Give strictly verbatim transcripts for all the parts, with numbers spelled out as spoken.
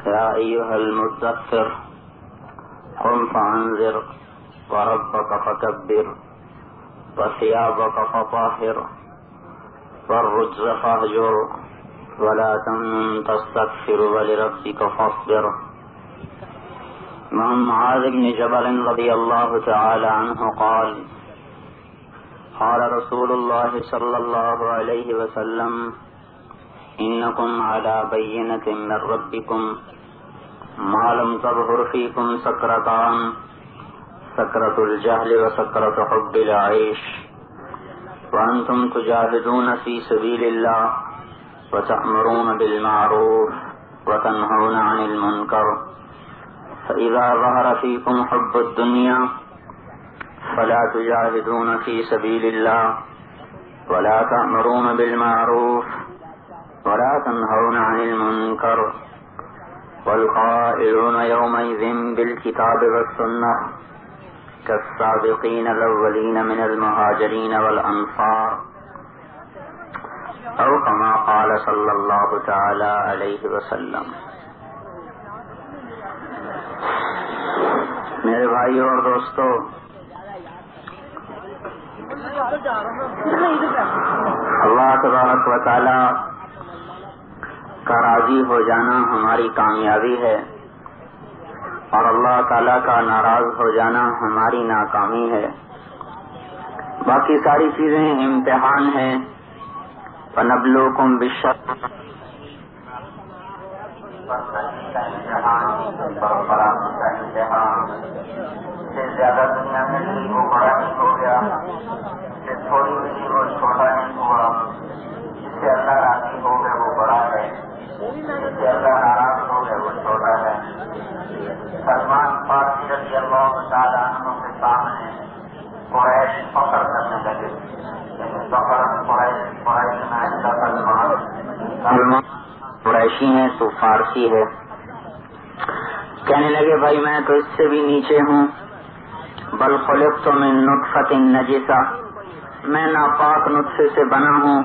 يا أيها المدثر قم فأنذر وربك فكبر وثيابك فطهر والرجز فاهجر ولا تمنن تستكثر ولربك فاصبر. وعن معاذ بن جبل رضي الله تعالى عنه قال قال رسول الله صلى الله عليه وسلم إنكم على بينة من ربكم ما لم تظهر فيكم سكرتان سكرة الجهل وسكرة حب العيش وأنتم تجاهدون في سبيل الله وتأمرون بالمعروف وتنهون عن المنكر فإذا ظهر فيكم حب الدنيا فلا تجاهدون في سبيل الله ولا تأمرون بالمعروف ولا تنهون عن المنكر والقائلون يومئذ بالكتاب والسنة كالسابقين الأولين من المهاجرين والأنصار أو كما قال صلى الله تعالى عليه وسلم. میرے بھائیو اور دوستو، اللہ تبارک و تعالی کا راضی ہو جانا ہماری کامیابی ہے اور اللہ تعالی کا ناراض ہو جانا ہماری ناکامی ہے. باقی ساری چیزیں امتحان ہیں. فَنَبْلُوكُمْ بِالشَّرِّ سے زیادہ دنیا میں نہیں وہ بڑا نہیں ہو گیا، سے تھوڑی بھی وہ چھوٹا نہیں ہوا. جس سے اللہ راضی ہو گئے وہ بڑا ہے، جس سے اللہ ناراض ہو گئے وہ چھوٹا ہے. سلمان فارسی رضی اللہ تعالیٰ عنہ کے سامنے قریش فخر کرنے لگے. فخر قریش قریش میں ایسا سلمان سلمان قریشی ہیں تو فارسی ہے. کہنے لگے بھائی میں تو اس سے بھی نیچے ہوں. بل خلقت من نطفۃ نجسہ، میں ناپاک نطفے سے بنا ہوں.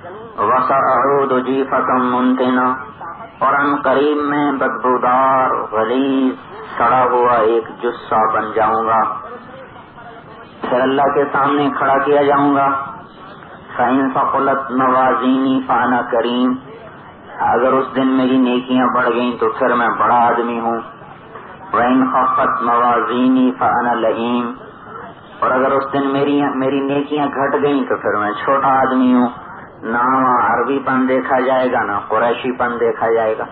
وسأعود جیفۃ منتنہ، اور ان قریب میں بدبودار غلیظ سڑا ہوا ایک جثہ بن جاؤں گا. پھر اللہ کے سامنے کھڑا کیا جاؤں گا. فإن ثقلت موازینی فأنا کریم، اگر اس دن میری نیکیاں بڑھ گئیں تو پھر میں بڑا آدمی ہوں. وَإِنْ خَفَّتْ مَوَازِينِي فَأَنَا لَئِيمٌ، اور اگر اس دن میری میری نیکیاں گھٹ گئیں تو پھر میں چھوٹا آدمی ہوں. نہ وہاں عربی پن دیکھا جائے گا نہ قریشی پن دیکھا جائے گا.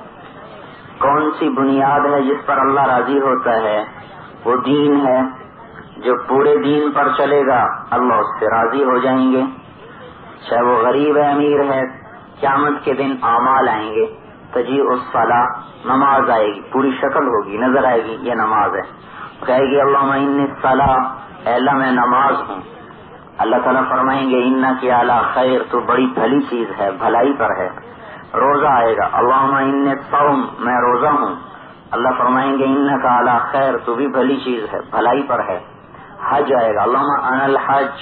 کون سی بنیاد ہے جس پر اللہ راضی ہوتا ہے؟ وہ دین ہے. جو پورے دین پر چلے گا اللہ اس سے راضی ہو جائیں گے. چاہے وہ غریب ہے امیر ہے، قیامت کے دن اعمال آئیں گے. تجیء الصلاۃ، نماز آئے گی، پوری شکل ہوگی، نظر آئے گی یہ نماز ہے. کہے گی اللہم انی الصلاۃ، اے اللہ میں نماز ہوں. اللہ تعالیٰ فرمائیں گے انک علی خیر، تو بڑی بھلی چیز ہے، بھلائی پر ہے. روزہ آئے گا، اللہم انی الصوم، میں روزہ ہوں. اللہ فرمائیں گے انک علی خیر، تو بھی بھلی چیز ہے، بھلائی پر ہے. حج آئے گا، اللہم انا الحج.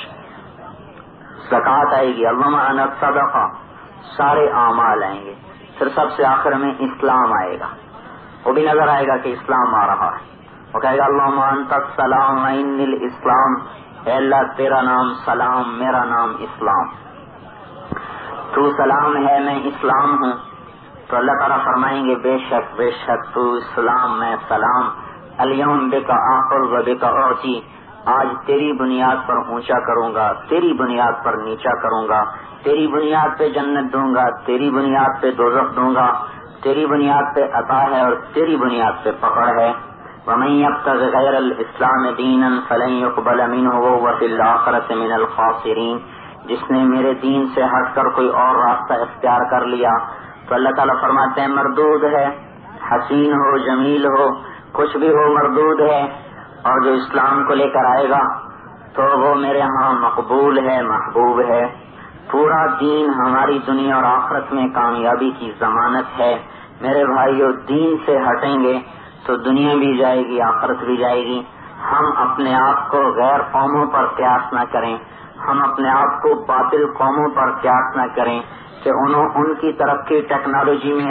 زکوٰۃ آئے گی، اللہم انا الصدقہ. سارے اعمال آئیں گے. پھر سب سے آخر میں اسلام آئے گا. وہ بھی نظر آئے گا کہ اسلام آ رہا ہے. وہ کہے گا اللہم انت السلام و انی الاسلام، اے اللہ تیرا نام سلام، میرا نام اسلام. تو سلام ہے میں اسلام ہوں. تو اللہ تعالیٰ فرمائیں گے بے شک بے شک تو اسلام میں سلام. الیوم بک آخذ و بک اعطی، آج تیری بنیاد پر اونچا کروں گا، تیری بنیاد پر نیچا کروں گا. تیری بنیاد پہ جنت دوں گا، تیری بنیاد پہ دوزخ دوں گا. تیری بنیاد پہ عطا ہے اور تیری بنیاد پہ پکڑ ہے. وَمَن يَبْتَغِ غَيْرَ الْإِسْلَامِ دِينًا فَلَن يُقْبَلَ مِنْهُ وَهُوَ فِي الْآخِرَةِ مِنَ الْخَاسِرِينَ، جس نے میرے دین سے ہٹ کر کوئی اور راستہ اختیار کر لیا تو اللہ تعالیٰ فرماتے ہیں مردود ہے. حسین ہو، جمیل ہو، کچھ بھی ہو، مردود ہے. اور جو اسلام کو لے کر آئے گا تو وہ میرے ہاں مقبول ہے، محبوب ہے. پورا دین ہماری دنیا اور آخرت میں کامیابی کی ضمانت ہے. میرے بھائیو دین سے ہٹیں گے تو دنیا بھی جائے گی، آخرت بھی جائے گی. ہم اپنے آپ کو غیر قوموں پر قیاس نہ کریں، ہم اپنے آپ کو باطل قوموں پر قیاس نہ کریں کہ انہوں ان کی ترقی ٹیکنالوجی میں ہے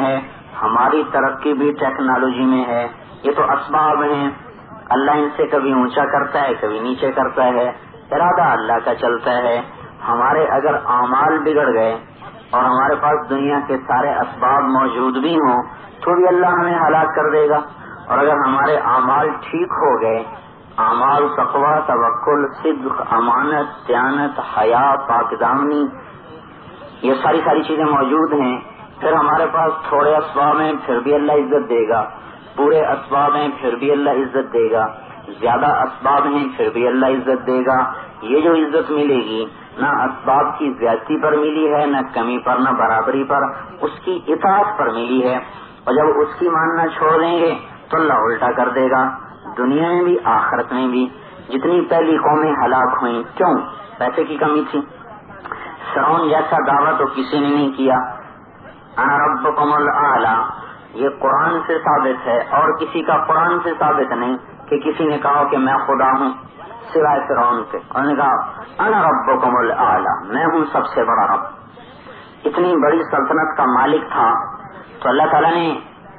ہماری ترقی بھی ٹیکنالوجی میں ہے. یہ تو اسباب ہیں. اللہ ان سے کبھی اونچا کرتا ہے کبھی نیچے کرتا ہے. ارادہ اللہ کا چلتا ہے. ہمارے اگر اعمال بگڑ گئے اور ہمارے پاس دنیا کے سارے اسباب موجود بھی ہوں تو بھی اللہ ہمیں ہلاک کر دے گا. اور اگر ہمارے اعمال ٹھیک ہو گئے، اعمال تقویٰ، توکل، صدق، امانت، دیانت، حیا، پاک دامنی، یہ ساری ساری چیزیں موجود ہیں، پھر ہمارے پاس تھوڑے اسباب ہیں پھر بھی اللہ عزت دے گا، پورے اسباب ہیں پھر بھی اللہ عزت دے گا، زیادہ اسباب ہیں پھر بھی اللہ عزت دے گا. یہ جو عزت ملے گی نہ اسباب کی زیادتی پر ملی ہے، نہ کمی پر، نہ برابری پر، اس کی اطاعت پر ملی ہے. اور جب اس کی ماننا چھوڑ دیں گے تو اللہ الٹا کر دے گا، دنیا میں بھی آخرت میں بھی. جتنی پہلی قومیں ہلاک ہوئیں کیوں؟ پیسے کی کمی تھی. فرعون جیسا دعویٰ تو کسی نے نہیں کیا. انا ربکم الاعلی، یہ قرآن سے ثابت ہے اور کسی کا قرآن سے ثابت نہیں کہ کسی نے کہا کہ میں خدا ہوں سوائے فرعون کے. انہوں نے کہا انا ربکم الاعلی، میں ہوں سب سے بڑا رب. اتنی بڑی سلطنت کا مالک تھا تو اللہ تعالیٰ نے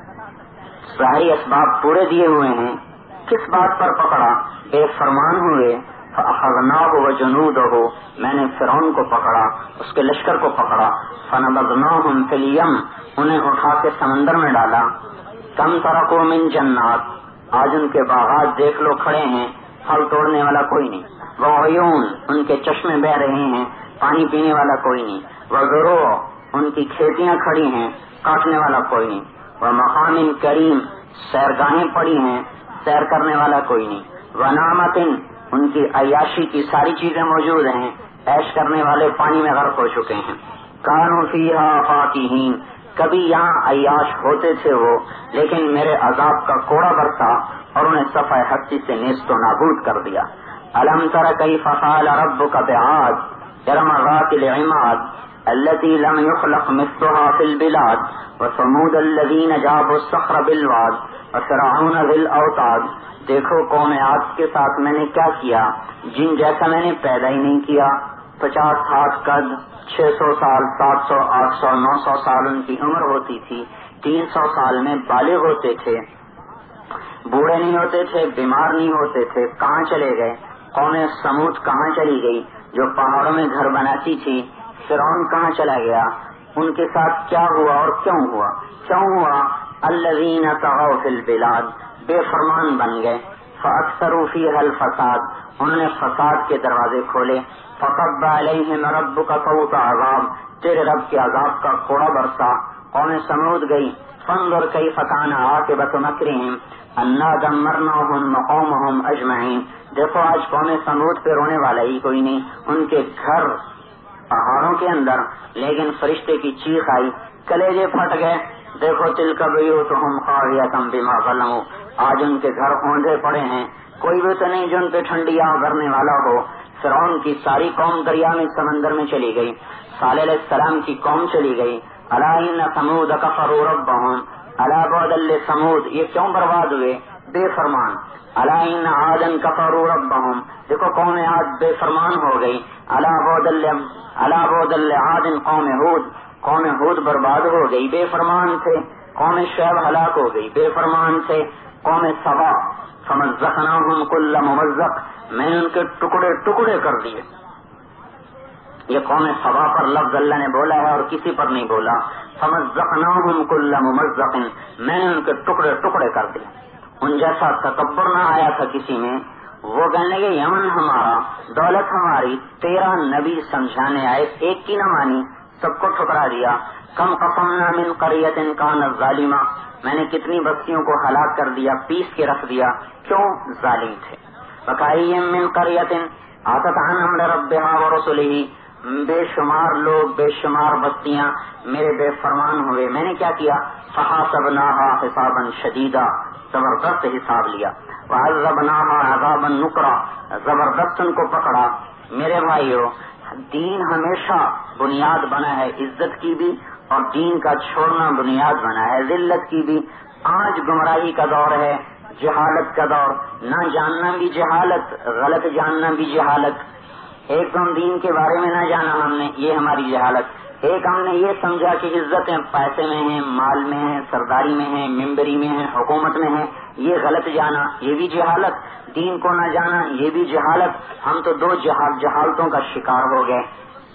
ظاہری اسباب پورے دیے ہوئے ہیں. کس بات پر پکڑا؟ بے فرمان ہوئے. فأخذناه وجنوده، میں نے فرعون کو پکڑا، اس کے لشکر کو پکڑا. فنبذناهم في اليم، انہیں اٹھا کے سمندر میں ڈالا. کم ترکوا من جنات، آج ان کے باغات دیکھ لو کھڑے ہیں، پھل توڑنے والا کوئی نہیں. وعیون، ان کے چشمے بہ رہے ہیں، پانی پینے والا کوئی نہیں. وزروع، ان کی کھیتیاں کھڑی ہیں، کاٹنے والا کوئی نہیں. ومقام کریم، سیرگاہیں پڑی ہیں، سیر کرنے والا کوئی نہیں. ونعمت، ان کی عیاشی کی ساری چیزیں موجود ہیں، عیش کرنے والے پانی میں غرق ہو چکے ہیں. کانوا فیہا فاکہین، کبھی یہاں عیاش ہوتے تھے وہ، لیکن میرے عذاب کا کوڑا برسا اور انہیں صفحہ ہستی سے نیست و نابود کر دیا. الم تر کیف فعل ربک بعاد ارم ذات العماد التي لم يخلق مثلها في البلاد وثمود الذين جابوا الصخر بالواد وفرعون ذي الاوتاد. دیکھو قوم عاد کے ساتھ میں نے کیا کیا، جن جیسا میں نے پیدا ہی نہیں کیا. پچاس ہاتھ قد، چھ سو سال، سات سو، آٹھ سو، نو سو سال ان کی عمر ہوتی تھی. تین سو سال میں بالغ ہوتے تھے، بوڑھے نہیں ہوتے تھے، بیمار نہیں ہوتے تھے. کہاں چلے گئے؟ قوم سمود کہاں چلی گئی جو پہاڑوں میں گھر بناتی تھی؟ فرعون کہاں چلا گیا؟ ان کے ساتھ کیا ہوا اور کیوں ہوا؟ کیوں ہوا؟ الذین طغوا فی البلاد، بے فرمان بن گئے. فاکثروا فیہا الفساد، انہوں نے فساد کے دروازے کھولے. فصب علیہم ربک صوت عذاب، تیرے رب کے عذاب کا کوڑا برسا. قوم سمود گئی. فانظر کیف کان عاقبۃ مکرہم انا دمرناہم وقومہم اجمعین. دیکھو آج قوم سمود پہ رونے والا ہی کوئی نہیں. ان کے گھر پہاڑوں کے اندر، لیکن فرشتے کی چیخ آئی، کلیجے پھٹ گئے. دیکھو تلک بیوتہم خاویۃ بما ظلموا، آج ان کے گھر اوندھے پڑے ہیں، کوئی بھی تو نہیں جو ان پہ ٹھنڈی آگ بھرنے والا ہو. فرعون کی ساری قوم دریا میں سمندر میں چلی گئی. صالح علیہ السلام کی قوم چلی گئی. الا ان ثمود کفروا ربهم الا بعدا لثمود، یہ کیوں برباد ہوئے؟ بے فرمان. الا ان عادا کفروا ربهم، دیکھو قوم عاد بے فرمان ہو گئی. الا بعدا الا بعدا لعاد قوم ہود، قوم ہود برباد ہو گئی، بے فرمان تھے. قوم شعیب ہلاک ہو گئی، بے فرمان تھے. قوم سبا فمزقناهم كل ممزق، میں نے ان کے ٹکڑے ٹکڑے کر دیے. یہ قوم سبا پر لفظ اللہ نے بولا ہے اور کسی پر نہیں بولا. فمزقناهم كل ممزق، میں نے ان کے ٹکڑے ٹکڑے کر دیے. ان جیسا تکبر نہ آیا تھا کسی میں. وہ کہنے لگے یمن ہمارا، دولت ہماری. تیرہ نبی سمجھانے آئے، ایک کی نہ مانی، سب کو ٹھکرا دیا. کم قصمنا من قریۃ کانت ظالمہ، میں نے کتنی بستیوں کو ہلاک کر دیا، پیس کے رکھ دیا. کیوں؟ ظالم تھے. وکأین من قریۃ آتت عن امر ربها ورسلہ، بے شمار لوگ، بے شمار بستیاں میرے بے فرمان ہوئے. میں نے کیا کیا؟ فحاسبناها حسابا شدیدا، زبردست حساب لیا. وعذبناها عذابا نکرا، زبردست ان کو پکڑا. میرے بھائیو، دین ہمیشہ بنیاد بنا ہے عزت کی بھی، اور دین کا چھوڑنا بنیاد بنا ہے ذلت کی بھی. آج گمراہی کا دور ہے، جہالت کا دور. نہ جاننا بھی جہالت، غلط جاننا بھی جہالت. ایک دم دین کے بارے میں نہ جانا ہم نے، یہ ہماری جہالت. ایک ہم نے یہ سمجھا کہ عزتیں پیسے میں ہیں، مال میں ہیں، سرداری میں ہیں، ممبری میں ہیں، حکومت میں ہیں، یہ غلط جانا، یہ بھی جہالت، دین کو نہ جانا یہ بھی جہالت. ہم تو دو جہال جہالتوں کا شکار ہو گئے.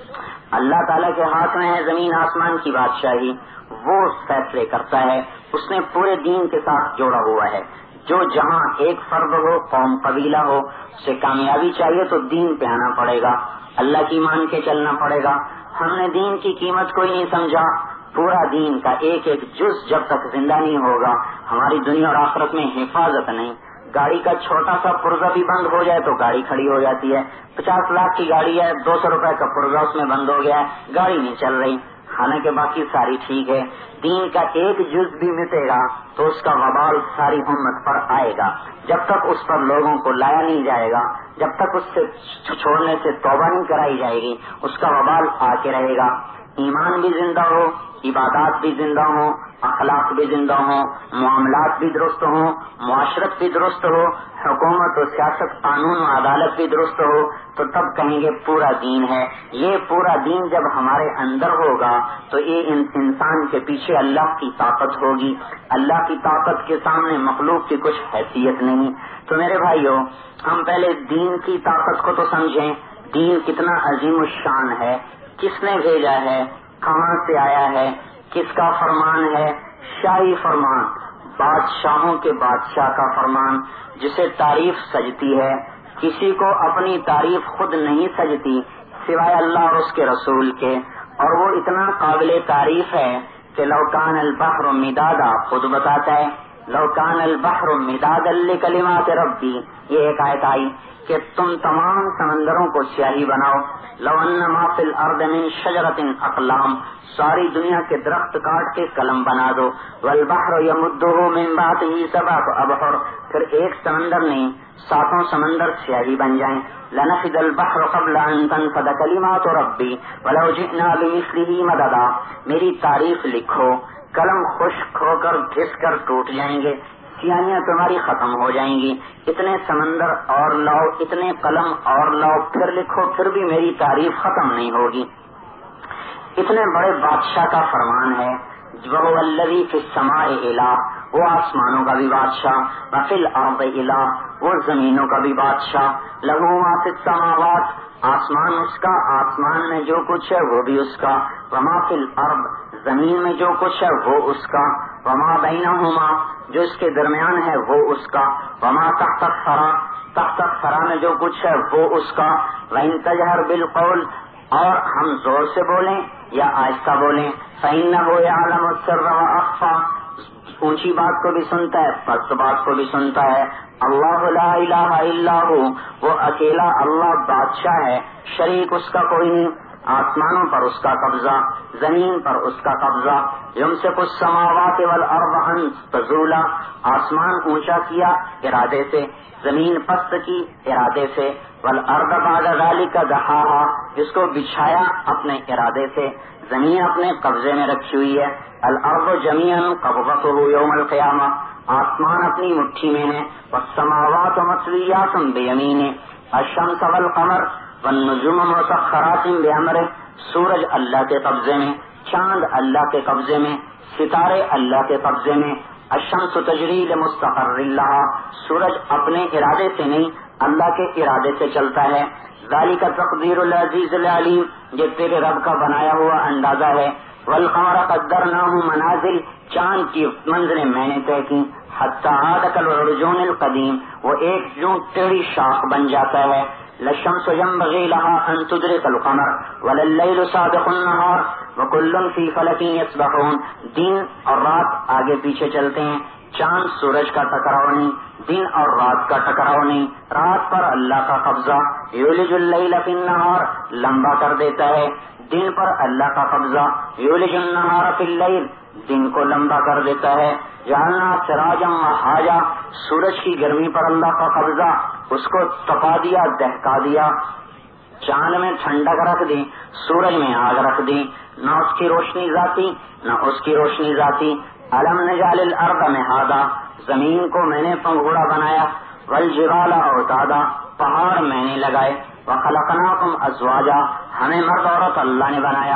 اللہ تعالیٰ کے ہاتھ میں ہے زمین آسمان کی بادشاہی، وہ فیصلے کرتا ہے. اس نے پورے دین کے ساتھ جوڑا ہوا ہے. جو جہاں ایک فرد ہو، قوم، قبیلہ ہو، اسے کامیابی چاہیے تو دین پہ آنا پڑے گا، اللہ کی مان کے چلنا پڑے گا. ہم نے دین کی قیمت کوئی نہیں سمجھا. پورا دین کا ایک ایک جز جب تک زندہ نہیں ہوگا ہماری دنیا اور آخرت میں حفاظت نہیں. گاڑی کا چھوٹا سا پرزہ بھی بند ہو جائے تو گاڑی کھڑی ہو جاتی ہے. پچاس لاکھ کی گاڑی ہے، دو سو روپے کا پرزہ اس میں بند ہو گیا ہے، گاڑی نہیں چل رہی، حالانکہ باقی ساری ٹھیک ہے. دین کا ایک جز بھی مٹے گا تو اس کا وبال ساری امت پر آئے گا. جب تک اس پر لوگوں کو لایا نہیں جائے گا، جب تک اس سے چھوڑنے سے توبہ نہیں کرائی جائے گی، اس کا وبال آ کے رہے گا. ایمان بھی زندہ ہو، عبادات بھی زندہ ہوں، اخلاق بھی زندہ ہوں، معاملات بھی درست ہوں، معاشرت بھی درست ہو، حکومت و سیاست، قانون و عدالت بھی درست ہو، تو تب کہیں گے پورا دین ہے. یہ پورا دین جب ہمارے اندر ہوگا تو یہ انسان کے پیچھے اللہ کی طاقت ہوگی. اللہ کی طاقت کے سامنے مخلوق کی کچھ حیثیت نہیں. تو میرے بھائیو، ہم پہلے دین کی طاقت کو تو سمجھیں. دین کتنا عظیم الشان ہے، کس نے بھیجا ہے، کہاں سے آیا ہے، کس کا فرمان ہے؟ شاہی فرمان، بادشاہوں کے بادشاہ کا فرمان، جسے تعریف سجتی ہے. کسی کو اپنی تعریف خود نہیں سجتی سوائے اللہ اور اس کے رسول کے، اور وہ اتنا قابل تعریف ہے کہ لو کان البحر مدادا، خود بتاتا ہے لو کان البحر مدادا لکلمات ربی. یہ ایک آیت آئی کہ تم تمام سمندروں کو سیاہی بناؤ. لو ان ما فی الارض من شجرۃ اقلام، ساری دنیا کے درخت کاٹ کے قلم بنا دو. والبحر یمدہ من بعدہ سبعۃ ابحر، پھر ایک سمندر نہیں ساتوں سمندر سیاہی بن جائیں. لنفد البحر قبل ان تنفد کلمات ربی ولو جئنا بمثلہ مددا. میری تعریف لکھو، قلم خشک ہو کر گھس کر ٹوٹ جائیں گے، سیاہیاں تمہاری ختم ہو جائیں گی. اتنے سمندر اور لاؤ، اتنے قلم اور لاؤ، پھر لکھو، پھر بھی میری تعریف ختم نہیں ہوگی. اتنے بڑے بادشاہ کا فرمان ہے. وَهُوَ الَّذِي فِي السَّمَاءِ إِلَٰهٌ، وہ آسمانوں کا بھی بادشاہ، وَفِي الْأَرْضِ إِلَٰهٌ، وہ زمینوں کا بھی بادشاہ. لَهُ مَا فِي السَّمَاوَاتِ، آسمان اس کا، آسمان میں جو کچھ ہے وہ بھی اس کا. وَمَا فِي الْأَرْضِ، زمین میں جو کچھ ہے وہ اس کا. وَمَا بَيْنَهُمَا، جو اس کے درمیان ہے وہ اس کا. وَمَا تَحْتَ الثَّرَىٰ، تحت الثرى میں جو کچھ ہے وہ اس کا. وَإِن تَجْهَرْ بِالْقَوْلِ، اور ہم زور سے بولیں یا آہستہ بولیں. فَإِنَّهُ يَعْلَمُ السِّرَّ وَأَخْفَى، اونچی بات کو بھی سنتا ہے، پست بات کو بھی سنتا ہے. اللہ لا الہ الا ہو، وہ اکیلا اللہ بادشاہ ہے، شریک اس کا کوئی نہیں. آسمانوں پر اس کا قبضہ، زمین پر اس کا قبضہ. یمسک السماوات والارض ان تزولا، آسمان اونچا کیا ارادے سے، زمین پست کی ارادے سے. والارض بعد ذلك دحاها، جس کو بچھایا اپنے ارادے سے. زمین اپنے قبضے میں رکھی ہوئی ہے. الارض جميعا قبضته يوم القیامہ، آسمان اپنی مٹھی میں ہے. والسماوات مطویات بیمینہ، الشمس والقمر والنجوم مسخرات بامرہ، سورج اللہ کے قبضے میں، چاند اللہ کے قبضے میں، ستارے اللہ کے قبضے میں. الشمس تجری لمستقر لها، سورج اپنے ارادے سے نہیں اللہ کے ارادے سے چلتا ہے. ذالک تقدیر العزیز العلیم، یہ تیرے رب کا بنایا ہوا اندازہ ہے. والقمر قدرناہ منازل، چاند کی منزلیں میں نے طے کی. حتی عاد کالعرجون القدیم، وہ ایک یوں ٹیڑھی شاخ بن جاتا ہے. للشمس ينبغي لها ان تدرك القمر ولليل سابق النهار وكل في فلك يسبحون. دن اور رات آگے پیچھے چلتے ہیں، چاند سورج کا ٹکراؤ نہیں، دن اور رات کا ٹکراؤ نہیں. رات پر اللہ کا قبضہ، یولج اللیل فی النہار، لمبا کر دیتا ہے. دن پر اللہ کا قبضہ، یولج النہار فی اللیل، دن کو لمبا کر دیتا ہے. جعلنا سراجا وحاجا، سورج کی گرمی پر اللہ کا قبضہ، اس کو تپا دیا، دہکا دیا. چاند میں ٹھنڈک رکھ دی، سورج میں آگ رکھ دی، نہ اس کی روشنی ذاتی نہ اس کی روشنی ذاتی. الم نجعل الارض مہادا، زمین کو میں نے پنگھوڑا بنایا. والجبال اوتادا، پہاڑ میں نے لگائے. وخلقناکم ازواجا، ہمیں مرد عورت اللہ نے بنایا.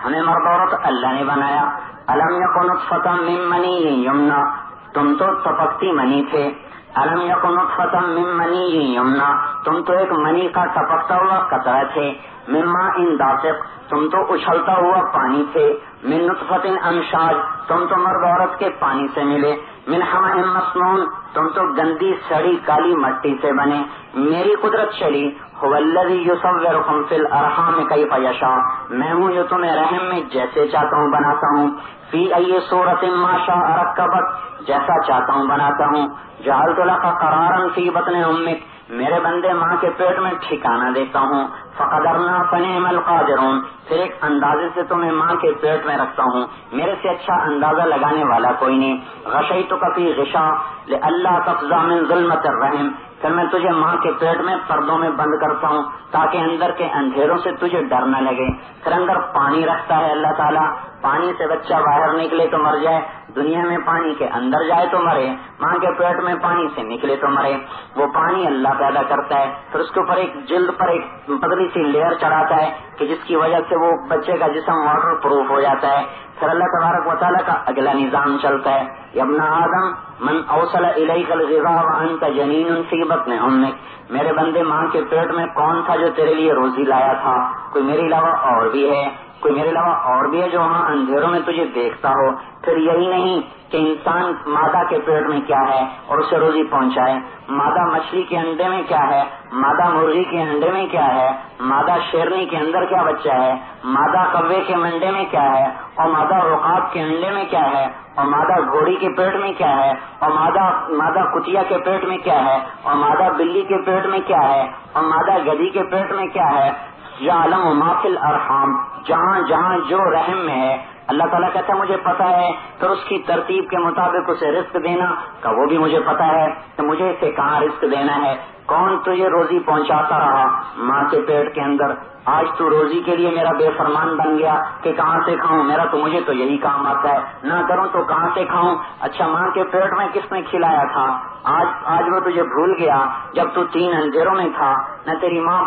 ہمیں مرد عورت اللہ نے بنایا. الم یکن نطفۃ من منی یمنا, تم تو ٹپکتی منی تھے. الم یکن نطفۃ من منی یمنا, تم تو ایک منی کا ٹپکتا ہوا قطرہ تھے. من ماء دافق, تم تو اچھلتا ہوا پانی تھے. من نطفۃ امشاج, تم تو مرد عورت کے پانی سے ملے. من حمأ مسنون, تم تو گندی سڑی کالی مٹی سے بنے. میری قدرت چلی. هو الذی یصورکم فی الارحام کیف یشاء, میں ہوں جو تمہیں رحم میں جیسے چاہتا ہوں بناتا ہوں. فی ای صورت ما شاء رکبک, جیسا چاہتا ہوں بناتا ہوں. جعلت لک قرارا فی بطن امک, میرے بندے ماں کے پیٹ میں ٹھکانہ دیتا ہوں. فقدرنا فنعم القادرون, پھر ایک اندازے سے تمہیں ماں کے پیٹ میں رکھتا ہوں, میرے سے اچھا اندازہ لگانے والا کوئی نہیں. غشیتک فی غشاء لئلا تفزع من ظلمۃ الرحم, پھر میں تجھے ماں کے پیٹ میں پردوں میں بند کرتا ہوں تاکہ اندر کے اندھیروں سے تجھے ڈر نہ لگے. پھر اندر پانی رکھتا ہے اللہ تعالیٰ, پانی سے بچہ باہر نکلے تو مر جائے, دنیا میں پانی کے اندر جائے تو مرے, ماں کے پیٹ میں پانی سے نکلے تو مرے. وہ پانی اللہ پیدا کرتا ہے, پھر اس کے اوپر ایک جلد پر ایک پتلی سی لیئر چڑھاتا ہے کہ جس کی وجہ سے وہ بچے کا جسم واٹر پروف ہو جاتا ہے. پھر اللہ تبارک و تعالیٰ کا اگلا نظام چلتا ہے. یا ابن آدم من اوصل الیک الغذاء وانت جنین فی بطن امک, میرے بندے ماں کے پیٹ میں کون تھا جو تیرے لیے روزی لایا تھا؟ کوئی میرے علاوہ اور بھی ہے, کوئی میرے علاوہ اور بھی ہے جو وہاں اندھیروں میں تجھے دیکھتا ہو. پھر یہی نہیں کہ انسان مادہ کے پیٹ میں کیا ہے اور اسے روزی پہنچائے, مادہ مچھلی کے انڈے میں کیا ہے, مادہ مرغی کے انڈے میں کیا ہے, مادہ شیرنی کے اندر کیا بچہ ہے, مادہ کوے کے منڈے میں کیا ہے, اور مادہ رقاب کے انڈے میں کیا ہے, اور مادہ گھوڑی کے پیٹ میں کیا ہے, اور مادہ مادہ کتیا کے پیٹ میں کیا ہے, اور مادہ بلی کے پیٹ میں کیا ہے, اور مادہ گدھی کے پیٹ میں کیا ہے. یعلم ما فی الارحام, جہاں جہاں جو رحم میں ہے اللہ تعالیٰ کہتا ہے مجھے پتا ہے. پھر اس کی ترتیب کے مطابق اسے رزق دینا کا وہ بھی مجھے پتا ہے کہ مجھے اسے کہاں رزق دینا ہے. کون تجھے روزی پہنچاتا رہا ماں کے پیٹ کے اندر؟ آج تو روزی کے لیے میرا بے فرمان بن گیا کہ کہاں سے کھاؤں, میرا تو مجھے تو یہی کام آتا ہے, نہ کروں تو کہاں سے کھاؤں. اچھا ماں کے پیٹ میں کس نے کھلایا تھا؟ آج آج وہ تجھے بھول گیا جب تو تین اندھیروں میں تھا. نہ تیری ماں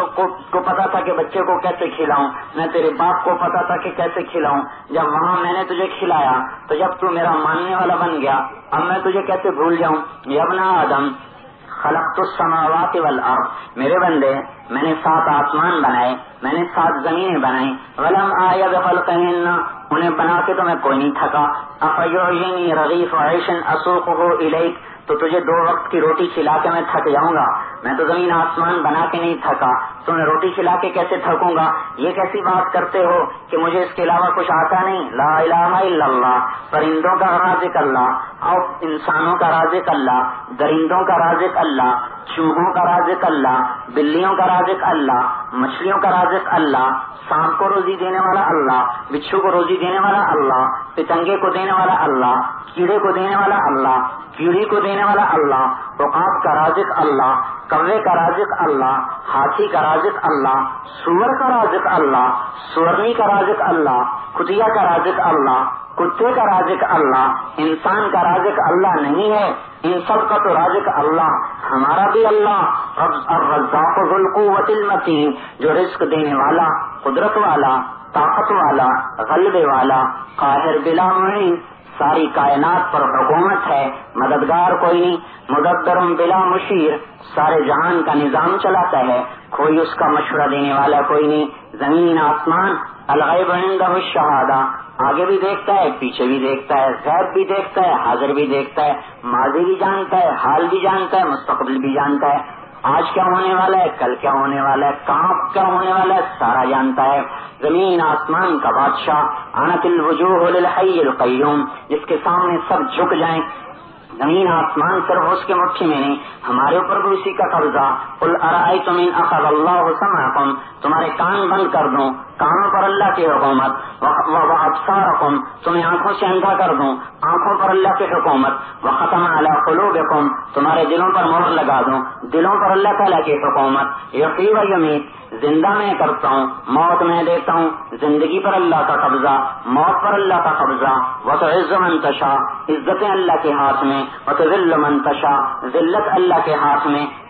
کو پتا تھا کہ بچے کو کیسے کھلاؤں, نہ تیرے باپ کو پتا تھا کہ کیسے کھلاؤں. جب وہاں میں نے تجھے کھلایا تو جب تو میرا ماننے والا بن گیا, اب میں تجھے کیسے بھول جاؤں. یا ابن آدم خلقت السماوات والارض, میرے بندے میں نے سات آسمان بنائے, میں نے سات زمینیں بنائی. ولم آیا بخلقہن, انہیں بنا کے تو میں کوئی نہیں تھکا. افیعینی رغیف عیشن اسوقہ الیک, تو تجھے دو وقت کی روٹی کھلا کے میں تھک جاؤں گا؟ میں تو زمین آسمان بنا کے نہیں تھکا, تمہیں روٹی کھلا کے کیسے تھکوں گا؟ یہ کیسی بات کرتے ہو کہ مجھے اس کے علاوہ کچھ آتا نہیں؟ لا الہ الا اللہ, پرندوں کا رازق اللہ اور انسانوں کا رازق اللہ, درندوں کا رازق اللہ, چوہوں کا رازق اللہ, بلیوں کا رازق اللہ, مچھلیوں کا رازق اللہ, سانپ کو روزی دینے والا اللہ, بچھو کو روزی دینے والا اللہ, پتنگے کو دینے والا اللہ, کیڑے کو دینے والا اللہ, کیڑی کو دینے والا اللہ, عقاب کا رازق اللہ, کوے کا رازق اللہ, ہاتھی کا رازق اللہ, سور کا رازق اللہ, سورنی کا رازق اللہ, کتیا کا رازق اللہ, کتے کا رازق اللہ. انسان کا رازق اللہ نہیں ہے, ان سب کا تو رازق اللہ, ہمارا بھی اللہ الرزاق ذو القوۃ المتین, جو رزق دینے والا, قدرت والا, طاقت والا, غلبے والا, قاہر بلا معین, ساری کائنات پر حکومت ہے, مددگار کوئی نہیں, مدبر بلا مشیر, سارے جہان کا نظام چلاتا ہے, کوئی اس کا مشورہ دینے والا کوئی نہیں. زمین آسمان الغیب عندہ الشہادہ, آگے بھی دیکھتا ہے, پیچھے بھی دیکھتا ہے, غیب بھی دیکھتا ہے, حاضر بھی دیکھتا ہے, ماضی بھی جانتا ہے, حال بھی جانتا ہے, مستقبل بھی جانتا ہے, آج کیا ہونے والا ہے, کل کیا ہونے والا ہے, کہاں کیا ہونے والا ہے, سارا جانتا ہے. زمین آسمان کا بادشاہ عنت الوجوہ للحی القیوم, جس کے سامنے سب جھک جائیں. زمین آسمان صرف اس کے مٹھی میں نہیں, ہمارے اوپر بھی اسی کا قبضہ. قل ارأیتم ان اخذ اللہ سمعکم, تمہارے کان بند کر دوں, کانوں پر اللہ کی حکومت. وابصارکم, تمہیں آنکھوں سے اندھا کر دوں, آنکھوں پر اللہ کی حکومت. وختم علی قلوبکم, تمہارے دلوں پر مہر لگا دوں, دلوں پر اللہ تعالیٰ کی حکومت. یحیی و یمیت, زندہ میں کرتا ہوں, موت میں دیتا ہوں, زندگی پر اللہ کا قبضہ, موت پر اللہ کا قبضہ. وتعز من تشاء, عزتیں اللہ کے ہاتھ میں, وتذل من تشاء, ذلت اللہ کے ہاتھ میں.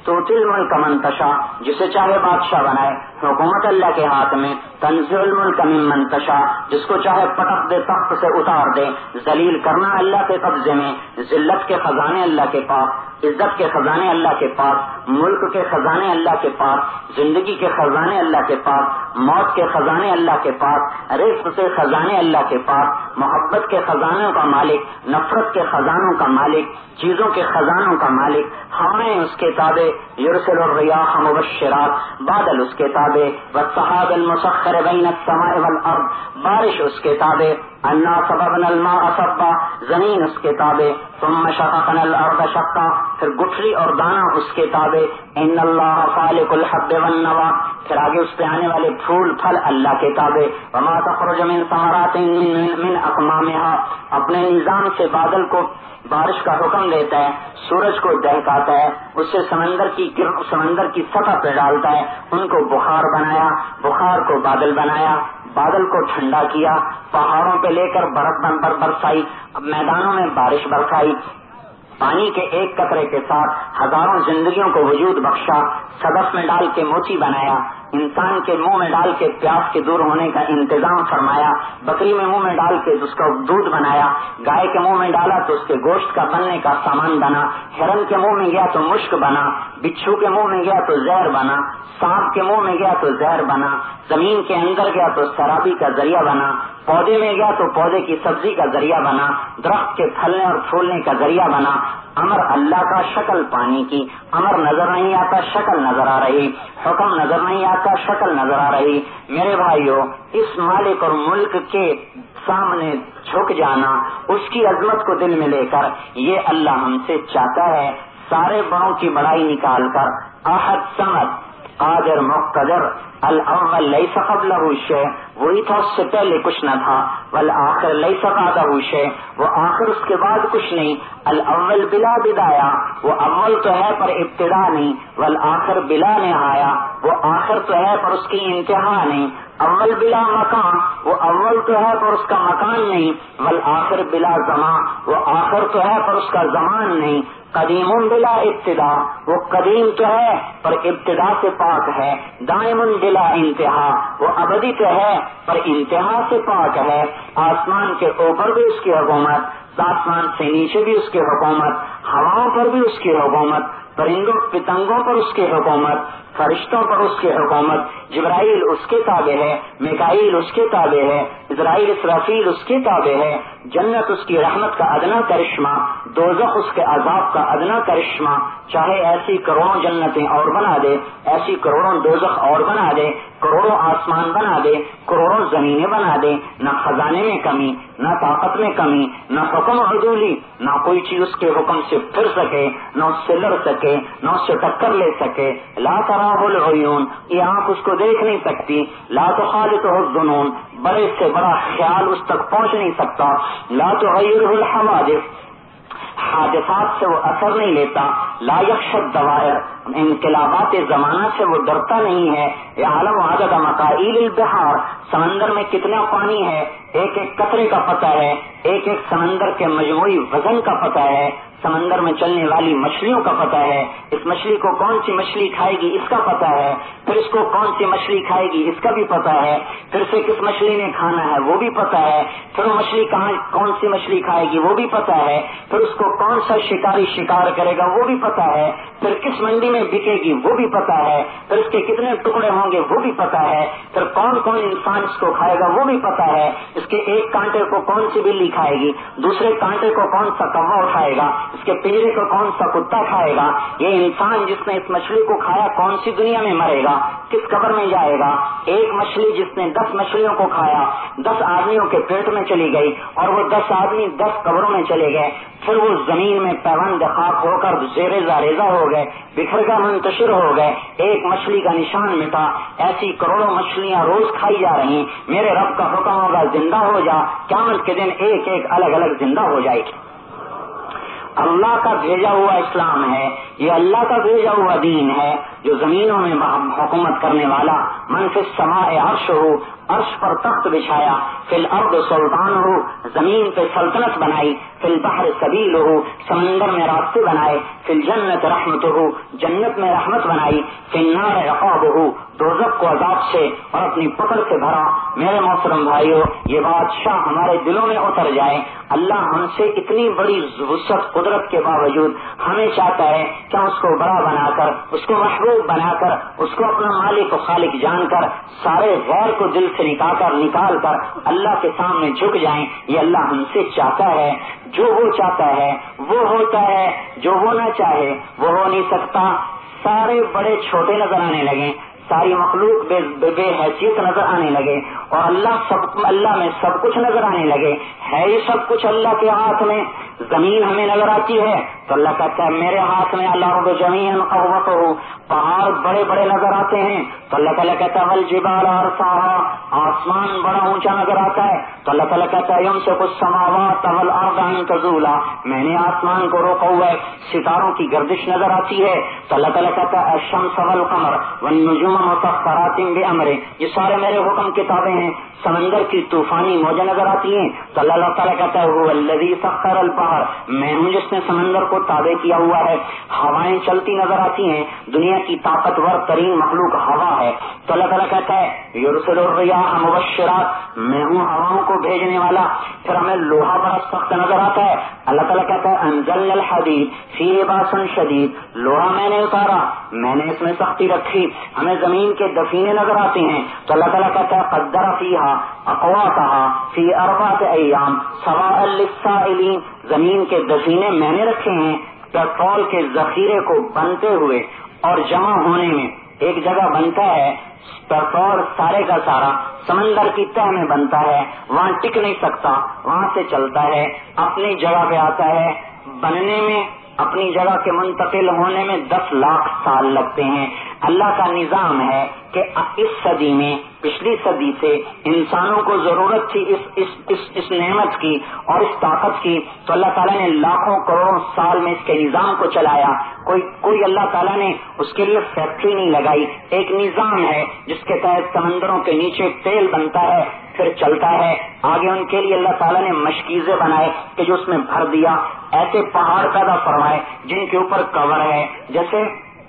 توتی الملک من تشاء، جسے چاہے بادشاہ بنائے، حکومت اللہ کے ہاتھ میں، تنزع الملک ممن تشاء، جس کو چاہے پٹک دے، تخت سے اتار دے، ذلیل کرنا اللہ کے قبضے میں، ذلت کے خزانے اللہ کے پاس، عزت کے خزانے اللہ کے پاس، ملک کے خزانے اللہ کے پاس، زندگی کے خزانے اللہ کے پاس، موت کے خزانے اللہ کے پاس، رزق سے خزانے اللہ کے پاس، محبت کے خزانوں کا مالک، نفرت کے خزانوں کا مالک، چیزوں کے خزانوں کا مالک، ہوائیں اس کے تابع، یرسل الریاح مبشرات، بادل اس کے تابع، والسحاب المسخر بین السماء والارض، بارش اس کے تابع، انا صببنا الماء صبا، زمین اس کے تابع، ثم شققنا الارض شقا، پھر گٹھلی اور دانہ اس کے تابع، ان اللہ خالق الحب والنوى، پھر آگے اس پہ آنے والے پھول پھل اللہ کے تابع، وما تخرج من ثمرات من, من اقمامها، اپنے نظام سے بادل کو بارش کا حکم دیتا ہے، سورج کو دہکاتا ہے، اس سے سمندر کی سمندر کی سطح پہ ڈالتا ہے، ان کو بخار بنایا، بخار کو بادل بنایا، بادل کو ٹھنڈا کیا، پہاڑوں پہ لے کر برف بن برسائی، میدانوں میں بارش برسائی، پانی کے ایک قطرے کے ساتھ ہزاروں زندگیوں کو وجود بخشا، صدف میں ڈال کے موتی بنایا، انسان کے منہ میں ڈال کے پیاس کے دور ہونے کا انتظام فرمایا، بکری میں منہ میں ڈال کے اس کا دودھ بنایا، گائے کے منہ میں ڈالا تو اس کے گوشت کا بننے کا سامان بنا، ہرن کے منہ میں گیا تو مشک بنا، بچھو کے منہ میں گیا تو زہر بنا، سانپ کے منہ میں گیا تو زہر بنا، زمین کے اندر گیا تو سرابی کا ذریعہ بنا، پودے میں گیا تو پودے کی سبزی کا ذریعہ بنا، درخت کے پھلنے اور پھولنے کا ذریعہ بنا۔ امر اللہ کا، شکل پانی کی، امر نظر نہیں آتا، شکل نظر آ رہی، حکم نظر نہیں آتا، شکل نظر آ رہی۔ میرے بھائیو، اس مالک اور ملک کے سامنے جھک جانا، اس کی عظمت کو دل میں لے کر، یہ اللہ ہم سے چاہتا ہے، سارے بڑوں کی بڑائی نکال کر، احد صمد قادر مقتدر، الاول لیس قبلہ شیء، وہی تھا اس سے پہلے کچھ نہ تھا، والآخر لیس بعدہ شیء، وہ آخر اس کے بعد کچھ نہیں، الاول بلا بدایا، وہ اول تو ہے پر ابتدا نہیں، والآخر بلا نہایا، وہ آخر تو ہے پر اس کی انتہا نہیں، اول بلا مکان، وہ اول تو ہے پر اس کا مکان نہیں، والآخر بلا زمان، وہ آخر تو ہے پر اس کا زمان نہیں، قدیم بلا ابتدا، وہ قدیم تو ہے پر ابتدا سے پاک ہے، دائم بلا انتہا، وہ ابدی تو ہے پر انتہا سے پاک ہے، آسمان کے اوپر بھی اس کی حکومت، آسمان سے نیچے بھی اس کی حکومت، ہواؤں پر بھی اس کی حکومت، پرندوں پتنگوں پر اس کی حکومت، فرشتوں پر اس کی حکومت، جبرائیل اس کے تابع ہے، میکائیل اس کے تابع ہے، اسرائیل اسرافیل اس کے تابع ہے، جنت اس کی رحمت کا ادنا کرشمہ، دوزخ اس کے عذاب کا ادنا کرشمہ، چاہے ایسی کروڑوں جنتیں اور بنا دے، ایسی کروڑوں دوزخ اور بنا دے، کروڑوں آسمان بنا دے، کروڑوں زمینیں بنا دے، نہ خزانے میں کمی، نہ طاقت میں کمی، نہ حکم عدولی، نہ کوئی چیز اس کے حکم سے پھر سکے، نہ اس سے لڑ سکے، نہ اس سے ٹکر لے سکے، لا تراہ العیون، یہ آنکھ اس کو دیکھ نہیں سکتی، لا تخالطہ الظنون، بڑے سے بڑا خیال اس تک پہنچ نہیں سکتا، لا تغیرہ الحوادث، حادثات سے وہ اثر نہیں لیتا، لا یخشی الدوائر، انقلابات زمانہ سے وہ ڈرتا نہیں ہے، یعلم عدد مقائل البحار، سمندر میں کتنا پانی ہے ایک ایک قطرے کا پتہ ہے، ایک ایک سمندر کے مجموعی وزن کا پتہ ہے، سمندر میں چلنے والی مچھلیوں کا پتہ ہے، اس مچھلی کو کون سی مچھلی کھائے گی اس کا پتہ ہے، پھر اس کو کون سی مچھلی کھائے گی اس کا بھی پتہ ہے، پھر سے کس مچھلی نے کھانا ہے وہ بھی پتہ ہے، پھر وہ مچھلی کہاں کون سی مچھلی کھائے گی وہ بھی پتہ ہے، پھر اس کو کون سا شکاری شکار کرے گا وہ بھی پتہ ہے، پھر کس منڈی میں بکے گی وہ بھی پتہ ہے، پھر اس کے کتنے ٹکڑے ہوں گے وہ بھی پتہ ہے، پھر کون کون انسان اس کو کھائے گا وہ بھی پتہ ہے، اس کے ایک کانٹے کو کون سی بلی کھائے گی، دوسرے کانٹے کو کون سا کوا اٹھائے گا، اس کے پنجرے کو کون سا کتا کھائے گا، یہ انسان جس نے اس مچھلی کو کھایا کون سی دنیا میں مرے گا، کس قبر میں جائے گا، ایک مچھلی جس نے دس مچھلیوں کو کھایا دس آدمیوں کے پیٹ میں چلی گئی اور وہ دس آدمی دس قبروں میں چلے گئے، پھر وہ زمین میں پیوند خاک ہو کر زیر زاریزہ ہو گئے، بکھر کر منتشر ہو گئے، ایک مچھلی کا نشان مٹا، ایسی کروڑوں مچھلیاں روز کھائی جا رہی، میرے رب کا حکم ہوگا زندہ ہو جا، قیامت کے دن ایک ایک الگ الگ زندہ ہو جائے گی۔ اللہ کا بھیجا ہوا اسلام ہے، یہ اللہ کا بھیجا ہوا دین ہے جو زمینوں میں حکومت کرنے والا، من فی السماء عرش ہو، عرش پر تخت بچھایا، فی الارض سلطان ہو، زمین پہ سلطنت بنائی، فی البحر سبیلہ سمندر میں راستے بنائے، فی الجنت رحمتہ جنت میں رحمت بنائی، فی النار عقابہ دوزخ کو عذاب سے اور اپنی پکڑ سے بھرا۔ میرے محترم بھائیو، یہ بادشاہ ہمارے دلوں میں اتر جائے۔ اللہ ہم سے اتنی بڑی وسعت قدرت کے باوجود ہمیں چاہتا ہے کہ ہم اس کو بڑا بنا کر، اس کو محبوب بنا کر، اس کو اپنا مالک و خالق جان کر، سارے غیر کو دل سے نکال کر نکال کر اللہ کے سامنے جھک جائیں۔ یہ اللہ ہم سے چاہتا ہے۔ جو وہ چاہتا ہے وہ ہوتا ہے، جو وہ نہ چاہے وہ ہو نہیں سکتا۔ سارے بڑے چھوٹے نظر آنے لگے، ساری مخلوق بے, بے, بے حیثیت نظر آنے لگے، اور اللہ سب اللہ میں سب کچھ نظر آنے لگے۔ ہے یہ سب کچھ اللہ کے ہاتھ میں۔ زمین ہمیں نظر آتی ہے تو اللہ کہتا ہے میرے ہاتھ میں الارض جمیعا قبضتہ۔ پہاڑ بڑے بڑے نظر آتے ہیں تو اللہ تعالیٰ کہتا ہے والجبال ارساها، آسمان بڑا اونچا نظر آتا ہے تو اللہ تعالیٰ کہتا ہے یمسک السماوات والارض ان تزولا، میں نے آسمان کو روکا ہوا ہے۔ ستاروں کی گردش نظر آتی ہے تو اللہ تعالیٰ کہتا ہے الشمس والقمر والنجوم مسخرات بامرہ، یہ سارے میرے حکم کتابیں ہیں۔ سمندر کی طوفانی موجیں نظر آتی ہیں تو اللہ تعالیٰ کہتا ہے هو الذی سخر البحر، میں ہوں جس نے سمندر کو تابع کیا ہوا ہے۔ ہوائیں چلتی نظر آتی ہیں، دنیا کی طاقتور ترین مخلوق ہوا ہے تو اللہ تعالیٰ کہتا ہے یرسل الریاح مبشرات، میں ہوں ہواؤں کو بھیجنے والا۔ پھر ہمیں لوہا بڑا سخت نظر آتا ہے، اللہ تعالیٰ کہتا ہے انزلنا الحدید فیہ باس شدید، لوہا میں نے اتارا، میں نے اس میں سختی رکھی۔ ہمیں زمین کے دفینے نظر آتے ہیں تو اللہ تعالیٰ کہتا ہے قدر فیہا اقواتها فی اربعۃ ایام سواء للسائلین، زمین کے دفینے میں نے رکھے ہیں پیٹرول کے ذخیرے کو بنتے ہوئے اور جمع ہونے میں۔ ایک جگہ بنتا ہے پیٹرول سارے کا سارا سمندر کی تہ میں بنتا ہے، وہاں ٹک نہیں سکتا، وہاں سے چلتا ہے، اپنی جگہ پہ آتا ہے، بننے میں اپنی جگہ کے منتقل ہونے میں دس لاکھ سال لگتے ہیں۔ اللہ کا نظام ہے کہ اس صدی میں، پچھلی صدی سے انسانوں کو ضرورت تھی اس اس اس, اس نعمت کی اور اس طاقت کی، تو اللہ تعالیٰ نے لاکھوں کروڑوں سال میں اس کے نظام کو چلایا۔ کوئی کوئی اللہ تعالیٰ نے اس کے لیے فیکٹری نہیں لگائی، ایک نظام ہے جس کے تحت سمندروں کے نیچے تیل بنتا ہے، پھر چلتا ہے آگے۔ ان کے لیے اللہ تعالیٰ نے مشکیزیں بنائے کہ جو اس میں بھر دیا، ایسے پہاڑ پیدا فرمائے جن کے اوپر کور ہے، جیسے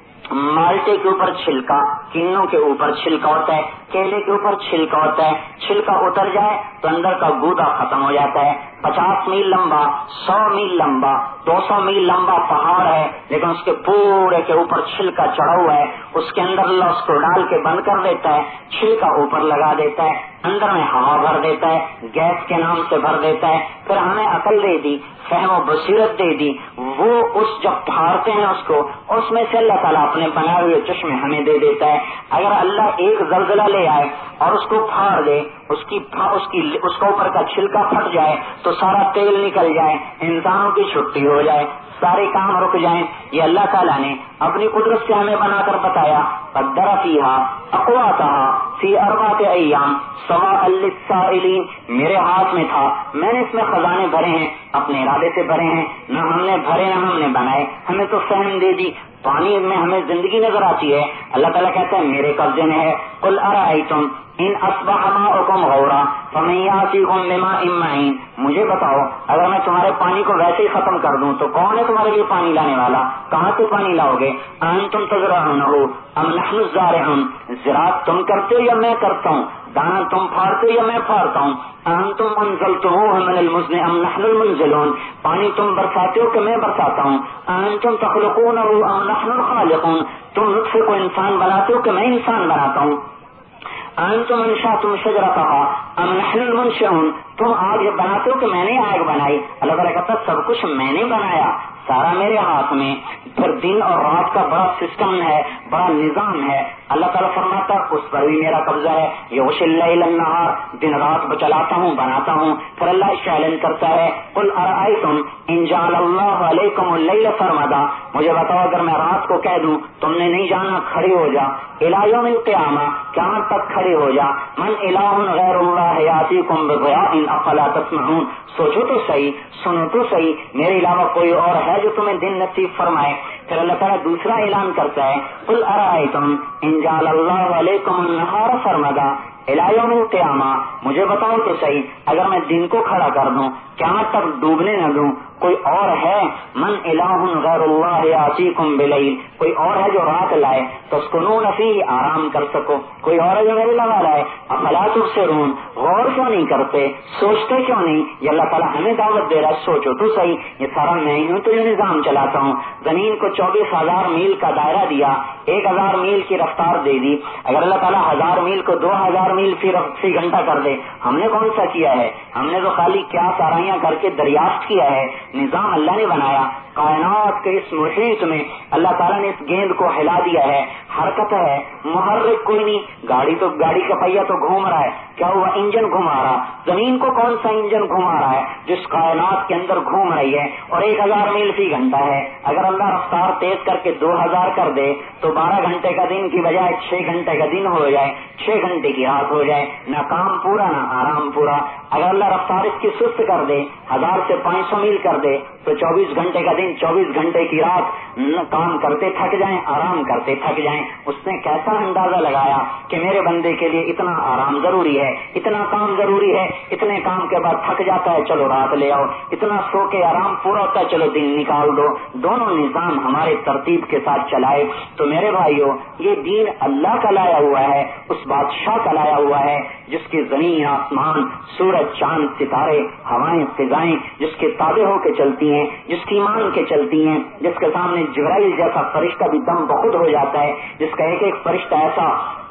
مالٹے کے اوپر چھلکا، کینوں کے اوپر چھلکا ہوتا ہے، کیلے کے اوپر چھلکا ہوتا ہے، چھلکا اتر جائے تو اندر کا گودا ختم ہو جاتا ہے۔ پچاس میل لمبا، سو میل لمبا، دو سو میل لمبا پہاڑ ہے، لیکن اس کے پورے کے اوپر چھلکا چڑھا ہوا ہے، اس کے اندر اللہ اس کو ڈال کے بند کر دیتا ہے، چھلکا اوپر لگا دیتا ہے، اندر میں ہوا بھر دیتا ہے، گیس کے نام سے بھر دیتا ہے۔ پھر ہمیں عقل دے دی، فہم و بصیرت دے دی، وہ اس جب پھاڑتے ہیں اس کو، اس میں سے اللہ تعالیٰ اپنے بنائے ہوئے چشمے ہمیں دے دیتا ہے۔ اگر اللہ ایک زلزلہ لے آئے اور اس کو پھاڑ دے، اس کی اس کی اس کا اوپر کا چھلکا پھٹ جائے تو سارا تیل نکل جائے، انسانوں کی چھٹی ہو جائے، سارے کام رک جائیں، یہ اللہ تعالیٰ نے اپنی قدرت سے ہمیں بنا کر بتایا۔ قدر فیہا اقواتها فی اربعۃ ایام سواء للسائلین، میرے ہاتھ میں تھا، میں نے اس میں خزانے بھرے ہیں، اپنے ارادے سے بھرے ہیں، نہ ہم نے بھرے نہ ہم نے بنائے، ہمیں تو فہم دے دی۔ پانی میں ہمیں زندگی نظر آتی ہے، اللہ تعالیٰ کہتا ہے میرے قبضے میں ہے۔ قل ارأیتم ان اصبح ماؤکم غورا فمن یأتیکم بماء معین، مجھے بتاؤ اگر میں تمہارے پانی کو ویسے ہی ختم کر دوں تو کون ہے تمہارے لیے پانی لانے والا؟ کہاں سے پانی لاؤ گے؟ انتم تزرعونہ ام نحن الزارعون، زراعت تم کرتے ہو یا میں کرتا ہوں؟ دانا تم پھاڑتے ہو یا میں پھاڑتا ہوں؟ انتم انزلتموہ من المزن ام نحن المنزلون، پانی تم برساتے ہو کہ میں برساتا ہوں؟ انتم تخلقونہ ام نحن الخالقون، تم نطفے کو انسان بناتے ہو کہ میں انسان بناتا ہوں؟ انتم انشأتم شجرتها ام نحن المنشئون، تم آگ بناتے ہو کہ میں نے آگ بنائی؟ اللہ تعالیٰ کہتا ہے سب کچھ میں نے بنایا، سارا میرے ہاتھ میں۔ پھر دن اور رات کا بڑا سسٹم ہے، بڑا نظام ہے۔ اللہ تعالیٰ فرماتا اس پر بھی میرا قبضہ ہے، یغشی اللیل النہار، دن رات چلاتا ہوں، بناتا ہوں۔ پھر اللہ چیلنج کرتا ہے قل ارأیتم ان جعل اللہ علیکم اللیل سرمدا، مجھے بتاؤ اگر میں رات کو کہہ دوں تم نے نہیں جانا کھڑے ہو جا، الی یوم القیامہ، قیامت تک کھڑے ہو جا، من الہ غیر اللہ یاتیکم بضیاء افلا تسمعون، سوچو تو صحیح، سنو تو صحیح، میرے علاوہ کوئی اور ہے جو تمہیں دن نصیب فرمائے؟ پھر اللہ تعالیٰ دوسرا اعلان کرتا ہے قل ارأیتم ان جعل اللہ علیکم النہار سرمدا الی یوم القیامہ، مجھے بتاؤ تو صحیح، اگر میں دن کو کھڑا کر دوں، قیامت تک ڈوبنے نہ دوں، کوئی اور ہے؟ من الہ غیر اللہ یاتیکم بلیل، کوئی اور ہے جو رات لائے تسکنون فیہ، آرام کر سکو، کوئی اور ہے جو میرے لگا رہا ہے؟ افلا تبصرون، غور کیوں نہیں کرتے، سوچتے کیوں نہیں؟ یہ اللہ تعالیٰ ہمیں دعوت دے رہا ہے، سوچو تو صحیح، یہ سارا میں ہی ہوں تو یہ نظام چلاتا ہوں۔ زمین کو چوبیس ہزار میل کا دائرہ دیا، ایک ہزار میل کی رفتار دے دی، اگر اللہ تعالیٰ ہزار میل کو دو ہزار میل فی فی گھنٹہ کر دے، ہم نے کون سا کیا ہے؟ ہم نے تو خالی کیا سارائیاں کر کے دریافت کیا ہے، نظام اللہ نے بنایا۔ کائنات کے اس محیط میں اللہ تعالیٰ نے اس گیند کو ہلا دیا ہے، حرکت ہے، محرک کوئی نہیں، گاڑی تو گاڑی کا پہیا تو گھوم رہا ہے، کیا ہوا؟ انجن گھما رہا۔ زمین کو کون سا انجن گھما رہا ہے؟ جس کائنات کے اندر گھوم رہی ہے اور ایک ہزار میل فی گھنٹہ ہے۔ اگر اللہ رفتار تیز کر کے دو ہزار کر دے تو بارہ گھنٹے کا دن کی بجائے چھ گھنٹے کا دن ہو جائے، چھ گھنٹے کی رات ہو جائے، نہ کام پورا نہ آرام پورا۔ اگر اللہ رفتار اس کی سست کر دے، ہزار سے پانچ سو میل کر دے تو چوبیس گھنٹے کا دن، چوبیس گھنٹے کی رات، کام کرتے تھک جائیں، آرام کرتے تھک جائیں۔ اس نے کیسا اندازہ لگایا کہ میرے بندے کے لیے اتنا آرام ضروری ہے، اتنا کام ضروری ہے، اتنے کام کے بعد تھک جاتا ہے، چلو رات لے آؤ، اتنا سو کے آرام پورا ہوتا ہے، چلو دن نکال دو۔ دونوں نظام ہمارے ترتیب کے ساتھ چلائے تو میرے بھائیوں، یہ دین اللہ کا لایا ہوا ہے، اس بادشاہ کا لایا ہوا ہے جس کی زمین آسمان، سورج چاند ستارے، ہوائیں فضائیں جس کے تابع ہو کے چلتی ہیں، جس کی مان کے چلتی ہیں، جس کے سامنے جبرائیل جیسا فرشتہ بھی دم بخود ہو جاتا ہے، جس کا ایک ایک فرشتہ ایسا،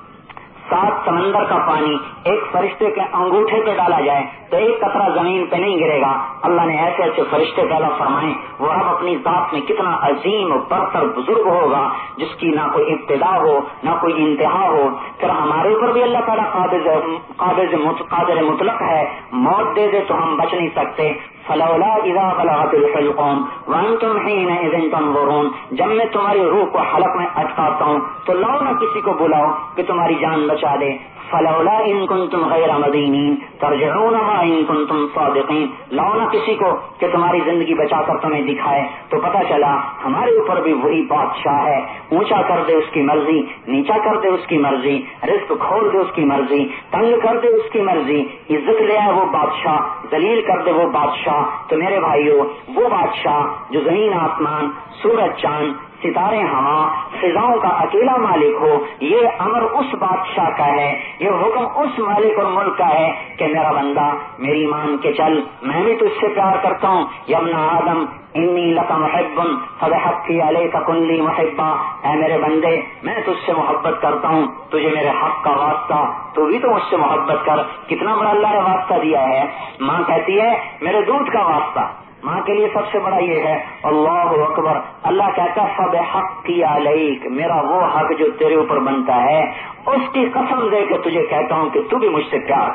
سات سمندر کا پانی ایک فرشتے کے انگوٹھے پہ ڈالا جائے تو ایک قطرہ زمین پہ نہیں گرے گا۔ اللہ نے ایسے ایسے فرشتے پیدا فرمائے، وہ رب اپنی ذات میں کتنا عظیم و برتر بزرگ ہوگا جس کی نہ کوئی ابتدا ہو نہ کوئی انتہا ہو۔ پھر ہمارے اوپر بھی اللہ تعالیٰ قابض قابض قادر مطلق ہے، موت دے دے تو ہم بچ نہیں سکتے۔ فلولا اذا بلغت الحلقوم وانتم حينئذ تنظرون، جب میں تمہاری روح کو حلق میں اٹکاتا ہوں تو لاؤ نہ کسی کو بلاؤ کہ تمہاری جان بچا دے۔ فلولا ان کنتم غیر مدینین ترجعونها ان کنتم صادقین، لاؤ نہ کسی کو کہ تمہاری زندگی بچا کر تمہیں دکھائے۔ تو پتہ چلا ہمارے اوپر بھی وہی بادشاہ ہے، اونچا کر دے اس کی مرضی، نیچا کر دے اس کی مرضی، رزق کھول دے اس کی مرضی، تنگ کر دے اس کی مرضی، عزت لے آئے وہ بادشاہ، ذلیل کر دے وہ بادشاہ۔ تو میرے بھائیو، وہ بادشاہ جو زمین آسمان، سورج چاند، ستارے ہوا، فضاؤں کا اکیلا مالک ہو، یہ امر اس بادشاہ کا ہے، یہ حکم اس مالک اور ملک کا ہے کہ میرا بندہ میری مان کے چل، میں بھی تجھ سے پیار کرتا ہوں۔ یا ابن آدم انی لک محب فبحقی علیک کن لی محبا، اے میرے بندے میں تجھ سے محبت کرتا ہوں، تجھے میرے حق کا واسطہ، تو بھی تو مجھ سے محبت کر۔ کتنا بڑا اللہ نے واسطہ دیا ہے۔ ماں کہتی ہے میرے دودھ کا واسطہ، ماں کے لیے سب سے بڑا یہ ہے۔ اللہ اکبر، اللہ کہتا ہے فبحقی علیک، میرا وہ حق جو تیرے اوپر بنتا ہے اس کی قسم دے کے تجھے کہتا ہوں کہ تو بھی مجھ سے پیار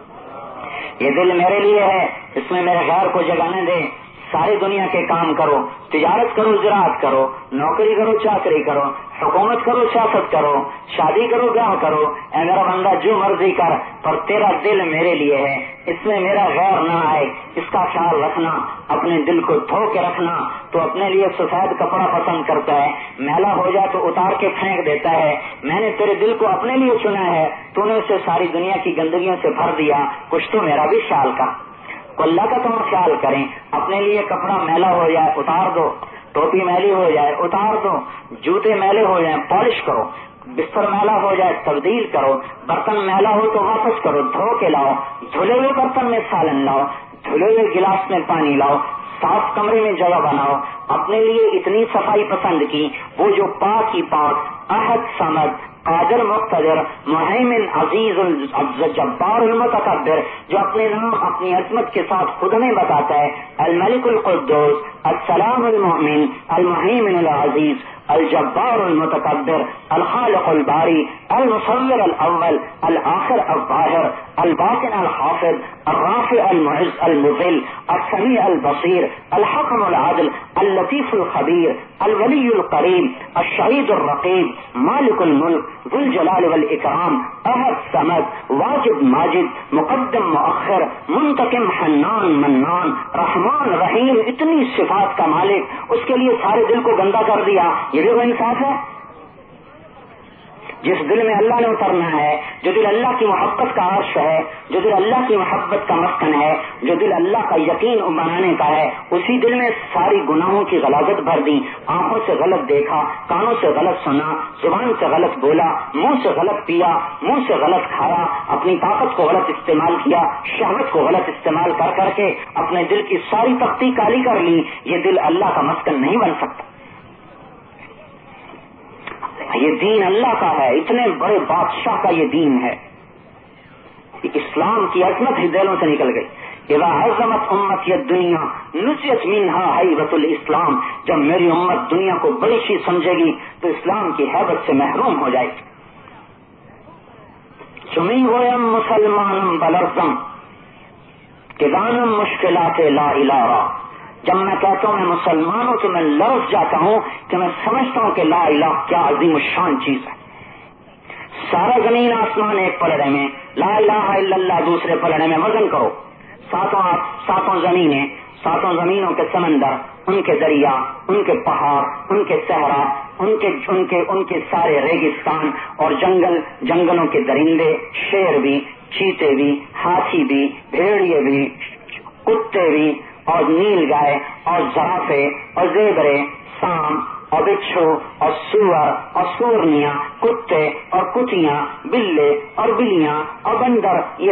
کر۔ یہ دل میرے لیے ہے، اس میں میرے غیر کو جگانے دے۔ ساری دنیا کے کام کرو، تجارت کرو، زراعت کرو، نوکری کرو، چاکری کرو، حکومت کرو، سیاست کرو، شادی کرو، بیاہ کرو، اے میرا بندہ جو مرضی کر، پر تیرا دل میرے لیے ہے، اس میں میرا غیر نہ آئے، اس کا خیال رکھنا، اپنے دل کو دھو کے رکھنا۔ تو اپنے لیے سفید کپڑا پسند کرتا ہے، میلا ہو جائے تو اتار کے پھینک دیتا ہے۔ میں نے تیرے دل کو اپنے لیے چنا ہے، تو نے اسے ساری دنیا کی گندگیوں سے بھر دیا، کچھ تو میرا بھی خیال کر۔ اللہ کا تم خیال کریں، اپنے لیے کپڑا میلا ہو جائے اتار دو، ٹوپی میلی ہو جائے اتار دو، جوتے میلے ہو جائیں پالش کرو، بستر میلا ہو جائے تبدیل کرو، برتن میلا ہو تو واپس کرو، دھو کے لاؤ، دھلے ہوئے برتن میں سالن لاؤ، دھلے ہوئے گلاس میں پانی لاؤ، صاف کمرے میں جگہ بناؤ۔ اپنے لیے اتنی صفائی پسند کی، وہ جو پاک ہی پاک، احد صمد، قادر مقتدر، محیمن عزیز الجبار المتکبر، جو اپنے نام اپنی عظمت کے ساتھ خود ہمیں بتاتا ہے، الملک القدوس، السلام المؤمن، المحیمن العزیز، الجبار المتکبر، الخالق الباری، المصور الاول، الآخر الظاہر، الباطن الحافظ، الرافع المعز المذل، السمیع البصیر، الحکم العدل، اللطیف الخبیر، الولی القریب، الشہید الرقیب، مالک الملک، ذو الجلال والاکرام، احد صمد، واجد ماجد، مقدم مؤخر، منتقم حنان منان، رحمان رحیم، اتنی صفات کا مالک، اس کے لیے سارے دل کو گندا کر دیا، یہ بھی وہ انصاف ہے؟ جس دل میں اللہ نے اترنا ہے، جو دل اللہ کی محبت کا عرش ہے، جو دل اللہ کی محبت کا مسکن ہے، جو دل اللہ کا یقین بنانے کا ہے، اسی دل میں ساری گناہوں کی غلاظت بھر دی. آنکھوں سے غلط دیکھا، کانوں سے غلط سنا، زبان سے غلط بولا، منہ سے غلط پیا، منہ سے غلط کھایا، اپنی طاقت کو غلط استعمال کیا، شہوت کو غلط استعمال کر کر کے اپنے دل کی ساری تختی کالی کر لی. یہ دل اللہ کا مسکن نہیں بن سکتا. یہ دین اللہ کا ہے، اتنے بڑے بادشاہ کا یہ دین ہے. اسلام کی عظمت ہی دلوں سے نکل گئی. اذا عظمت امت یہ دنیا نسیت منها حیبت الاسلام. جب میری امت دنیا کو بڑی چیز سمجھے گی تو اسلام کی حیبت سے محروم ہو جائے گی. چمی گویم مسلمانم بلرزم کہ دانم مشکلات لا الہ. جب میں کہتا ہوں میں مسلمان ہوں تو میں لرز جاتا ہوں کہ میں سمجھتا ہوں کہ لا الہ کیا عظیم الشان چیز ہے. سارا زمین آسمان ایک پلڑے میں، لا الہ الا اللہ دوسرے پلڑے میں. وزن کرو، ساتوں ساتوں زمینیں، ساتوں زمینوں کے سمندر، ان کے دریا، ان کے پہاڑ، ان کے صحرا، ان کے ان کے ان کے سارے ریگستان اور جنگل، جنگلوں کے درندے، شیر بھی، چیتے بھی، ہاتھی بھی، بھیڑیے بھی، کتے بھی، اور نیل گائے اور زرافے اور زیبرے، سام اور بچھو اور سور اور سورنیاں، کتے اور کتیاں، بلے اور بلیاں اور بندر، یہ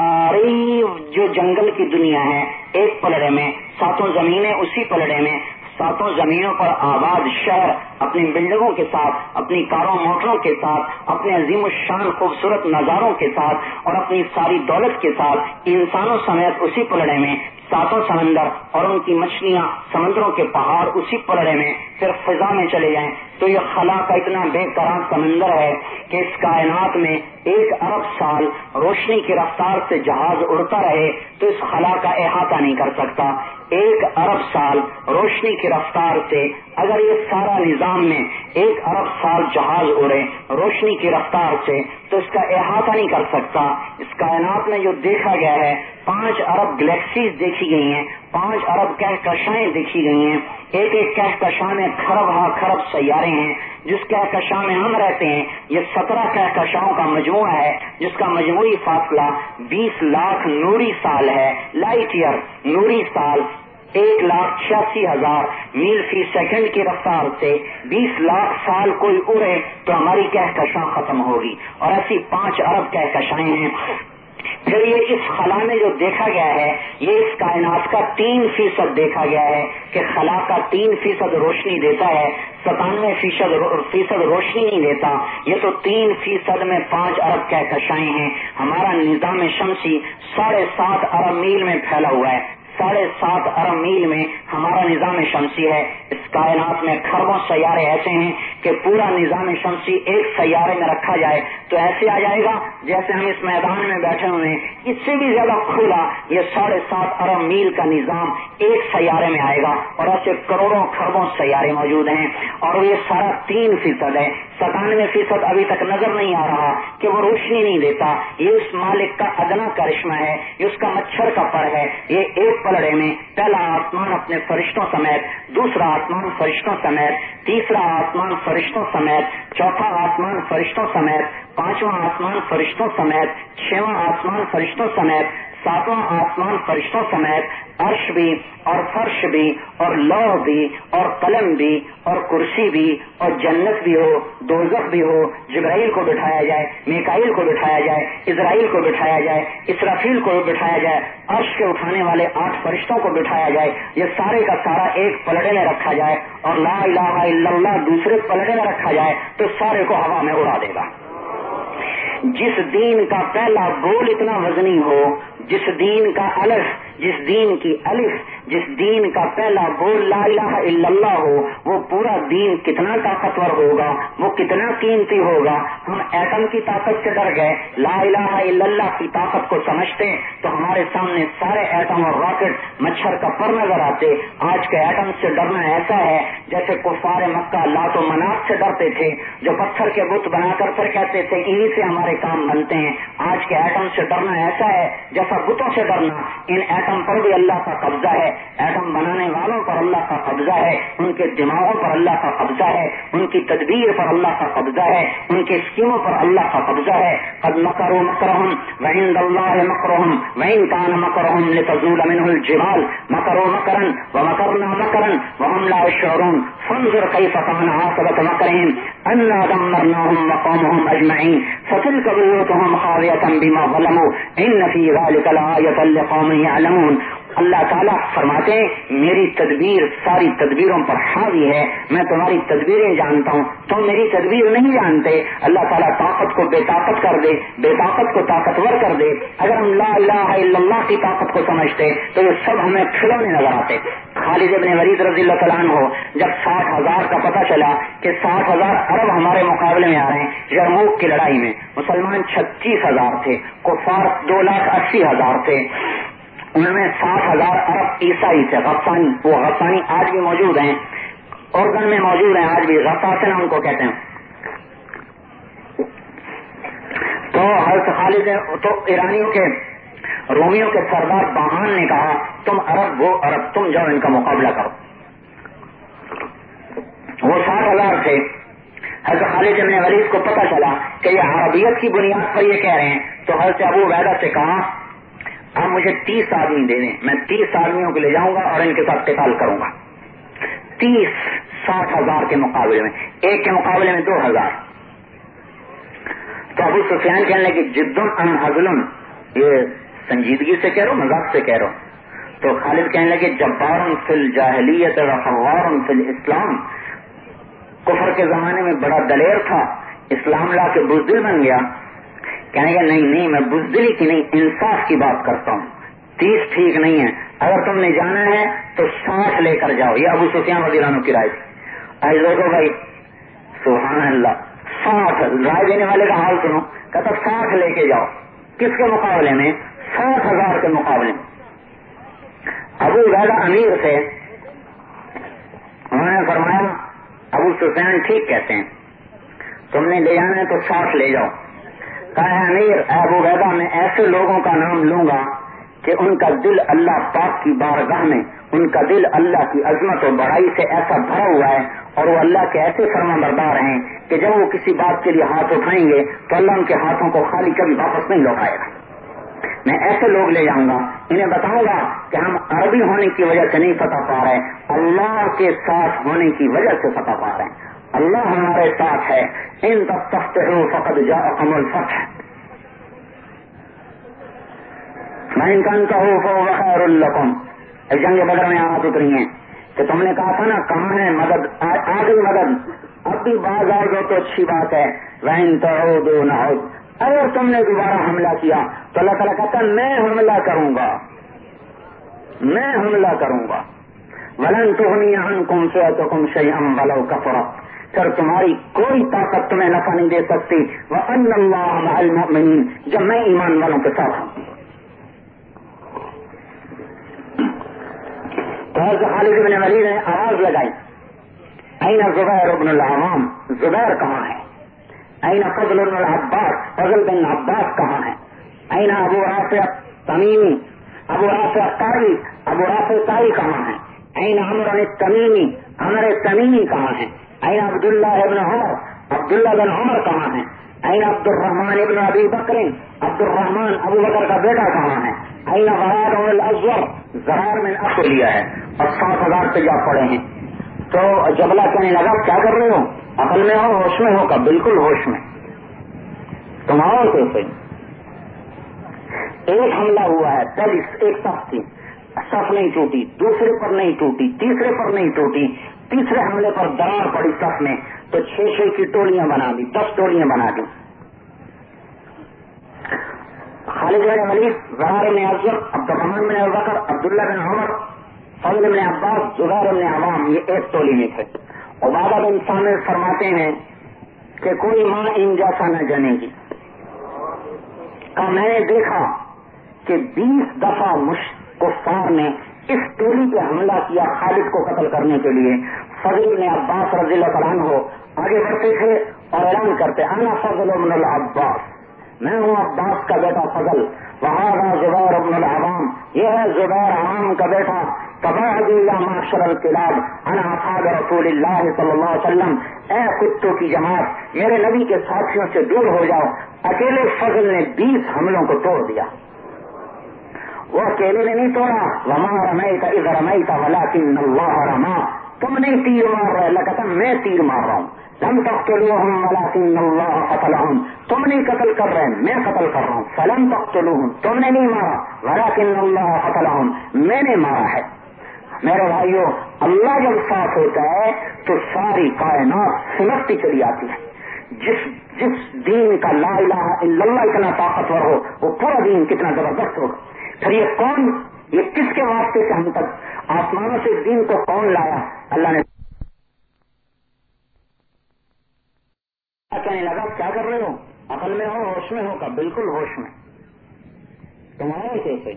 ساری جو جنگل کی دنیا ہے ایک پلڑے میں، ساتوں زمینیں اسی پلڑے میں، ساتوں زمینوں پر آباد شہر اپنی بلڈنگوں کے ساتھ، اپنی کاروں موٹروں کے ساتھ، اپنے عظیم الشان خوبصورت نظاروں کے ساتھ اور اپنی ساری دولت کے ساتھ، انسانوں سمیت اسی پلڑے میں، ساتوں سمندر اور ان کی مچھلیاں، سمندروں کے پہاڑ اسی پلڑے میں. پھر فضا میں چلے جائیں تو یہ خلا کا اتنا بے قرار سمندر ہے کہ اس کائنات میں ایک ارب سال روشنی کی رفتار سے جہاز اڑتا رہے تو اس خلا کا احاطہ نہیں کر سکتا. ایک ارب سال روشنی کی رفتار سے اگر یہ سارا نظام میں ایک ارب سال جہاز اڑے روشنی کی رفتار سے تو اس کا احاطہ نہیں کر سکتا. اس کائنات میں جو دیکھا گیا ہے، پانچ ارب گلیکسیز دیکھی گئی ہیں، پانچ ارب کہکشائیں دیکھی گئی ہیں. ایک ایک کہکشاں میں کھرب ہا کھرب سیارے ہیں. جس کہکشاں میں ہم رہتے ہیں یہ سترہ کہکشاؤں کا مجموعہ ہے جس کا مجموعی فاصلہ بیس لاکھ نوری سال ہے. لائٹ ایئر نوری سال ایک لاکھ چھیاسی ہزار میل فی سیکنڈ کی رفتار سے بیس لاکھ سال کوئی اڑے تو ہماری کہکشاں ختم ہوگی. اور ایسی پانچ ارب کہکشائیں ہیں. پھر یہ اس خلا میں جو دیکھا گیا ہے یہ اس کائنات کا تین فیصد دیکھا گیا ہے کہ خلا کا تین فیصد روشنی دیتا ہے، ستانوے فیصد فیصد روشنی نہیں دیتا. یہ تو تین فیصد میں پانچ ارب کہکشائیں ہیں. ہمارا نظام شمسی ساڑھے سات ارب میل میں پھیلا ہوا ہے. ساڑھے سات ارب میل میں ہمارا نظام شمسی ہے. اس کائنات میں کھربوں سیارے ایسے ہیں کہ پورا نظام شمسی ایک سیارے میں رکھا جائے تو ایسے آ جائے گا جیسے ہم اس میدان میں بیٹھے ہوئے ہیں. اس سے بھی زیادہ کھلا یہ ساڑھے سات ارب میل کا نظام ایک سیارے میں آئے گا. اور ایسے کروڑوں کھربوں سیارے موجود ہیں اور یہ سارا تین فیصد ہے. ستانوے فیصد ابھی تک نظر نہیں آ رہا کہ وہ روشنی نہیں دیتا. یہ اس مالک کا ادنا کرشمہ ہے، یہ اس کا مچھر کا پر ہے. یہ ایک پلڑے میں پہلا آسمان اپنے فرشتوں سمیت، دوسرا آسمان فرشتوں سمیت، تیسرا آسمان فرشتوں سمیت، چوتھا آسمان فرشتوں سمیت، پانچواں آسمان فرشتوں سمیت، چھواں آسمان فرشتوں سمیت، ساتواں آسمان فرشتوں سمیت، عرش بھی اور فرش بھی اور لوح بھی اور قلم بھی اور کرسی بھی اور جنت بھی ہو، دوزخ بھی ہو. جبرائیل کو بٹھایا جائے، میکائیل کو بٹھایا جائے، اسرائیل کو بٹھایا جائے، اسرافیل کو بٹھایا جائے، عرش کے اٹھانے والے آٹھ فرشتوں کو بٹھایا جائے. یہ سارے کا سارا ایک پلڑے میں رکھا جائے اور لا الہ الا اللہ دوسرے پلڑے میں رکھا جائے تو سارے کو ہوا میں اڑا دے گا. جس دین کا پہلا بول اتنا وزنی ہو، جس دین کا الف، جس دین کی الف، جس دین کا پہلا بول لا الہ الا اللہ ہو، وہ پورا دین کتنا طاقتور ہوگا، وہ کتنا قیمتی ہوگا. ہم ایٹم کی طاقت سے ڈر گئے، لا الہ الا اللہ کی طاقت کو سمجھتے تو ہمارے سامنے سارے ایٹم اور راکٹ مچھر کا پر نظر آتے. آج کے ایٹم سے ڈرنا ایسا ہے جیسے کفار مکہ لات و منات سے ڈرتے تھے، جو پتھر کے بت بنا کر پھر کہتے تھے انہی سے ہمارے کام بنتے ہیں. آج کے ایٹم سے ڈرنا ایسا ہے جیسا بتوں سے ڈرنا. ان ایٹم ایٹم پر بھی اللہ کا قبضہ ہے، ایٹم بنانے والوں پر اللہ کا قبضہ ہے، ان کے دماغوں پر اللہ کا قبضہ ہے، ان کی تدبیر پر اللہ کا قبضہ ہے، ان کی اسکیموں پر اللہ کا قبضہ ہے. قد مکروا مکرهم وعند اللہ مکرهم وإن كان مکرهم لتزول منه الجبال مکروا مکرا ومکرنا مکرا وهم لا يشعرون فانظر كيف كان عاقبة مكرهم أنا دمرناهم وقومهم أجمعين فتلك بيوتهم خاوية بما ظلموا إن في ذلك لآية لقوم يعلمون. اللہ تعالیٰ فرماتے ہیں میری تدبیر ساری تدبیروں پر حاوی ہے، میں تمہاری تدبیریں جانتا ہوں، تم میری تدبیر نہیں جانتے. اللہ تعالیٰ طاقت کو بے طاقت کر دے، بے طاقت کو طاقتور کر دے. اگر ہم لا الہ الا اللہ کی طاقت کو سمجھتے تو یہ سب ہمیں کھلونے نظر آتے. خالد ابن ولید رضی اللہ تعالیٰ عنہ جب ساٹھ ہزار کا پتہ چلا کہ ساٹھ ہزار عرب ہمارے مقابلے میں آ رہے ہیں، یرموک کی لڑائی میں مسلمان چھتیس ہزار تھے، کفار دو لاکھ اسی ہزار تھے، ان میں ساٹھ ہزار عرب عیسائی تھے، غسانی. وہ غسانی آج بھی موجود ہیں، اردن میں موجود ہیں آج بھی، غساسنہ ان کو کہتے ہیں. تو حضرت خالد تو ایرانیوں کے رومیوں کے سردار باہان نے کہا تم عرب وہ عرب، تم جاؤ ان کا مقابلہ کرو. وہ ساٹھ ہزار تھے. حضرت خالد بن ولید کو پتہ چلا کہ یہ عربیت کی بنیاد پر یہ کہہ رہے ہیں، تو حضرت ابو عبیدہ سے کہا آپ مجھے تیس آدمی دے دیں، میں تیس آدمیوں کو لے جاؤں گا اور ان کے ساتھ قتال کروں گا. تیس ساٹھ ہزار کے مقابلے میں، ایک کے مقابلے میں دو ہزار. تو ابو سفیان کہنے لگے جدن ام حزلن، یہ سنجیدگی سے کہہ رہو مذاق سے کہہ رہو. تو خالد کہنے لگے جبار فی الجاہلیت و خوار فی الاسلام، کفر کے زمانے میں بڑا دلیر تھا، اسلام لا کے بزدل بن گیا. کہنے گا نہیں نہیں میں بزدلی کی نہیں انصاف کی بات کرتا ہوں، تیس ٹھیک نہیں ہے، اگر تم نے جانا ہے تو ساٹھ لے کر جاؤ. یہ ابو سفیان رضی اللہ عنہ کی رائے تھی. آج لوگوں بھائی سبحان اللہ، ساٹھ رائے دینے والے کا حال سنو، کہتا ساٹھ لے کے جاؤ. کس کے مقابلے میں؟ ساٹھ ہزار کے مقابلے میں. ابو عبیدہ امیر تھے، انہوں نے فرمایا ابو سفیان ٹھیک کہتے ہیں، تم نے لے جانا ہے تو ساٹھ لے جاؤ. کہا امیر ابو عبیدہ میں ایسے لوگوں کا نام لوں گا کہ ان کا دل اللہ پاک کی بارگاہ میں، ان کا دل اللہ کی عظمت و بڑائی سے ایسا بھرا ہوا ہے اور وہ اللہ کے ایسے فرما بردار ہیں کہ جب وہ کسی بات کے لیے ہاتھ اٹھائیں گے تو اللہ ان کے ہاتھوں کو خالی کبھی واپس نہیں لوٹائے گا. میں ایسے لوگ لے جاؤں گا، انہیں بتاؤں گا کہ ہم عربی ہونے کی وجہ سے نہیں فتح پا رہے، اللہ کے ساتھ ہونے کی وجہ سے فتح پا رہے ہیں. اللہ ہمارے ساتھ ہے. ان تفتحوا فقد جاءکم الفتح وان تنتهوا فهو خیر لکم. جنگ بدر میں آیات اتری ہیں کہ تم نے کہا تھا نا کہاں ہے مدد، آ گئی مدد، اب بھی باز آ گئے تو اچھی بات ہے. وان تعودوا نعود، اگر تم نے دوبارہ حملہ کیا تو اللہ تعالیٰ کہتا ہے میں حملہ کروں گا، میں حملہ کروں گا. ولن تغنی عنکم فئتکم شیئا ولو کفرت، پھر تمہاری کوئی طاقت تمہیں نفع نہیں دے سکتی. وان اللہ مع المؤمنین، جب میں ایمان والوں کے ساتھ ہوں. تو خالد بن ولید نے آواز لگائی این زبیر بن العوام، زبیر کہاں ہے؟ این فضل بن العباس، فضل بن عباس کہاں ہے؟ این ابو رافع تمیمی، ابو رافع قاری، ابو رافع قاری کہاں ہے؟ این عمر التمیمی، عمر تمیمی کہاں ہے؟ این عبداللہ ابن عمر، عبداللہ بن عمر کہاں ہے؟ این عبد الرحمن ابن ابی بکر، عبد الرحمن ابو بکر کا بیٹا کہاں ہے؟ این غرار الازور، زرار میں اخ لیا ہے اور سات ہزار پہ جا پڑے ہیں. تو جبلہ کہنے لگا کیا کر رہے ہو؟ عقل میں ہو ہوش میں ہو؟ کا بالکل ہوش میں. تم آؤ کیسے؟ ایک حملہ ہوا ہے، پہلی ایک صف تھی، صف نہیں ٹوٹی، دوسرے پر نہیں ٹوٹی، تیسرے پر نہیں ٹوٹی، تیسرے حملے پر درار پڑی صف میں تو چھ چھ کی ٹولیاں بنا دی، دس ٹولیاں بنا دی. خالد بن ولید، زرار بن ازور، عبد الرحمن بن ابی بکر، عبداللہ بن عمر، فضل بن عباس، زبیر بن عوام، یہ ایک ٹولی میں تھے. عبادہ بن صامت فرماتے ہیں کہ کوئی ماں ان جیسا نہ جنے گی. میں نے دیکھا کہ بیس دفعہ کفار نے اس ٹولی پہ حملہ کیا خالد کو قتل کرنے کے لیے. فضل بن عباس رضی اللہ عنہ آگے بڑھتے تھے اور اعلان کرتے انا فضل بن العباس، میں ہوں عباس کا بیٹا فضل. وہاں زبیر بن العوام، یہ ہے زبیر عوام کا بیٹا. تبعدوا یا معشر الکلاب انا اصحاب رسول اللہ صلی اللہ علیہ وسلم. اے کتوں کی جماعت میرے نبی کے ساتھیوں سے دور ہو جاؤ. اکیلے فضل نے بیس حملوں کو توڑ دیا. وہ اکیلے نے نہیں توڑا. وما رمیت اذ رمیت ولکن اللہ رما. تم نہیں تیر مار رہے اللہ کہتا میں تیر مار رہا ہوں. لم تقتلوهم ولكن الله قتلهم. تم نہیں قتل کر رہے میں قتل کر رہا ہوں. فلم تقتلوهم تم نے نہیں مارا. ولكن الله قتلهم میں نے مارا ہے. میرے بھائیو اللہ جب ساتھ ہوتا ہے تو ساری کائنات سلگتی چلی آتی ہے. جس جس دین کا لا الہ الا اللہ اتنا طاقتور ہو وہ پورا دین کتنا زبردست ہوگا. پھر یہ کون یہ کس کے واسطے سے ہم تک آسمانوں سے دین کو کون لایا؟ اللہ نے کہنے لگا کیا کر رہے ہو؟ عقل میں ہو ہوش میں ہو کا؟ بالکل ہوش میں. تمہارے کیسے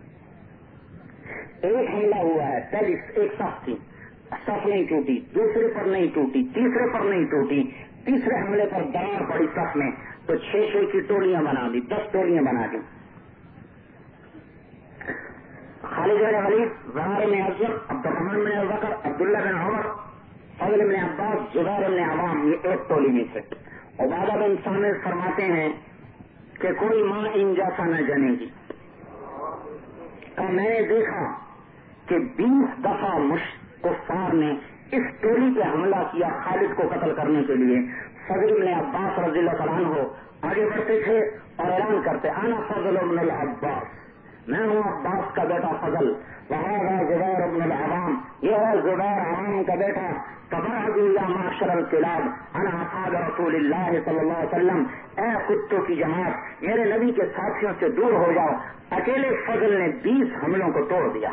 ایک حملہ ہوا ہے پہلی ایک صف تھی صف نہیں ٹوٹی، دوسرے پر نہیں ٹوٹی، تیسرے پر نہیں ٹوٹی، تیسرے حملے پر درار پڑی صف میں تو چھ چھ کی ٹولیاں بنا دی، دس ٹولیاں بنا دی. خالد بن ولید، زہر بن اعظم، عبد الرحمن بن ابوبکر، عبداللہ بن عمر، فضل بن عباس، زبیر بن عوام یہ ایک ٹولی میں سے. عبادہ بن صامت فرماتے ہیں کہ کوئی ماں ان جیسا نہ جنے گی. میں نے دیکھا کہ بیس دفعہ کفار نے اس ٹولی پہ حملہ کیا خالد کو قتل کرنے کے لیے. فضل بن عباس رضی اللہ عنہ ہو آگے بڑھتے تھے اور اعلان کرتے انا فضل بن العباس، میں ہوں عباس کا بیٹا فضل. وہذا زبیر بن العوام، یہ ہے زبیر عوام کا بیٹا. تبعدوا یا معشر الکلاب انا اصحاب رسول اللہ صلی اللہ علیہ وسلم. اے کتوں کی جماعت میرے نبی کے ساتھیوں سے دور ہو جاؤ. اکیلے فضل نے بیس حملوں کو توڑ دیا.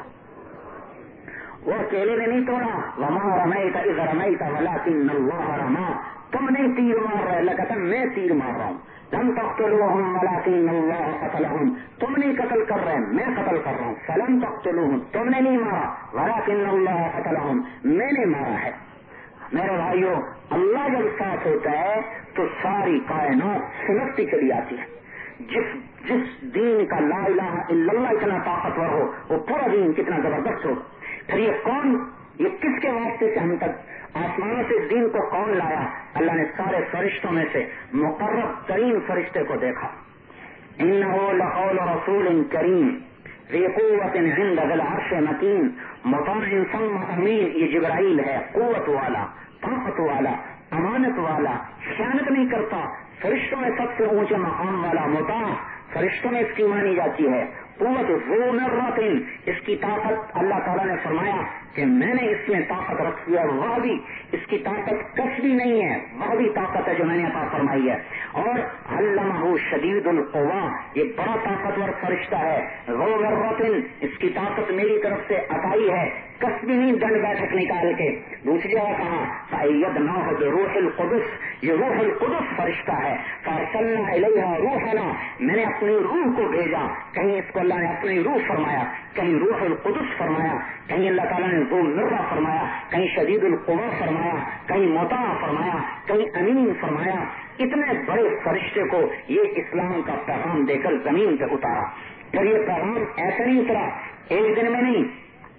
وہ اکیلے نے نہیں توڑا. وما رمیت اذ رمیت ولکن اللہ رما. تم نہیں تیر مار رہے اللہ کہتا میں تیر مار رہا ہوں. لم تقتلوهم ولكن الله قتلهم. تم نہیں قتل کر رہے میں قتل کر رہا ہوں. فلم تقتلوهم تم نے نہیں مارا. ولكن الله قتلهم میں نے مارا ہے. میرے بھائیو اللہ جب ساتھ ہوتا ہے تو ساری کائنات سلگتی چلی آتی ہے. جس جس دین کا لا الہ الا اللہ اتنا طاقتور ہو وہ پورا دین کتنا زبردست ہو. پھر یہ کون یہ کس کے واسطے سے ہم تک آسمانوں سے دین کو کون لایا؟ اللہ نے سارے فرشتوں میں سے مقرب ترین فرشتے کو دیکھا. انه لقول رسول کریم ذی قوت عند ذی العرش مکین مطاع ثم امین. یہ جبرائیل ہے، قوت والا، طاقت والا، امانت والا، خیانت نہیں کرتا، فرشتوں میں سب سے اونچے مقام والا، مطاع فرشتوں میں اس کی مانی جاتی ہے. قوت ذو مرۃ، اس کی طاقت اللہ تعالیٰ نے فرمایا کہ میں نے اس میں طاقت رکھی ہے. وہ بھی اس کی طاقت کسبی نہیں ہے، وہ بھی طاقت ہے جو میں نے عطا فرمائی ہے. اور علمہ شدید القوا، یہ بڑا طاقتور فرشتہ ہے. ذو مرۃ، اس کی طاقت میری طرف سے عطائی ہے، کسبی نہیں دن بیٹھک نکال کے. دوسری جگہ کہا فأیدناہ بروح القدس، یہ روح القدس فرشتہ ہے. فارسلنا الیہا روحنا، میں نے اپنی روح کو بھیجا. کہیں اس کو اللہ نے اپنی روح فرمایا، کہیں روح القدس فرمایا، کہیں اللہ تعالیٰ نے ذو مرہ فرمایا، کہیں شدید القوا فرمایا، کہیں مطاع فرمایا، کہیں امین فرمایا. اتنے بڑے فرشتے کو یہ اسلام کا پیغام دے کر زمین پہ اتارا. پھر یہ پیغام ایسے نہیں اترا ایک دن میں نہیں،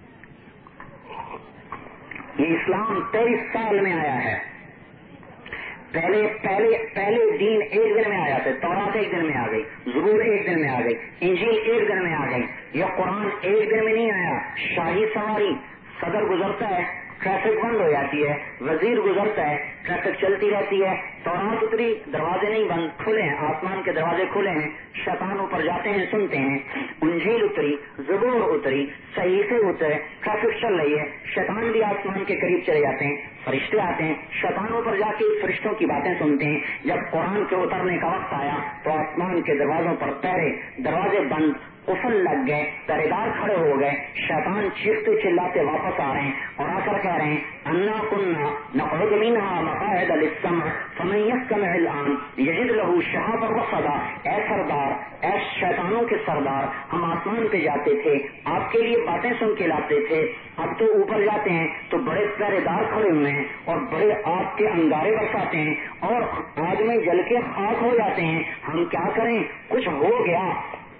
یہ اسلام تیئیس سال میں آیا ہے. پہلے پہلے پہلے دین ایک دن میں آیا تھا، تورات ایک دن میں آ گئی، زبور ایک دن میں آ گئی، انجیل ایک دن میں آ گئی. یہ قرآن ایک دن میں نہیں آیا. شاہی سواری، صدر گزرتا ہے ٹریفک بند ہو جاتی ہے، وزیر گزرتا ہے ٹریفک چلتی رہتی ہے. تورات اتری، دروازے نہیں بند، کھلے ہیں، آسمان کے دروازے کھلے ہیں، شیطان اوپر جاتے ہیں سنتے ہیں. انجیل اتری، زبور اتری، صحیفے اترے، ٹریفک چل رہی ہے، شیطان بھی آسمان کے قریب چلے جاتے ہیں، فرشتے آتے ہیں، شیطانوں پر جا کے فرشتوں کی باتیں سنتے ہیں. جب قرآن کے اترنے کا وقت آیا تو آسمان کے دروازوں پر پہرے، دروازے بند، قفل لگ گئے، پہرے دار کھڑے ہو گئے. شیطان چیختے چلاتے واپس آ رہے ہیں اور آ کر کہہ رہے ہیں انا كنا نقعد منها مقاعد للسمع فمن يستمع الان يجد له شهابا رصدا. اے سردار، اے شیطانوں کے سردار، ہم آسمان پہ جاتے تھے، آپ کے لیے باتیں سن کے لاتے تھے. اب تو اوپر جاتے ہیں تو بڑے پہرے دار کھڑے ہوئے ہیں اور بڑے آگ کے انگارے برساتے ہیں اور آگ میں جل کے خاک ہو جاتے ہیں. ہم کیا کریں؟ کچھ ہو گیا.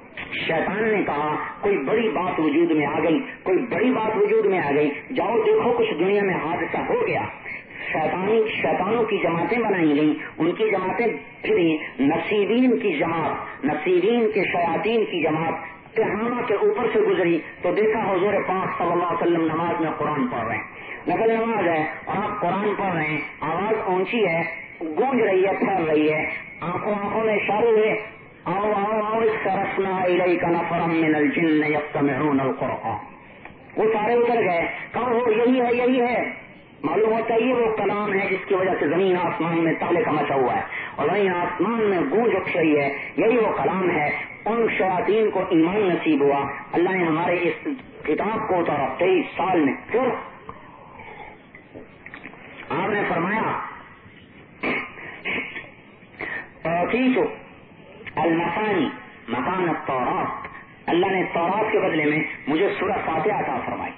شیطان نے کہا کوئی بڑی بات وجود میں آ گئی، کوئی بڑی بات وجود میں آ گئی، جاؤ دیکھو کچھ دنیا میں حادثہ ہو گیا۔ شیطانی شیطانوں کی جماعتیں بنائی گئیں، ان کی جماعتیں پھری، نصیبین کی جماعت، نصیبین کے شیاطین کی جماعت تہامہ کے اوپر سے گزری تو دیکھا حضور پاک صلی اللہ علیہ وسلم نماز میں قرآن پڑھ رہے ہیں، نفل نماز ہے اور آپ قرآن پڑھ رہے ہیں، آواز اونچی ہے، گونج رہی ہے، پھیل رہی ہے، آنکھوں آنکھوں میں اشارے ہوئے، آؤ آؤ آؤ صرفنا الیک نفرا من الجن یستمعون القرآن، وہ سارے اتر گئے، کہا وہ یہی ہے یہی ہے، معلوم ہوتا ہے یہ وہ کلام ہے جس کی وجہ سے زمین آسمان میں تہلکہ کا مچا ہوا ہے اور وہیں آسمان میں گونج اٹھ رہی ہے، یہی وہ کلام ہے۔ ان شیاطین کو ایمان نصیب ہوا، اللہ نے ہمارے اس کتاب کو اتارا تیئیس سال میں، پھر آپ نے فرمایا توتیتو المثانی مکان التورات، اللہ نے تورات کے بدلے میں مجھے سورہ فاتحہ عطا فرمائی،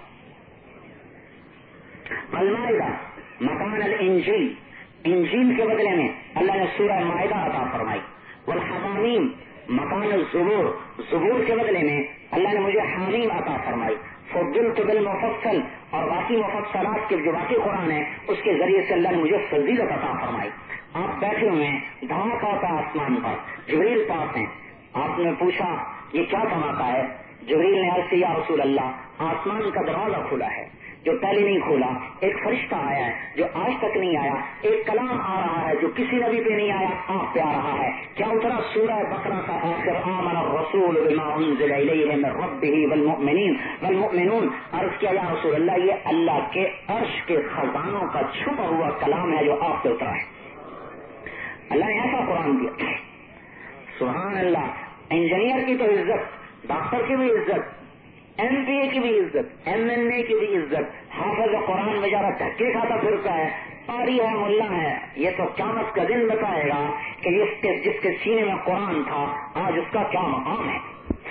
المائدہ مکان الانجیل، انجیل کے بدلے میں اللہ نے سورہ مائدہ عطا فرمائی، والحمامیم مکان الزبور، زبور کے بدلے میں اللہ نے مجھے حامیم عطا فرمائی، فضلت بالمفصل، اور باقی مفصلات کے جو باقی قرآن ہے اس کے ذریعے سے اللہ نے مجھے فضیلت عطا فرمائی۔ آپ بیٹھے ہوئے ہیں، دھماکہ ہوتا ہے آسمان پر، جبریل پاس ہیں، آپ نے پوچھا یہ کیا دھماکہ ہے؟ جبریل نے عرض کیا یا رسول اللہ آسمان کا دروازہ کھلا ہے جو پہلے نہیں کھولا، ایک فرشتہ آیا ہے جو آج تک نہیں آیا، ایک کلام آ رہا ہے جو کسی نبی پہ نہیں آیا، آپ پہ آ رہا ہے۔ کیا اترا؟ سورہ بقرہ کا آخر، آمن الرسول بما انزل الیہ من ربہ والمؤمنین والمؤمنون۔ عرض کیا یا رسول اللہ یہ اللہ کے عرش کے خزانوں کا چھپا ہوا کلام ہے جو آپ پہ اترا ہے۔ اللہ نے ایسا قرآن دیا، سبحان اللہ۔ انجینئر کی تو عزت، ڈاکٹر کی بھی عزت، ایم پی اے کی بھی عزت، ایم این اے کی بھی عزت، حافظ قرآن بیچارہ دھکے کھاتا پھرتا ہے، قاری ہے، ملا ہے، یہ تو قیامت کا دن بتائے گا کہ جس کے جس کے سینے میں قرآن تھا آج اس کا کیا مقام ہے۔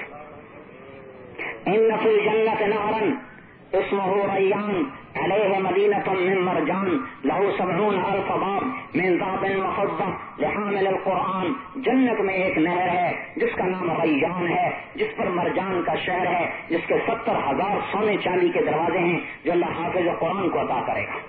ان فی الجنۃ نہرا اسمہ ریان علیہ مدینۃ من مرجان لہ سبعون الف باب من ذهب مفضہ لحامل القرآن، جنت میں ایک نہر ہے جس کا نام ریان ہے، جس پر مرجان کا شہر ہے، جس کے ستر ہزار سونے چاندی کے دروازے ہیں جو اللہ حافظ قرآن کو عطا کرے گا۔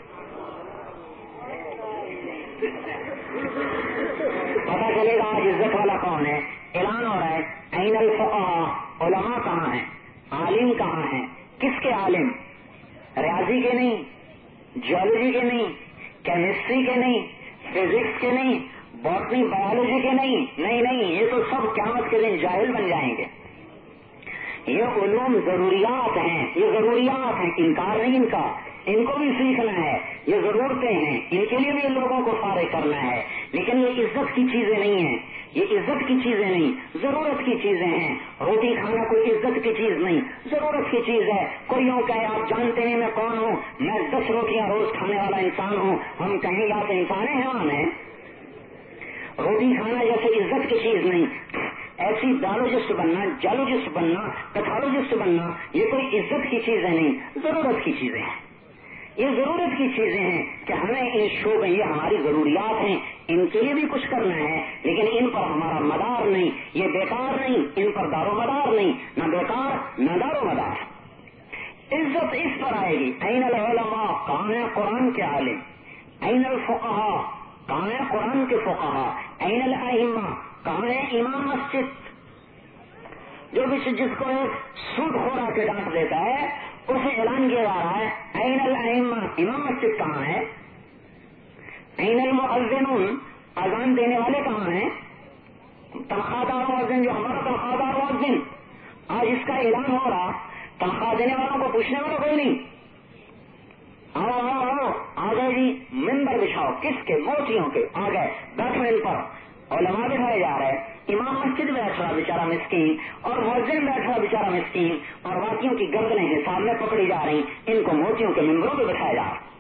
پتا چلے گا آج عزت والا کون ہے۔ اعلان ہو رہا ہے این الفقہاء، علماء کہاں ہیں، عالم کہاں ہیں؟ کس کے عالم؟ ریاضی کے نہیں، جیولوجی کے نہیں، کیمسٹری کے نہیں، فزکس کے نہیں، باٹنی بایولوجی کے نہیں، نہیں نہیں، یہ تو سب قیامت کے دن جاہل بن جائیں گے۔ یہ علوم ضروریات ہیں، یہ ضروریات ہیں، انکار نہیں ان کا، ان کو بھی سیکھنا ہے، یہ ضرورتیں ہیں، ان کے لیے بھی لوگوں کو فارغ کرنا ہے، لیکن یہ عزت کی چیزیں نہیں ہیں، یہ عزت کی چیزیں نہیں، ضرورت کی چیزیں ہیں۔ روٹی کھانا کوئی عزت کی چیز نہیں، ضرورت کی چیز ہے۔ کوئی یوں کہے آپ جانتے ہیں میں کون ہوں، میں دس روٹیاں روز کھانے والا انسان ہوں، ہم کہیں گے آپ انسان ہیں، حیوان ہیں؟ روٹی کھانا جیسے عزت کی چیز نہیں، ایسی بایولوجسٹ بننا، جیولوجسٹ بننا، پیتھولوجسٹ بننا یہ کوئی عزت کی چیزیں نہیں، ضرورت کی چیزیں ہیں۔ یہ ضرورت کی چیزیں ہیں کہ ہمیں ان شعبے، یہ ہماری ضروریات ہیں، ان کے لیے بھی کچھ کرنا ہے، لیکن ان پر ہمارا مدار نہیں، یہ بیکار نہیں، ان پر دار و مدار نہیں، نہ بیکار نہ دار و مدار۔ عزت اس پر آئے گی، این العلماء، کہاں ہیں قرآن کے عالم؟ این الفقہاء، کہاں ہیں قرآن کے فقہاء؟ این الائمہ، کہاں ہیں امام مسجد؟ جو بھی جس کو سود خورا کے ڈانٹ دیتا ہے اسے اعلان کیا جا رہا ہے این الائمہ، امام مسجد کہاں ہے؟ این المؤذنون، اذان دینے والے کہاں ہیں؟ تنخواہ دار مؤذن، جو ہمارا تنخواہ دار مؤذن، آج اس کا اعلان ہو رہا، تنخواہ دینے والوں کو پوچھنے والا کوئی نہیں، آؤ آؤ آؤ آ گئے جی، ممبر بچھاؤ، کس کے؟ موتیوں کے، آ گئے، بیٹھو ان پر، علماء بٹھائے جا رہے ہیں، امام مسجد بیٹھ رہا بیچارہ مسکین، اور مؤذن بیٹھ رہا بیچارہ مسکین، اور باقیوں کی گردنیں حساب میں پکڑی جا رہی، ان کو موتیوں کے ممبروں پہ بٹھایا جا رہا۔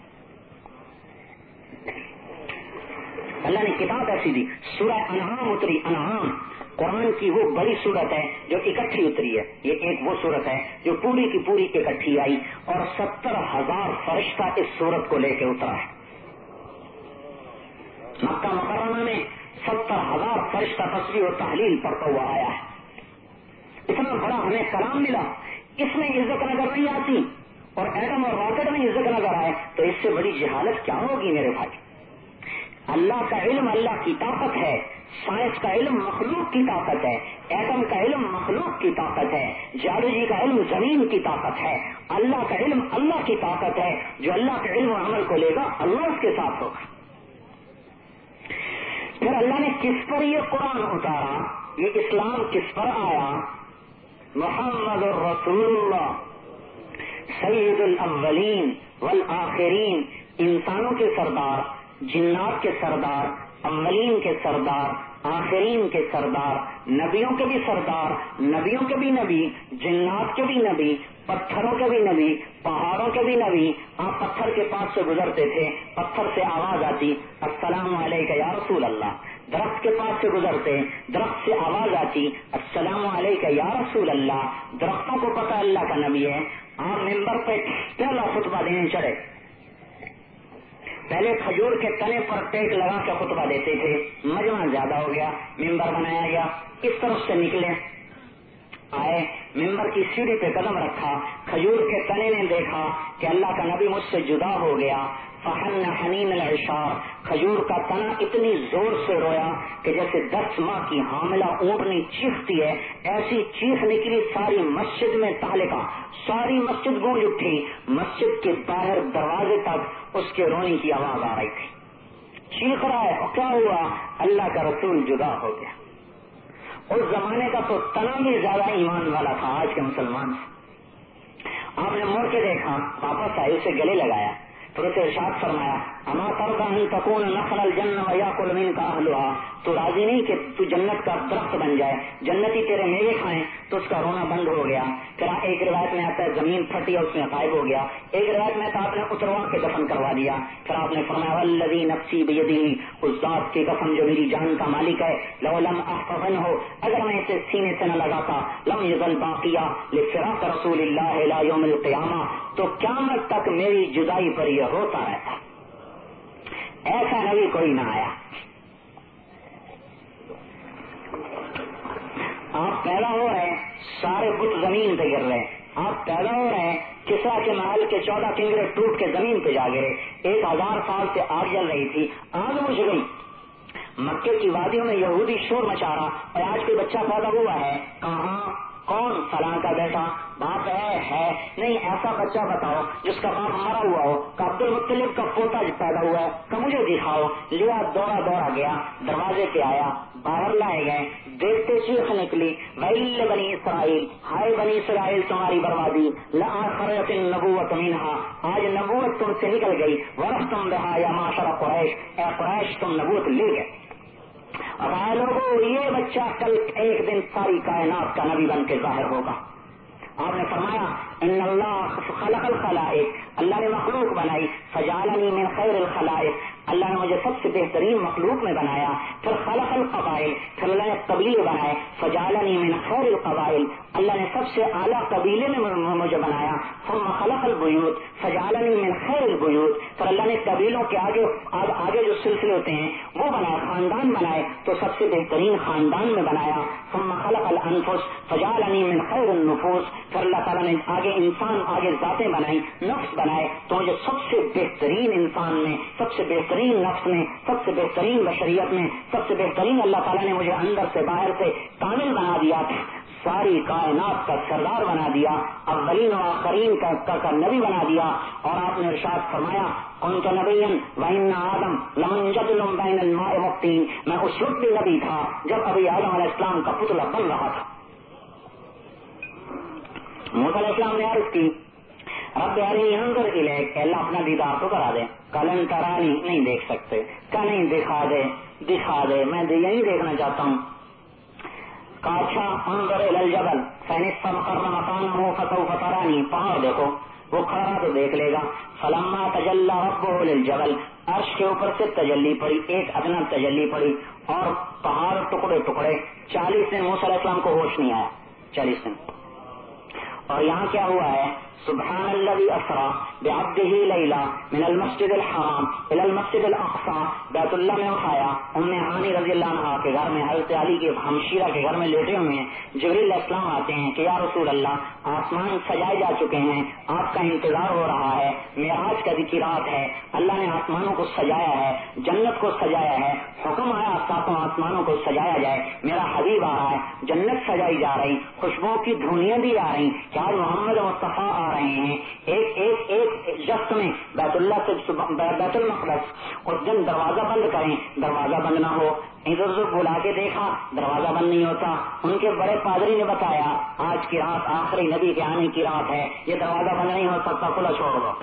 اللہ نے کتاب ایسی دی، سورہ انعام اتری، انعام قرآن کی وہ بڑی صورت ہے جو اکٹھی اتری ہے، یہ ایک وہ صورت ہے جو پوری کی پوری اکٹھی آئی، اور ستر ہزار فرشتہ اس صورت کو لے کے اترا ہے۔ مکہ مکرمہ میں ستر ہزار فرشتہ تسبیح و تحلیل پڑھتا ہوا آیا ہے۔ اتنا بڑا ہمیں کلام ملا، اس میں یہ ذکر نظر نہیں آتی اور ایٹم اور راکٹ میں یہ ذکر نظر آئے تو اس سے بڑی جہالت کیا ہوگی میرے بھائی؟ اللہ کا علم اللہ کی طاقت ہے، سائنس کا علم مخلوق کی طاقت ہے، ایٹم کا علم مخلوق کی طاقت ہے، جیولوجی کا علم زمین کی طاقت ہے، اللہ کا علم اللہ کی طاقت ہے۔ جو اللہ کے علم و عمل کو لے گا اللہ اس کے ساتھ ہوگا۔ پھر اللہ نے کس پر یہ قرآن اتارا، یہ اسلام کس پر آیا؟ محمد الرسول اللہ سید الاولین والآخرین، انسانوں کے سردار، جنات کے سردار، اولین کے سردار، آخرین کے سردار، نبیوں کے بھی سردار، نبیوں کے بھی نبی، جنات کے بھی نبی، پتھروں کے بھی نبی، پہاڑوں کے بھی نبی۔ آپ پتھر کے پاس سے گزرتے تھے، پتھر سے آواز آتی السلام علیکہ یا رسول اللہ۔ درخت کے پاس سے گزرتے، درخت سے آواز آتی السلام علیکہ یا رسول اللہ۔ درختوں کو پتہ اللہ کا نبی ہے۔ آپ ممبر پہ پہلا خطبہ دینے چڑھے، پہلے کھجور کے تنے پر ٹیک لگا کے خطبہ دیتے تھے، مجمع زیادہ ہو گیا، ممبر بنایا گیا، اس طرف سے نکلے آئے، ممبر کی سیڑھی پہ قدم رکھا، کھجور کے تنے نے دیکھا کہ اللہ کا نبی مجھ سے جدا ہو گیا، فحن حنین العشار، کھجور کا تنا اتنی زور سے رویا کہ جیسے دس ماہ کی حاملہ اونٹنی چیختی ہے، ایسی چیخ نکلی ساری مسجد میں تعلقہ، ساری مسجد گونج اٹھی، مسجد کے باہر دروازے تک اس کے رونے کی آواز آ رہی تھی، چیخ رہا ہے، کیا ہوا؟ اللہ کا رسول جدا ہو گیا۔ اس زمانے کا تو تنا بھی زیادہ ایمان والا تھا آج کے مسلمان سے۔ آپ نے مڑ کے دیکھا، واپس آئے، اسے گلے لگایا، پھر اسے ارشاد فرمایا اما ترضى ان تكون نخل الجنة ويأكل منك اهلها، تو راضی نہیں کہ تو جنت کا درخت بن جائے، جنتی تیرے میوے کھائیں؟ تو اس کا رونا بند ہو گیا۔ پھر ایک روایت میں آتا ہے زمین پھٹی اور اس میں غائب ہو گیا، ایک روایت میں آپ نے اتروا کے دفن کروا دیا۔ پھر آپ نے فرمایا والذی نفسی بیدہ، اس ذات کی قسم جو میری جان کا مالک ہے، لو لم احفظنہ، اگر میں اسے سینے سے نہ لگاتا، لم یزل باقیہ لفراق رسول اللہ الی یوم القیامہ، تو قیامت تک میری جدائی پر یہ روتا رہتا۔ ایسا نبی کوئی نہ آیا۔ آپ پیدا ہو رہے ہیں، سارے بت زمین پہ گر رہے، آپ پیدا ہو رہے ہیں، کسرا کے محل کے چودہ کنگرے ٹوٹ کے زمین پہ جا گرے، ایک ہزار سال سے آگ جل رہی تھی، آگ بجھ گئی، مکے کی وادیوں میں یہودی شور مچا رہا، اور آج کوئی بچہ پیدا ہوا ہے، کہاں، کون؟ فلاں کا بیٹا، باپ ہے ہے نہیں، ایسا بچہ بتاؤ جس کا باپ مرا ہوا ہو، کہ عبد المطلب کا پوتا پیدا ہوا ہے، کہ مجھے دکھاؤ۔ لیا، دوڑا دوڑا گیا، دروازے پہ آیا، باہر لائے گئے، دیکھتے چیخ نکلی ویل بنی اسرائیل، ہائے بنی اسرائیل تمہاری بربادی، لآخرت النبوۃ منہا، آج نبوت تم سے نکل گئی، ورثتم بہا یا معشر قریش، اے قریش تم نبوت لے گئے۔ اور آئے لوگوں، یہ بچہ کل ایک دن ساری کائنات کا نبی بن کے ظاہر ہوگا۔ آپ نے فرمایا ان اللہ خلق الخلائق، اللہ نے مخلوق بنائی، فجعلنی من خیر الخلائق، اللہ نے مجھے سب سے بہترین مخلوق میں بنایا۔ پھر خلق القبائل، پھر اللہ نے قبیلے بنائے، فجعلنی من خیر القبائل، اللہ نے سب سے اعلیٰ قبیلے میں مجھے بنایا۔ ثم خلق البیوت فجعلنی من خیر البیوت، پھر اللہ نے قبیلوں کے آگے آگے جو سلسلے ہوتے ہیں وہ بنائے، خاندان بنائے، تو سب سے بہترین خاندان میں بنایا۔ ثم خلق الانفس فجعلنی من خیر النفوس، پھر اللہ تعالیٰ نے آگے انسان آگے ذاتیں بنائی، نفس بنائے، تو مجھے سب سے بہترین انسان میں، سب سے بہترین نفس میں، سب سے بہترین بشریت میں، سب سے بہترین اللہ تعالیٰ نے مجھے اندر سے باہر سے کامل بنا دیا، ساری کائنات کا سردار بنا دیا، اولین و آخرین کا, کا, کا نبی بنا دیا۔ اور آپ نے ارشاد فرمایا کنت نبیا وان آدم لمنجدل بین الماء مبتین، میں اس وقت بھی نبی تھا جب ابھی آدم علیہ السلام کا پتلا بن رہا تھا۔ موسیٰ علیہ السلام نے عرض کی رب ارنی انظر الیک، اللہ اپنا دیدار تو کرا دے، کلن ترانی، نہیں دیکھ سکتے، کہ نہیں دکھا دے دکھا دے میں یہی دیکھنا چاہتا ہوں۔ کاچھا انظر الی الجبل فإن استقر مکانہ فسوف ترانی، پہاڑ دیکھو، وہ کھڑا تو دیکھ لے گا۔ فلما تجلی ربہ للجبل، عرش کے اوپر سے تجلی پڑی، ایک ادنا تجلی پڑی اور پہاڑ ٹکڑے ٹکڑے، چالیس دن موسیٰ علیہ السلام کو ہوش نہیں آیا، چالیس دن۔ اور یہاں کیا ہوا ہے، سبحان الذي اسرا بعبده ليلا من المسجد الحرام الى المسجد الاقصى. بیت اللہ میں اٹھایا. ام ہانی رضی اللہ عنہا کے گھر میں حضرت علی کے ہمشیرہ کے گھر میں لیٹے ہوئے ہیں. جبریل علیہ السلام آتے ہیں کہ یا رسول اللہ آسمان سجائے جا چکے ہیں, آپ کا انتظار ہو رہا ہے, معراج کا کی رات ہے, اللہ نے آسمانوں کو سجایا ہے, جنت کو سجایا ہے, حکم آیا ساتوں آسمانوں کو سجایا جائے, میرا حبیب آ رہا ہے, جنت سجائی جا رہی, خوشبو کی دھونیاں بھی آ رہی کہ آج محمد مصطفیٰ آ رہے ہیں. ایک ایک ایک جست میں بیت اللہ سے بیت المقدس. اس دن دروازہ بند کریں, دروازہ بند نہ ہو. ادھر ادھر بلا کے دیکھا, دروازہ بند نہیں ہوتا. ان کے بڑے پادری نے بتایا آج کی رات آخری نبی کے آنے کی رات ہے, یہ دروازہ بند نہیں ہو سکتا, کھلا چھوڑ دو.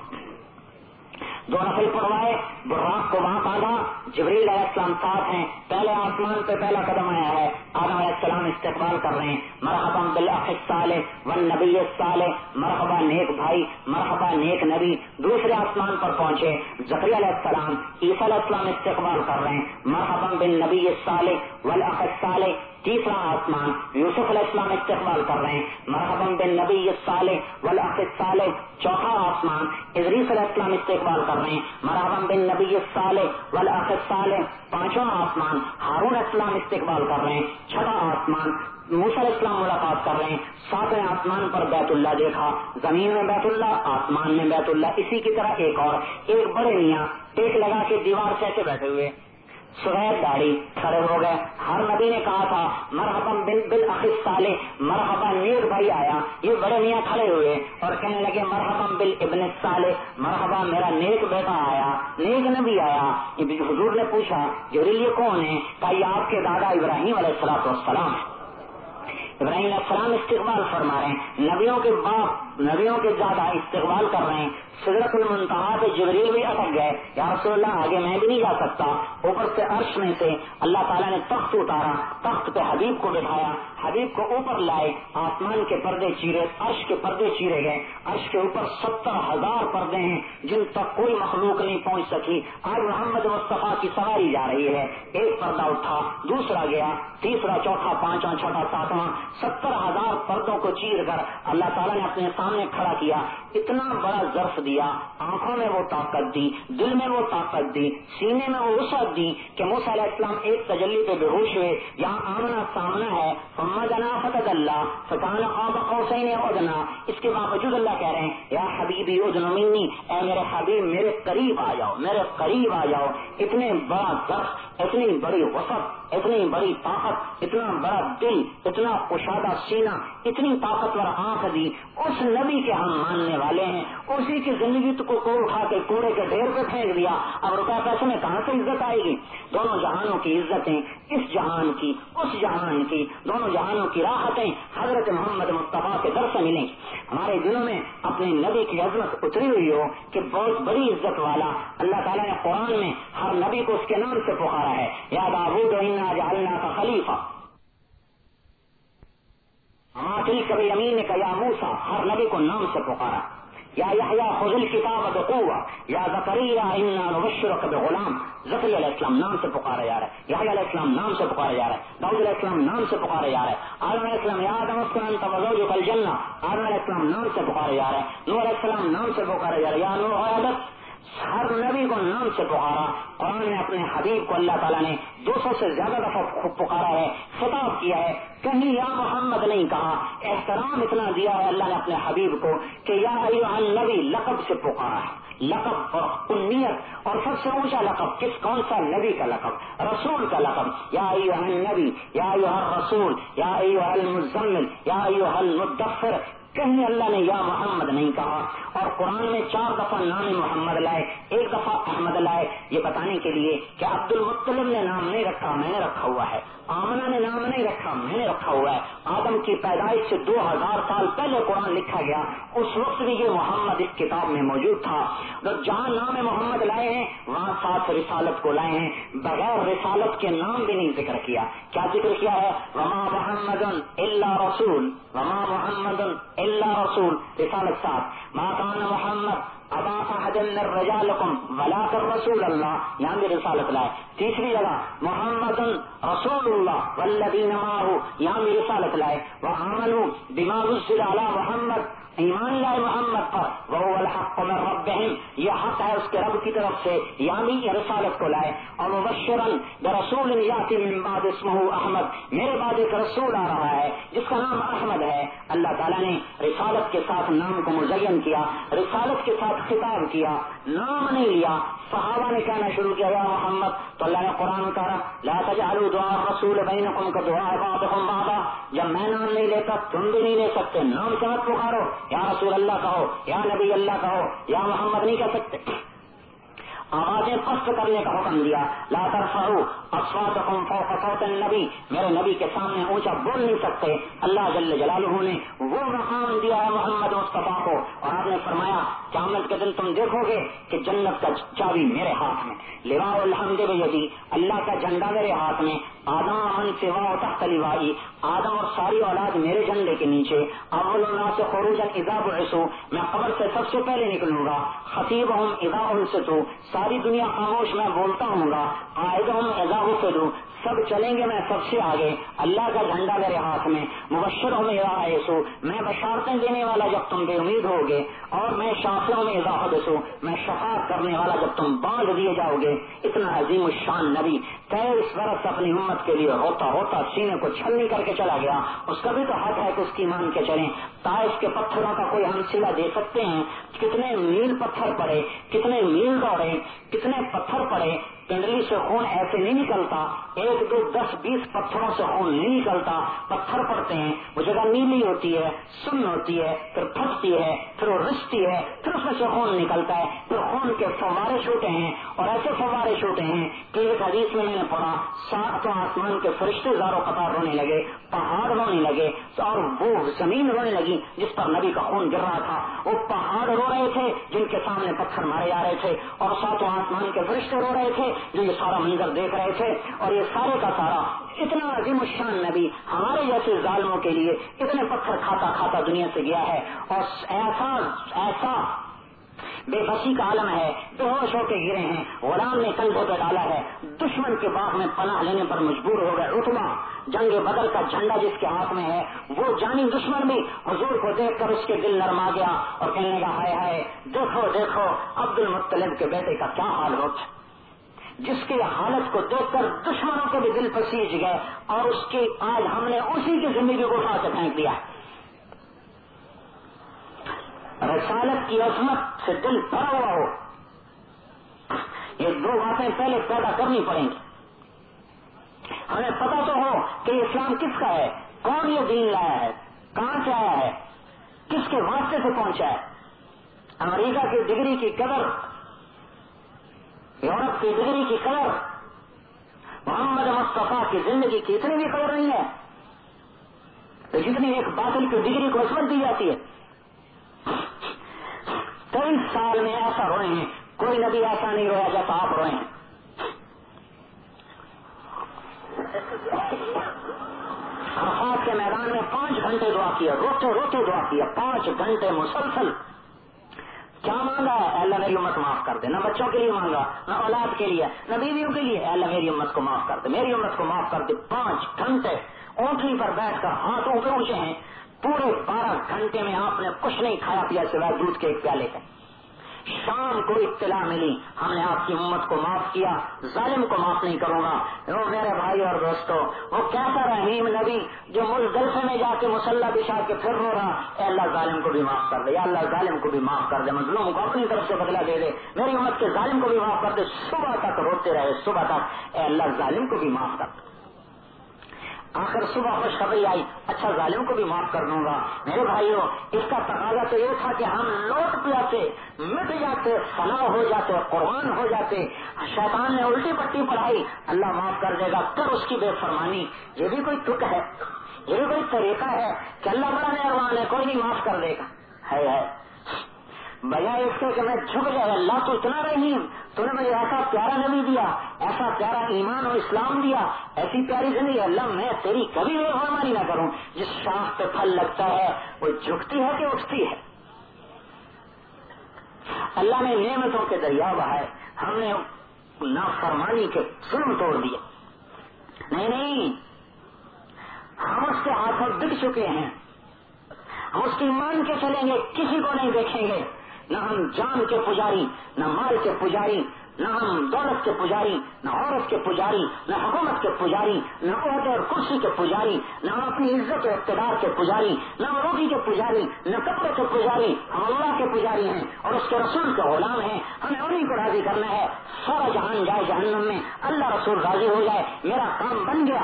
دو نفل پڑھوائے, براق کو وہاں باندھا. جبریل علیہ السلام ساتھ ہیں. پہلے آسمان پہ پہلا قدم آیا ہے, آدم علیہ السلام استقبال کر رہے ہیں. مرحبا بالاخ الصالح والنبی الصالح, مرحبا نیک بھائی, مرحبا نیک نبی. دوسرے آسمان پر پہنچے, زکریا علیہ السلام عیسیٰ علیہ السلام استقبال کر رہے ہیں. مرحبا بالنبی الصالح والاخ الصالح. تیسرا آسمان یوسف علیہ السلام استقبال کر رہے ہیں. مرحبا بالنبی الصالح والاخ الصالح. چوتھا آسمان ادریس علیہ السلام استقبال کر رہے ہیں. مرحبا بالنبی الصالح والاخ الصالح. پانچواں آسمان ہارون علیہ السلام استقبال کر رہے ہیں. چھٹا آسمان موسیٰ علیہ السلام ملاقات کر رہے ہیں. ساتویں آسمان پر بیت اللہ دیکھا, زمین میں بیت اللہ, آسمان میں بیت اللہ. اسی کی طرح ایک اور, ایک بڑے میاں ٹیک لگا کے دیوار سے ایسے بیٹھے ہوئے, سفید داڑھی, کھڑے ہو گئے. ہر نبی نے کہا تھا مرحبا بالاخ الصالح, مرحبا نیک بھائی آیا. یہ بڑے میاں کھڑے ہوئے اور کہنے لگے مرحبا بالابن الصالح, مرحبا میرا نیک بیٹا آیا, نیک نبی آیا. حضور نے پوچھا جبریل یہ کون ہے؟ کہا یہ آپ کے دادا ابراہیم علیہ الصلوۃ والسلام ہے. ابراہیم علیہ السلام استقبال فرما رہے ہیں, نبیوں کے باپ نبیوں کے دادا استقبال کر رہے ہیں. سدرۃ المنتہا پہ جبریل بھی اٹک گئے, یا رسول اللہ آگے میں بھی نہیں جا سکتا. اوپر سے عرش میں سے اللہ تعالیٰ نے تخت اتارا, تخت پہ حبیب کو بٹھایا, حبیب کو اوپر لائے, آسمان کے پردے چیرے, عرش کے پردے چیرے گئے. عرش کے اوپر ستر ہزار پردے ہیں جن تک کوئی مخلوق نہیں پہنچ سکی. آج محمد مصطفیٰ کی سواری جا رہی ہے. ایک پردہ اٹھا, دوسرا گیا, تیسرا, چوتھا, پانچواں, چھٹا, ساتواں, ستر ہزار پردوں کو چیر کر اللہ تعالیٰ نے اپنے سامنے کھڑا کیا. اتنا بڑا ظرف دیا, آنکھوں میں وہ طاقت دی, دل میں وہ طاقت دی, سینے میں وہ وسعت دی کہ موسیٰ علیہ السلام ایک تجلی پہ بے ہوش ہوئے. یہاں آمنا سامنا ہے, فمدنا فتدلا فکان قاب قوسین او ادنا. اس کے باوجود اللہ کہہ رہے ہیں یا حبیبی ادن منی, اے میرے حبیب میرے قریب آ جاؤ, میرے قریب آ جاؤ. اتنے بڑا ظرف, اتنی بڑی وسعت, اتنی بڑی طاقت, اتنا بڑا دل, اتنا کشادہ سینہ, اتنی طاقتور آنکھ دی. اس نبی کے ہم ماننے والے ہیں, اسی کی زندگی کو کو اٹھا کے کوڑے کے ڈھیر پہ پھینک دیا. اب روپے پیسے میں کہاں سے عزت آئے گی؟ دونوں جہانوں کی عزتیں, اس جہان کی اس جہان کی, دونوں جہانوں کی راحتیں حضرت محمد مصطفیٰ کے در سے ملیں. ہمارے دلوں میں اپنے نبی کی عظمت اتری ہوئی ہو کہ بہت بڑی عزت والا اللہ تعالیٰ نے قرآن میں ہر نبی کو اس کے نام سے پکارا ہے. یا داؤد انا جعلناک خلیفہ, ہمارے کبھی امین نے کہا یا موسیٰ, ہر نبی کو نام سے پکارا. یا یحییٰ خذ الکتاب بقوہ, یا زکریا انا نبشرک بغلام. زکریا علیہ السلام نام سے پکارا جا رہا ہے, یحییٰ علیہ السلام نام سے پکارا جا رہا ہے, داؤد علیہ السلام نام سے پکارا جا رہا ہے, آدم علیہ السلام یا آدم اسکن انت وزوجک الجنہ, آدم علیہ السلام نام سے پکارا جا رہا ہے, نوح علیہ السلام نام سے پکارا جا رہا ہے, یا نوح عبد. ہر نبی کو نام سے پکارا. قرآن نے اپنے حبیب کو اللہ تعالیٰ نے دو سو سے زیادہ دفعہ پکارا ہے, خطاب کیا ہے. کہیں یا محمد نہیں کہا. احترام اتنا دیا ہے اللہ نے اپنے حبیب کو کہ یا ایھا النبی لقب سے پکارا ہے. لقب اور کنیت, اور سب سے اونچا لقب کس کون سا نبی کا لقب, رسول کا لقب. یا ایھا النبی, یا ایھا الرسول, یا ایھا المزمل, یا ایھا المدثر. کہیں اللہ نے یا محمد نہیں کہا. اور قرآن میں چار دفعہ نام محمد لائے, ایک دفعہ احمد لائے, یہ بتانے کے لیے کہ عبد المطلب نے نام نہیں رکھا, میں نے رکھا ہوا ہے. آمنہ نے نام نہیں رکھا, میں نے رکھا ہوا ہے. آدم کی پیدائش سے دو ہزار سال پہلے قرآن لکھا گیا, اس وقت بھی یہ محمد اس کتاب میں موجود تھا. جہاں نام محمد لائے ہیں وہاں ساتھ رسالت کو لائے ہیں, بغیر رسالت کے نام بھی نہیں ذکر کیا. کیا ذکر کیا ہے؟ وما محمد الا رسول, وما محمد الا رسول, رسالت ساتھ. ما کان محمد ابا احد من رجالکم ولکن رسول اللہ, یہاں بھی رسالت لائے. تیسری جگہ محمد رسول اللہ والذین معہ, یہاں بھی رسالت لائے. وآمنوا بما نزل علی محمد ایمان لائے محمد پر، وہ الحق من ربہم، یہ حق ہے اس کے رب کی طرف سے، یعنی رسالت کو لائے، اور مبشرا برسول یاتی من بعد اسمہ احمد، میرے بعد ایک رسول آ رہا ہے جس کا نام احمد ہے۔ اللہ تعالیٰ نے رسالت کے ساتھ نام کو مزین کیا، رسالت کے ساتھ خطاب کیا، نام نہیں لیا۔ صحابہ نے کہنا شروع کیا یا محمد، تو اللہ نے قرآن اتارا لا تجعلوا دعاء الرسول بینکم کدعاء بعضکم بعضا، جب میں نام نہیں لیتا تم بھی نہیں لے سکتے، نام سے مت پکارو، یا رسول اللہ کہو، یا نبی اللہ کہو، یا محمد نہیں کہہ سکتے۔ آوازیں پست کرنے کا حکم دیا، لا ترفعوا اصواتکم فوق صوت النبی، میرے نبی کے سامنے اونچا بول نہیں سکتے۔ اللہ جل جلالہ نے وہ مقام دیا ہے محمد مصطفیٰ کو، اور آپ نے فرمایا قیامت کے دن تم دیکھو گے کہ جنت کا چابی میرے ہاتھ میں، لواء الحمد بیدی، اللہ کا جھنڈا میرے ہاتھ میں، آدم من سوا تحت لوائی، آدم اور ساری اولاد میرے جھنڈے کے نیچے، اول الناس خروجا اذا بعثوا، میں قبر سے سب سے پہلے نکلوں گا، خطیبہم اذا انصتوا، ساری دنیا خاموش میں بولتا ہوں گا، قائدہم اذا غفلوا، سب چلیں گے میں سب سے آگے، اللہ کا جھنڈا میرے ہاتھ میں، مبشرہم اذا ایسوا، میں بشارتیں دینے والا جب تم بے امید ہوگے، اور میں شافعہم اذا حدثوا، میں شفاعت کرنے والا جب تم باندھ دیے جاؤ گے۔ اتنا عظیم الشان نبی تیئیس برس اپنی امت کے لیے ہوتا ہوتا سینے کو چھلنی کر کے چلا گیا، اس کا بھی تو حق ہے کہ اس کی مان کے چلیں۔ طائف کے پتھروں کا کوئی ہم صلہ دے سکتے ہیں؟ کتنے میل پتھر پڑے، کتنے میل دوڑے، کتنے پتھر پڑے، کنڈلی سے خون ایسے نہیں نکلتا، ایک دو دس بیس پتھروں سے خون نہیں نکلتا، پتھر پڑتے ہیں، وہ جگہ نیلی ہوتی ہے، سن ہوتی ہے، پھر پھٹتی ہے، پھر وہ رستی ہے، پھر اس میں سے خون نکلتا ہے، پھر خون کے فوارے چھوٹے ہیں، اور ایسے فوارے چھوٹے ہیں کہ ایک حدیث میں میں نے پڑھا ساتوں آسمان کے فرشتے زاروں قطار رونے لگے، پہاڑ رونے لگے، اور وہ زمین رونے لگی جس پر نبی کا خون گر رہا تھا، وہ پہاڑ رو رہے تھے جن کے سامنے پتھر مارے جا رہے تھے، اور ساتوں آسمان کے فرشتے رو رہے تھے جو یہ سارا منظر دیکھ رہے تھے، اور یہ سارے کا سارا اتنا عظیم الشان نبی ہمارے جیسے ظالموں کے لیے اتنے پتھر کھاتا کھاتا دنیا سے گیا ہے، اور ایسا ایسا بے بسی کا عالم ہے، بے ہوش ہو کے گرے ہیں، غلام نے کندھوں پہ ڈالا ہے، دشمن کے باغ میں پناہ لینے پر مجبور ہو گئے، رتبہ جنگ بدر کا جھنڈا جس کے ہاتھ میں ہے، وہ جانی دشمن بھی حضور کو دیکھ کر اس کے دل نرما گیا اور کہنے لگا ہائے ہائے دیکھو دیکھو عبد المطلب کے بیٹے کا کیا حال ہوتا، جس کی حالت کو دیکھ کر دشمنوں کے بھی دل پسیج گئے، اور اس کی آج ہم نے اسی کی زندگی کو اٹھا کے پھینک دیا۔ رسالت کی عظمت سے دل بھرا ہوا ہو، یہ دو باتیں پہلے پیدا کرنی پڑیں گی۔ ہمیں پتا تو ہو کہ اسلام کس کا ہے، کون یہ دین لایا ہے، کہاں سے آیا ہے، کس کے واسطے سے پہنچا ہے۔ امریکہ کی ڈگری کی قدر، یورپ کی ڈگری کی قدر، محمد مصطفیٰ کی زندگی کی اتنی بھی قدر نہیں ہے تو جتنی ایک باطل کی ڈگری کو عصمت دی جاتی ہے۔ تیئیس سال میں ایسا روئے ہیں، کوئی نبی ایسا نہیں رویا جیسا آپ روئے ہیں۔ عرفات کے میدان میں پانچ گھنٹے دعا کیا، روتے روتے دعا کیا، پانچ گھنٹے مسلسل۔ کیا مانگا ہے؟ اے اللہ میری امت معاف کر دے، نہ بچوں کے لیے مانگا، نہ اولاد کے لیے، نہ بیویوں کے لیے، اے اللہ میری امت کو معاف کر دے، میری امت کو معاف کر دے۔ پانچ گھنٹے اونٹنی پر بیٹھ کر ہاتھوں پہ اونچے ہیں، پورے بارہ گھنٹے میں آپ نے کچھ نہیں کھایا پیا سوائے دودھ کے ایک پیالے کا۔ شام کو اطلاع ملی ہم نے آپ کی امت کو معاف کیا، ظالم کو معاف نہیں کروں گا۔ وہ میرے بھائی اور دوستو، وہ کیسا رحیم نبی جو مزدلفے میں جا کے مسلح بچھا کے پھر رو رہا، اے اللہ ظالم کو بھی معاف کر دے، یا اللہ ظالم کو بھی معاف کر دے، مظلوم کو اپنی طرف سے بدلہ دے دے، میری امت کے ظالم کو بھی معاف کر دے۔ صبح تک روتے رہے، صبح تک اے اللہ ظالم کو بھی معاف کر دے۔ آخر صبح خوشخبری آئی، اچھا ظالم کو بھی معاف کر دوں گا۔ میرے بھائیوں، اس کا تقاضا تو یہ تھا کہ ہم لوٹ جاتے، مٹ جاتے، فنا ہو جاتے، قربان ہو جاتے۔ شیطان نے الٹی پٹی پڑھائی، اللہ معاف کر دے گا، پھر اس کی بے فرمانی۔ یہ بھی کوئی تک ہے، یہ بھی کوئی طریقہ ہے کہ اللہ بڑا مہربان ہے، کوئی نہیں معاف کر دے گا؟ ہے ہے بجائے اس کے کہ میں جھک جائے، اللہ تو اتنا رحیم، تو نے مجھے ایسا پیارا نبی دیا، ایسا پیارا ایمان اور اسلام دیا، ایسی پیاری زندگی، اللہ میں تیری کبھی بے فرمانی نہ کروں۔ جس شاخ پہ پھل لگتا ہے وہ جھکتی ہے کہ اٹھتی ہے؟ اللہ نے نعمتوں کے دریا بہائے، ہم نے نافرمانی کے ظلم توڑ دیے۔ نہیں نہیں، ہم اس کے ہاتھوں بک چکے ہیں، ہم اس کی مان کے چلیں گے، کسی کو نہیں دیکھیں گے، نہ ہم جان کے پجاری، نہ مال کے پجاری، نہ ہم دولت کے پجاری، نہ عورت کے پجاری، نہ حکومت کے پجاری، نہ عہدے اور کرسی کے پجاری، نہ ہم اپنی عزت و اقتدار کے پجاری، نہ ہم روٹی کے پجاری، نہ کپڑے کے پجاری، ہم اللہ کے پجاری ہیں اور اس کے رسول کے غلام ہیں، ہمیں انہیں کو راضی کرنا ہے۔ سارا جہان جائے جہنم میں، اللہ رسول راضی ہو جائے، میرا کام بن گیا،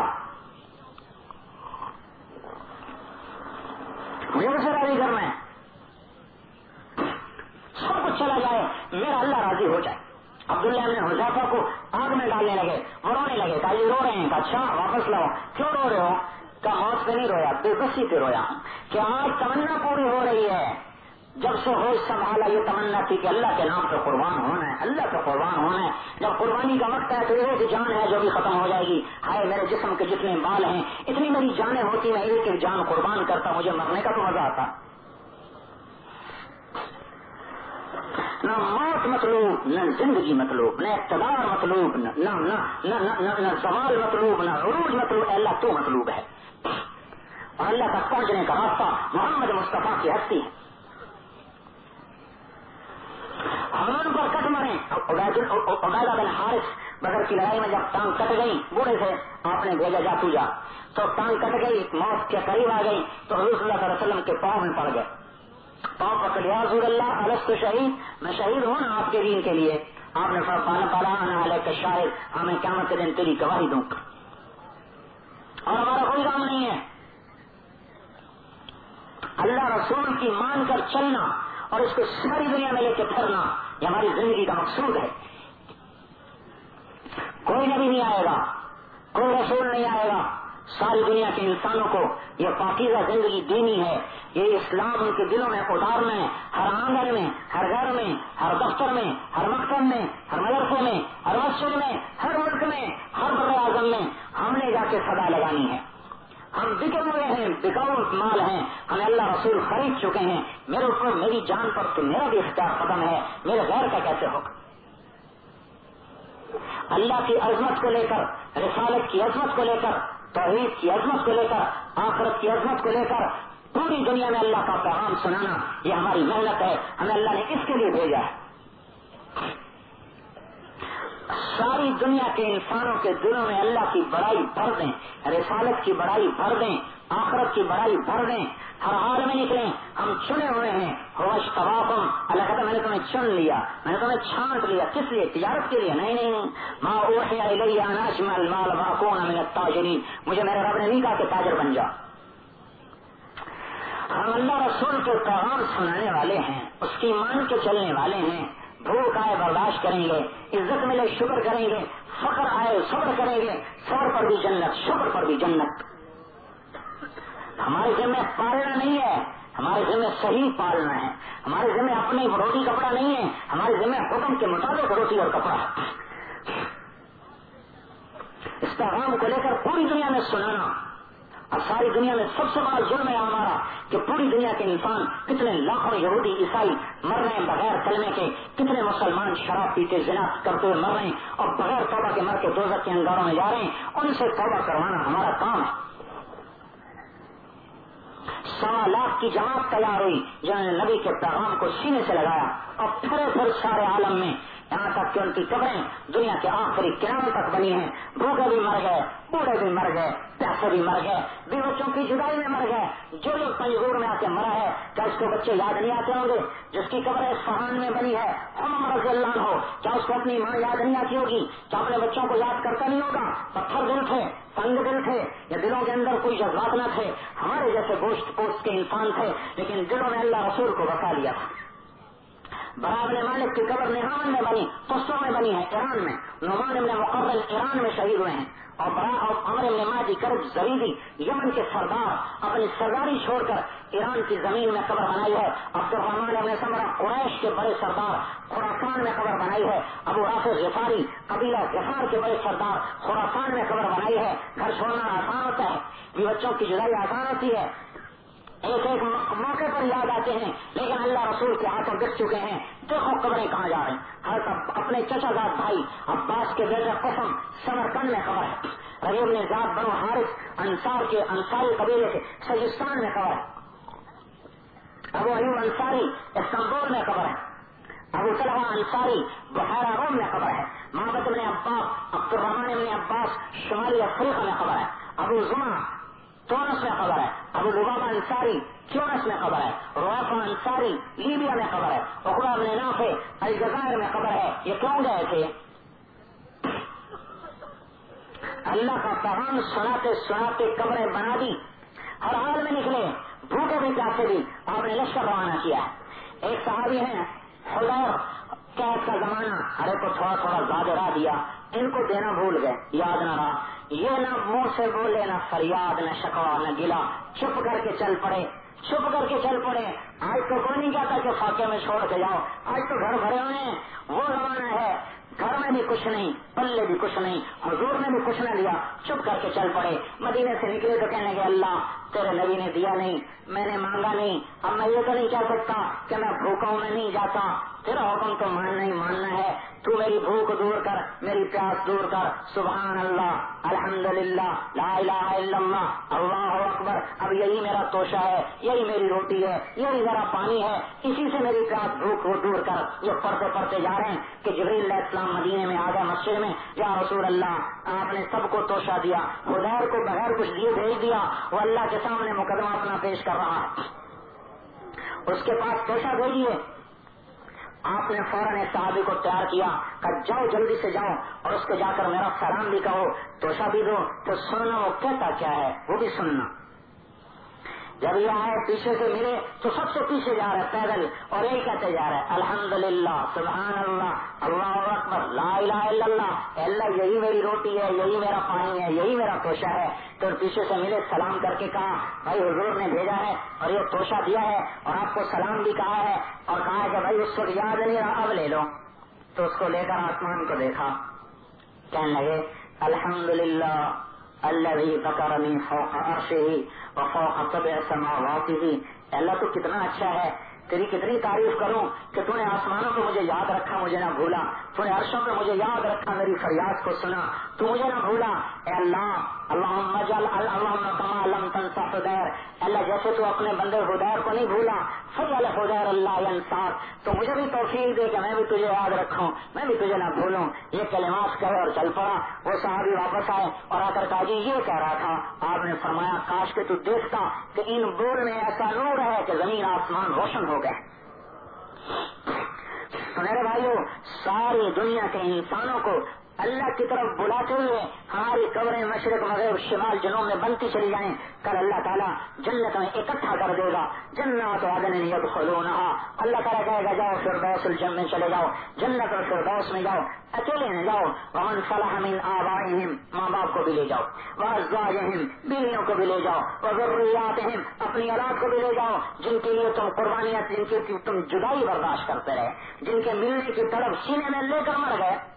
مجھے اسے راضی کرنا ہے، سب کچھ چلا جائے، میرا اللہ راضی ہو جائے۔ عبداللہ ابن حذیفہ کو آگ میں ڈالنے لگے، وہ رونے لگے، کہا یہ رو رہے ہیں، کہا اچھا واپس لاؤ، کیوں رو رہے ہو؟ کہا موت پہ نہیں رویا، بے بسی پہ رویا کہ آج تمنا پوری ہو رہی ہے۔ جب سے ہوش سنبھالا یہ تمنا تھی کہ اللہ کے نام پہ قربان ہونا ہے، اللہ پہ قربان ہونا ہے۔ جب قربانی کا وقت ہے تو ایک جان ہے جو بھی ختم ہو جائے گی، ہائے میرے جسم کے جتنے بال ہیں، اتنی میری جانیں ہوتی، میں ایک ایک جان قربان کرتا، مجھے مرنے کا تو مزہ آتا۔ نہ موت مطلوب، نہ زندگی مطلوب، نہ اقتدار مطلوب، نہ نہ نہ نہ نہ نہ زوال مطلوب، نہ عروج مطلوب، اللہ تو مطلوب ہے۔ اور اللہ تک پہنچنے کا راستہ محمد مصطفیٰ کی ہستی ہے۔ ہم پر کٹ مرے، عبیدہ بن حارث بدر کی لڑائی میں جب ٹانگ کٹ گئی، بوڑھے سے آپ نے بھیجا جا تو جا، تو ٹانگ کٹ گئی، موت کے قریب آ گئی، تو حضور صلی اللہ علیہ وسلم کے پاؤں میں پڑ گئے، پاؤں پکڑ لیا، حضور اللہ الست شہید، میں شہید ہوں نا آپ کے دین کے لیے۔ آپ نے فرمایا پالا انا علیک شاہد، ہمیں قیامت کے دن تیری گواہی دوں گا، اور ہمارا کوئی کام نہیں ہے۔ اللہ رسول کی مان کر چلنا اور اس کو ساری دنیا میں لے کے پھرنا، یہ ہماری زندگی کا مقصود ہے۔ کوئی نبی نہیں آئے گا، کوئی رسول نہیں آئے گا، ساری دنیا کے انسانوں کو یہ پاکیزہ زندگی دینی ہے، یہ اسلام ان کے دلوں میں اتارنا ہے، ہر آنگن میں، ہر گھر میں، ہر دفتر میں، ہر مکتب میں، ہر مدرسے میں، ہر مسجد میں، ہر ملک میں، ہر بر اعظم میں ہم نے جا کے صدا لگانی ہے۔ ہم بکے ہوئے ہیں، بکاؤ مال ہیں، ہمیں اللہ رسول خرید چکے ہیں، میرے اوپر میری جان پر تو میرا بھی اختیار ختم ہے، میرے غیر کا کیسے ہوگا؟ اللہ کی عظمت کو لے کر، رسالت کی عظمت کو لے کر، توحید کی عظمت کو لے کر، آخرت کی عظمت کو لے کر پوری دنیا میں اللہ کا پیغام سنانا، یہ ہماری محنت ہے، ہمیں اللہ نے اس کے لیے بھیجا ہے۔ ساری دنیا کے انسانوں کے دلوں میں اللہ کی بڑائی بھر دیں، رسالت کی بڑائی بھر دیں، آخرت کی بڑائی بھر دیں، ہر حال میں نکلیں، ہم چنے ہوئے ہیں۔ ہوش تباہم، اللہ کہتا میں نے تمہیں چن لیا، میں نے تمہیں چھانٹ لیا، کس لیے؟ تجارت کے لیے؟ نہیں نہیں، ما اوحی الی ان اجمع المال واکون من التاجرین، مجھے میرے رب نے نہیں کہا کہ تاجر بن جا۔ ہم اللہ رسول کے پیغام سنانے والے ہیں، اس کی مان کے چلنے والے ہیں، بھوک آئے برداشت کریں گے، عزت ملے شکر کریں گے، فقر آئے صبر کریں گے، صبر پر بھی جنت، شکر پر بھی جنت۔ ہمارے ذمہ پالنا نہیں ہے، ہمارے ذمہ صحیح پالنا ہے، ہمارے ذمہ اپنی روٹی کپڑا نہیں ہے، ہمارے ذمہ حکم کے مطابق روٹی اور کپڑا ہے۔ اس پیغام کو لے کر پوری دنیا میں سنانا، اور ساری دنیا میں سب سے بڑا ظلم ہے ہمارا کہ پوری دنیا کے انسان، کتنے لاکھوں یہودی عیسائی مر رہے ہیں بغیر کلمے کے، کتنے مسلمان شراب پیتے زنا کرتے ہوئے مر رہے ہیں اور بغیر توبہ کے مر کے دوزخ کے انگاروں میں جا رہے ہیں، ان سے توبہ کروانا ہمارا کام ہے۔ سوا لاکھ کی جماعت تیار ہوئی جنہوں نے نبی کے پیغام کو سینے سے لگایا اور پھرے پھر سارے عالم میں، یہاں تک کہ ان کی قبریں دنیا کے آخری کناروں تک بنی ہیں، بھوکے بھی مر گئے، بوڑھے بھی مر گئے، پیسے بھی مر گئے، بے بچوں کی جدائی میں مر گئے۔ جو لوگ پنجور میں آ کے مرا ہے، کیا اس کو بچے یاد نہیں آتے ہوں گے؟ جس کی قبر اصفہان میں بنی ہے عمر رضی اللہ عنہ، کیا اس کو اپنی ماں یاد نہیں آتی ہوگی؟ کیا اپنے بچوں کو یاد کرتا نہیں ہوگا؟ پتھر دل تھے، تنگ دل تھے، یا دلوں کے اندر کوئی جذبات نہ تھے؟ ہمارے جیسے گوشت پوست کے انسان تھے، لیکن دلوں میں اللہ رسول کو بسا لیا تھا۔ برا بن مالک کی قبر نہان میں بنی، قصوں میں بنی ہے، ایران میں، نعمان بن مقرن ایران میں شہید ہوئے ہیں، اور برا اور عمر بن مادی کرب زریدی یمن کے سردار اپنی سرداری چھوڑ کر ایران کی زمین میں قبر بنائی ہے، عبد الرحمان بن سمرہ قریش کے بڑے سردار خراسان میں قبر بنائی ہے، ابو رافع غفاری قبیلہ غفار کے بڑے سردار خراسان میں قبر بنائی ہے۔ گھر چھوڑنا آسان ہوتا ہے، بھی بچوں کی جدائی آسان ہوتی ہے، ایک ایک موقع پر یاد آتے ہیں، لیکن اللہ رسول کے ہاتھوں گر چکے ہیں۔ دیکھو قبریں کہاں جا رہے ہیں، ہر اپنے چچا زاد بھائی عباس کے بیٹے قسم سمرقند میں قبر ہے، ربیع بن زاد بنو حارث انصار کے انصاری قبیلے کے سجستان میں قبر ہے۔ ابو ایوب انصاری استنبول میں قبر ہے. ابو طلحہ انصاری بحیرہ روم میں قبر ہے. محمد بن عباس عبد الرحمان بن عباس شمالی افریقہ میں قبر ہے. ابو زمع تونس میں قبر ہے. ابو لبابہ انصاری تیونس میں قبر ہے. روافع انصاری لیبیا میں قبر ہے. عقبہ بن نافع الجزائر میں قبر ہے. یہ کیوں گئے تھے؟ اللہ کا پیغام سناتے سناتے قبریں بنا دی. ہر حال میں نکلے, بھوکے بھی پیاسے بھی آپ نے لشکر روانہ کیا. ایک صحابی ہیں حضیر, قید کا زمانہ, ارے کو تھوڑا تھوڑا زیادہ راہ دیا, ان کو دینا بھول گئے, یاد نہ رہا. یہ نہ منہ سے بولے, نہ فریاد, نہ شکوا, نہ گلا, چپ کر کے چل پڑے, چپ کر کے چل پڑے. آج تو کوئی نہیں کہتا کہ فاقے میں چھوڑ کے جاؤ, آج تو گھر بھرے ہوئے ہیں. وہ زمانہ ہے گھر میں بھی کچھ نہیں, پلے بھی کچھ نہیں, حضور نے بھی کچھ نہ لیا, چپ کر کے چل پڑے. مدینے سے نکلے تو کہنے لگے اللہ تیرے نبی نے دیا نہیں, میں نے مانگا نہیں, اب میں یہ تو نہیں کہہ سکتا کہ میں بھوکا ہوں, میں نہیں جاتا, تیرا حکم تو ماننا ہی ماننا ہے. تو میری بھوک دور کر, میری پیاس دور کر. سبحان اللہ, الحمدللہ, لا الہ الا اللہ, اللہ اکبر. اب یہی میرا توشہ ہے, یہی میری روٹی ہے, یہی میرا پانی ہے, اسی سے میری پیاس بھوک کو دور کر. یہ پڑھتے پڑھتے جا رہے ہیں کہ جبریل علیہ السلام مدینے میں آ گئے مسجد میں. یا رسول اللہ آپ نے سب کو توشہ دیا, حضیر کو بغیر کچھ دیے بھیج دیا, وہ اللہ کے سامنے مقدمہ اپنا پیش کر رہا ہے, اس کے پاس توشہ بھیجیے. آپ نے فوراً ایک صحابی کو تیار کیا کہ جاؤ جلدی سے جاؤ اور اس کو جا کر میرا سلام بھی کہو, توشہ بھی دو. تو سننا وہ کہتا کیا ہے وہ بھی سننا. جب یہ آئے پیچھے سے ملے تو سب سے پیچھے جا رہا ہے پیدل, اور یہی کہتے جا رہا ہے الحمدللہ, سبحان اللہ, اللہ اکبر, لا الہ الا اللہ, اللہ یہی میری روٹی ہے, یہی میرا پانی ہے, یہی میرا توشہ ہے. تو پیچھے سے ملے, سلام کر کے کہا بھائی حضور نے بھیجا ہے اور یہ توشہ دیا ہے اور آپ کو سلام بھی کہا ہے, اور کہا کہ بھائی اس کو یاد نہیں رہا, اب لے لو. تو اس کو لے کر آسمان کو دیکھا, کہنے لگے الحمدللہ الذی ذکرنی فوق عرشہ وفوق سبع سماواتہ. اللہ تو کتنا اچھا ہے, تیری کتنی تعریف کروں کہ تو نے آسمانوں کو مجھے یاد رکھا, مجھے نہ بھولا, تو نے عرشوں پہ مجھے یاد رکھا, میری فریاد کو سنا, تو مجھے نہ بھولا. اے اللہ اللہم اجعل اللہم کما لم تنس حدیر, اللہ جیسے تو اپنے بندے حدیر کو نہیں بھولا, فضل حدیر اللہ ینصار, تو مجھے بھی توفیق دے کہ میں بھی تجھے یاد رکھوں, میں بھی تجھے نہ بھولوں. یہ کلمات کہے اور چل پڑا. وہ صحابی واپس آئے اور آ کر کہا جی یہ کہہ رہا تھا, آپ نے فرمایا کاش کہ تو دیکھتا کہ ان بول میں ایسا نور ہے کہ زمین آسمان روشن ہو گئے. میرے بھائیو, ساری دنیا کے انسانوں کو اللہ کی طرف بلاتے ہوئے ہماری قبریں مشرق مغرب شمال جنوب میں بنتی چلی جائیں. کل اللہ تعالیٰ جنت میں اکٹھا کر دے گا. جنات عدن یدخلونہا, اللہ تعالیٰ کہے گا جاؤ فردوس الجنہ میں چلے جاؤ, جنت اور فردوس میں جاؤ, اکیلے نہ جاؤ. ومن صلح من آبائہم, ماں باپ کو بھی لے جاؤ, وازواجہم, بیویوں کو بھی لے جاؤ, وذریاتہم, اپنی اولاد کو بھی لے جاؤ, جن کے لیے تم قربانیاں, جن کی تم جدائی برداشت کرتے رہے, جن کے ملنے کی طلب سینے میں لے کر مر گئے,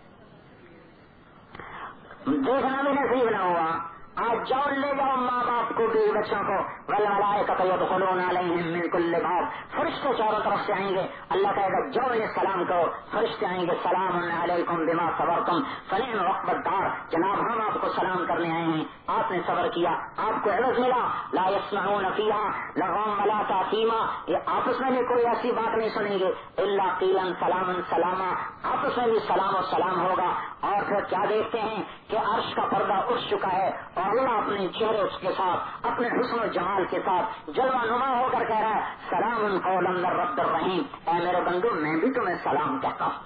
دیکھنا بھی نصیب نہ ہوا. آج جاؤ لے جاؤ ماں باپ کو بھی, بچوں کو. والملائکۃ یدخلون علیہم من کل باب, فرشتے چاروں طرف سے آئیں گے. اللہ کہے گا جاؤ انہیں سلام کرو. فرشتے آئیں گے, سلام علیکم بما صبرتم فنعم عقبی الدار, جناب ہم آپ کو سلام کرنے آئے ہیں, آپ نے صبر کیا, آپ کو عوض ملا. لا یسمعون فیہا لغوا ولا تأثیما, یہ آپس میں بھی کوئی ایسی بات نہیں سنیں گے, الا قیلا سلاما سلاما, آپس میں بھی سلام و سلام ہوگا. اور پھر کیا دیکھتے ہیں کہ عرش کا پردہ اٹھ چکا ہے اور اللہ اپنے چہرے کے ساتھ, اپنے حسن و جمال کے ساتھ جلوہ نما ہو کر کہہ رہا ہے سلام قولا من رب الرحیم. اے میرے بندو میں بھی تمہیں سلام کہتا ہوں.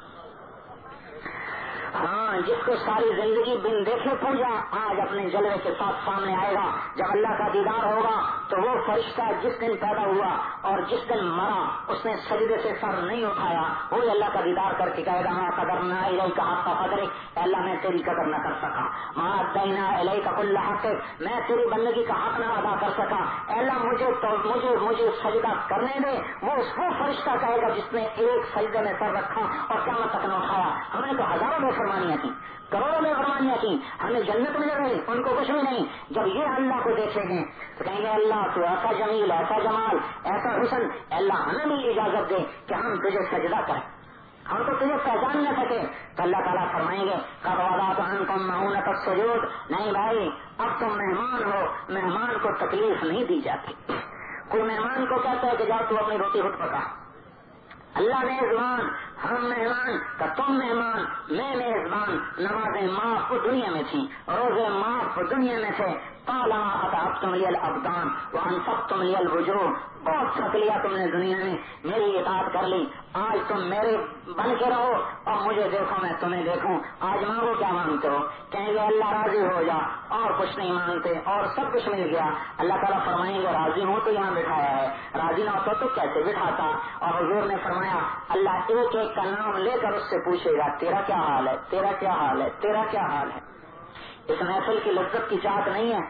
ہاں, جس کو ساری زندگی بن دیکھے پوجا آج اپنے جلوے کے ساتھ سامنے آئے گا. جب اللہ کا دیدار ہوگا تو وہ فرشتہ جس دن پیدا ہوا اور جس دن مرا اس نے سجدے سے سر نہیں اٹھایا, وہی اللہ کا دیدار کر کے کہے گا ماں قدرنا الیک حق قدرک, اللہ میں تیری قدر نہ کر سکا. ماں ادینا الیک کل حق, میں تیری بندگی کا حق نہ ادا کر سکا. اللہ مجھے تو مجھے مجھے سجدہ کرنے دے. وہ وہ فرشتہ کہے گا جس نے ایک سجدے میں سر رکھا اور قیامت تک نہ اٹھایا. ہم نے تو ہزاروں میں فرمانیاں کی, کروڑوں میں فرمانیاں کی, ہمیں جنت مل رہی, ان کو کچھ بھی نہیں. جب یہ اللہ کو دیکھیں گے تو کہیں گے اللہ تو ایسا جمیل, ایسا جمال, ایسا حسن, اللہ ہمیں بھی اجازت دے کہ ہم تجھے سجدہ کریں, ہم تو تجھے پہچان نہ سکے. تو اللہ تعالیٰ فرمائیں گے قد وضعت عنکم مؤونۃ السجود, نہیں بھائی اب تم مہمان ہو, مہمان کو تکلیف نہیں دی جاتی. کوئی مہمان کو کہتا ہے کہ جاؤ تو اپنی روٹی خود پکا. اللہ میزبان، ہم مہمان کا تم مہمان، میں میزبان. نمازیں معاف دنیا میں تھی، روزے معاف دنیا میں تھے. طالما اطعتم لی الابدان وانفقتم لی الوجوہ، بہت تھک لیا تم نے دنیا میں، میری اطاعت کر لی. آج تم میرے بن کے رہو اور مجھے دیکھو میں تمہیں دیکھوں. آج مانگو کیا مانگتے ہو؟ کہیں گے اللہ راضی ہو جا، اور کچھ نہیں مانگتے اور سب کچھ مل گیا. اللہ تعالیٰ فرمائیں گے راضی ہوں تو یہاں بٹھایا ہے، راضی نہ ہوتا تو کیسے بٹھاتا. اور حضور نے فرمایا اللہ ایک ایک کا نام لے کر اس سے پوچھے گا تیرا کیا حال ہے، تیرا کیا حال ہے، تیرا کیا حال ہے. اس محفل کی لذت کی چاہت نہیں ہے.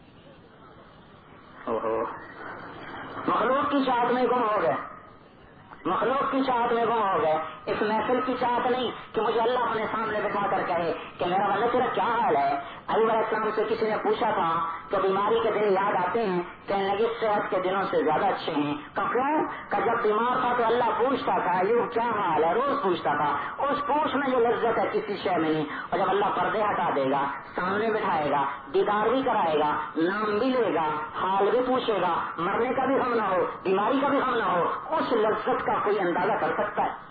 اوہو، مخلوق کی چاہت میں گم ہو گئے، مخلوق کی چاہت میں گم ہو گئے. اس محفل کی چاہت نہیں کہ مجھے اللہ اپنے سامنے بٹھا کر کہے کہ میرا بندہ تیرا کیا حال ہے. علیہ السلام سے کسی نے پوچھا تھا کہ بیماری کے دن یاد آتے ہیں؟ کہنے لگے صحت کے دنوں سے زیادہ اچھے ہیں. کیوں؟ کہ جب بیمار تھا تو اللہ پوچھتا تھا ایوب کیا حال ہے، روز پوچھتا تھا. اس پوچھ میں جو لذت ہے کسی شے میں نہیں. اور جب اللہ پردے ہٹا دے گا، سامنے بٹھائے گا، دیدار بھی کرائے گا، نام بھی لے گا، حال بھی پوچھے گا، مرنے کا بھی غم نہ ہو، بیماری کا بھی غم نہ ہو، اس لذت کا کوئی اندازہ کر سکتا ہے؟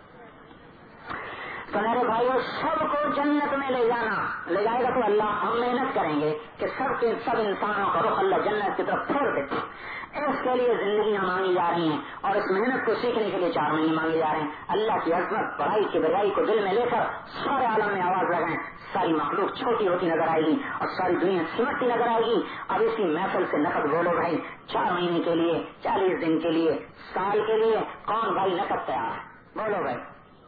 تو میرے بھائیو سب کو جنت میں لے جانا، لے جائے گا تو اللہ. ہم محنت کریں گے کہ سب کے سب انسانوں کا رخ اللہ جنت کی طرف پھیر دے. اس کے لیے زندگیاں مانگی جا رہی ہیں اور اس محنت کو سیکھنے کے لیے چار مہینے مانگے جا رہے ہیں. اللہ کی عظمت بڑائی کی بڑائی کو دل میں لے کر سارے عالم میں آواز لگائیں. ساری مخلوق چھوٹی ہوتی نظر آئے گی اور ساری دنیا سمٹتی نظر آئے گی. اب اسی محفل سے نقد بولو بھائی، چار مہینے کے لیے، چالیس دن کے لیے، سال کے لیے کون بھائی نقد تیار ہے؟ بولو بھائی.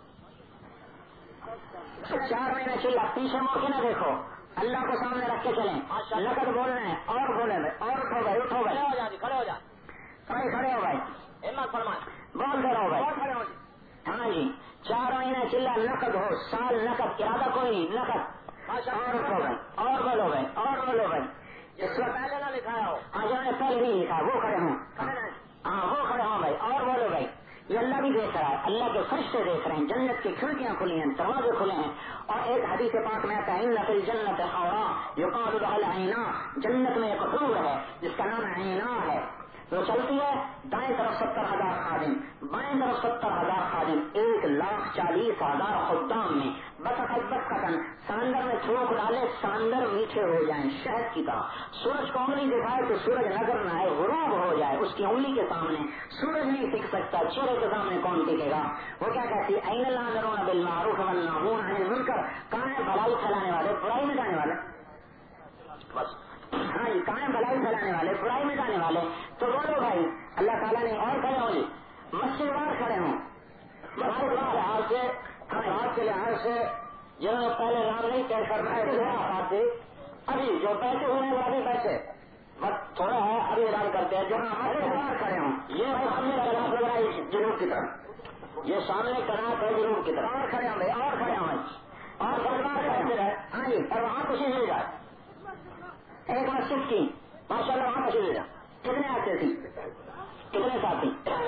چار مہینے چلا پیچھے موڑ کے نہ دیکھو، اللہ کو سامنے رکھ کے چلیں. نقد بولنا ہے اور بولے بھائی، اور اٹھو بھائی، اٹھو بھائی، کھڑے ہو جا بھائی، کھڑے ہو بھائی، ہمت فرمائیں، بولتے رہو بھائی. ہاں جی، چار مہینے چلا نقد ہو، سال نقد، ارادہ کوئی نہیں، نقد. اور اٹھو بھائی، اور بولو بھائی، اور بولو بھائی. اس وقت پہلے نہ لکھا ہو، ہاں جو نے پہلے نہیں لکھا وہ کھڑے ہوں، ہاں وہ کھڑے ہوں بھائی، اور بولو بھائی. یہ اللہ بھی دیکھ رہا ہے، اللہ کے فرشتے دیکھ رہے ہیں، جنت کی کھڑکیاں کھلی ہیں، دروازے کھلے ہیں. اور ایک حدیث پاک میں آتا ہے ان فی الجنت حورا یقال لها العینا، جنت میں ایک حور ہے جس کا نام عینا ہے. وہ چلتی ہے دائیں طرف ستر ہزار خادم، بائیں طرف ستر ہزار خادم، ایک لاکھ چالیس ہزار خدام میں بس بس قطن سمندر میں تھوک ڈالے، سمندر میٹھے ہو جائیں شہد کی طرح. سورج کو انگلی دکھائے تو سورج نظر نہ آئے، غروب ہو جائے اس کی انگلی کے سامنے. سورج نہیں ٹک سکتا، چہرے کے سامنے کون ٹکے گا؟ وہ کیا کہتی ہے این الامرون بالمعروف والناہون عن المنکر، کہاں ہے بھلائی پھیلانے والے، برائی مٹانے والے؟ بس ہاں جی، کہاں بھلائی پھیلانے والے، برائی مٹانے والے. تو بولو بھائی اللہ تعالیٰ نے اور کھڑے ہوں جی، مسجد وار کھڑے ہوں، مسجد وار لحاظ سے ہاتھ کے لحاظ سے جنہوں نے پہلے نام نہیں طے کرنا ہے، ابھی جو پیسے ہوئے ہیں وہ ابھی پیسے بس تھوڑا ہے ابھی اعلان کرتے ہیں. جو ہمارے باہر کھڑے ہوں، یہ سامنے کناٹ لگ رہا ہے جنوب کی طرف، یہ سامنے کناٹ ہے جنوب کی طرف، اور کھڑے ہوں بھائی، اور کھڑے ہوں اور سرکار کھڑے رہے. ہاں جی، اور وہاں خوشی مل جائے. ایک مسجد کی ماشاء اللہ وہاں خوشی مل جائے. کتنے آتے تھے، کتنے ساتھی؟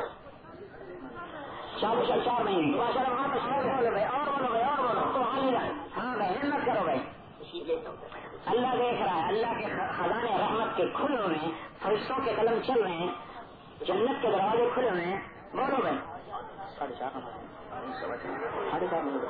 چار چار مہینے ماشاء اللہ وہاں خوشی بولو بھائی، اور بولو بھائی، اور بولو تو وہاں نہیں جائے. ہاں بھائی ہمت کرو بھائی، اللہ دیکھ رہا ہے. اللہ کے خزانے رحمت کے کھلے ہوئے ہیں، فرشتوں کے قلم چل رہے ہیں، جنت کے دروازے کھلے ہوئے ہیں. بولو بھائی ساڑھے چار ساڑھے چار منٹ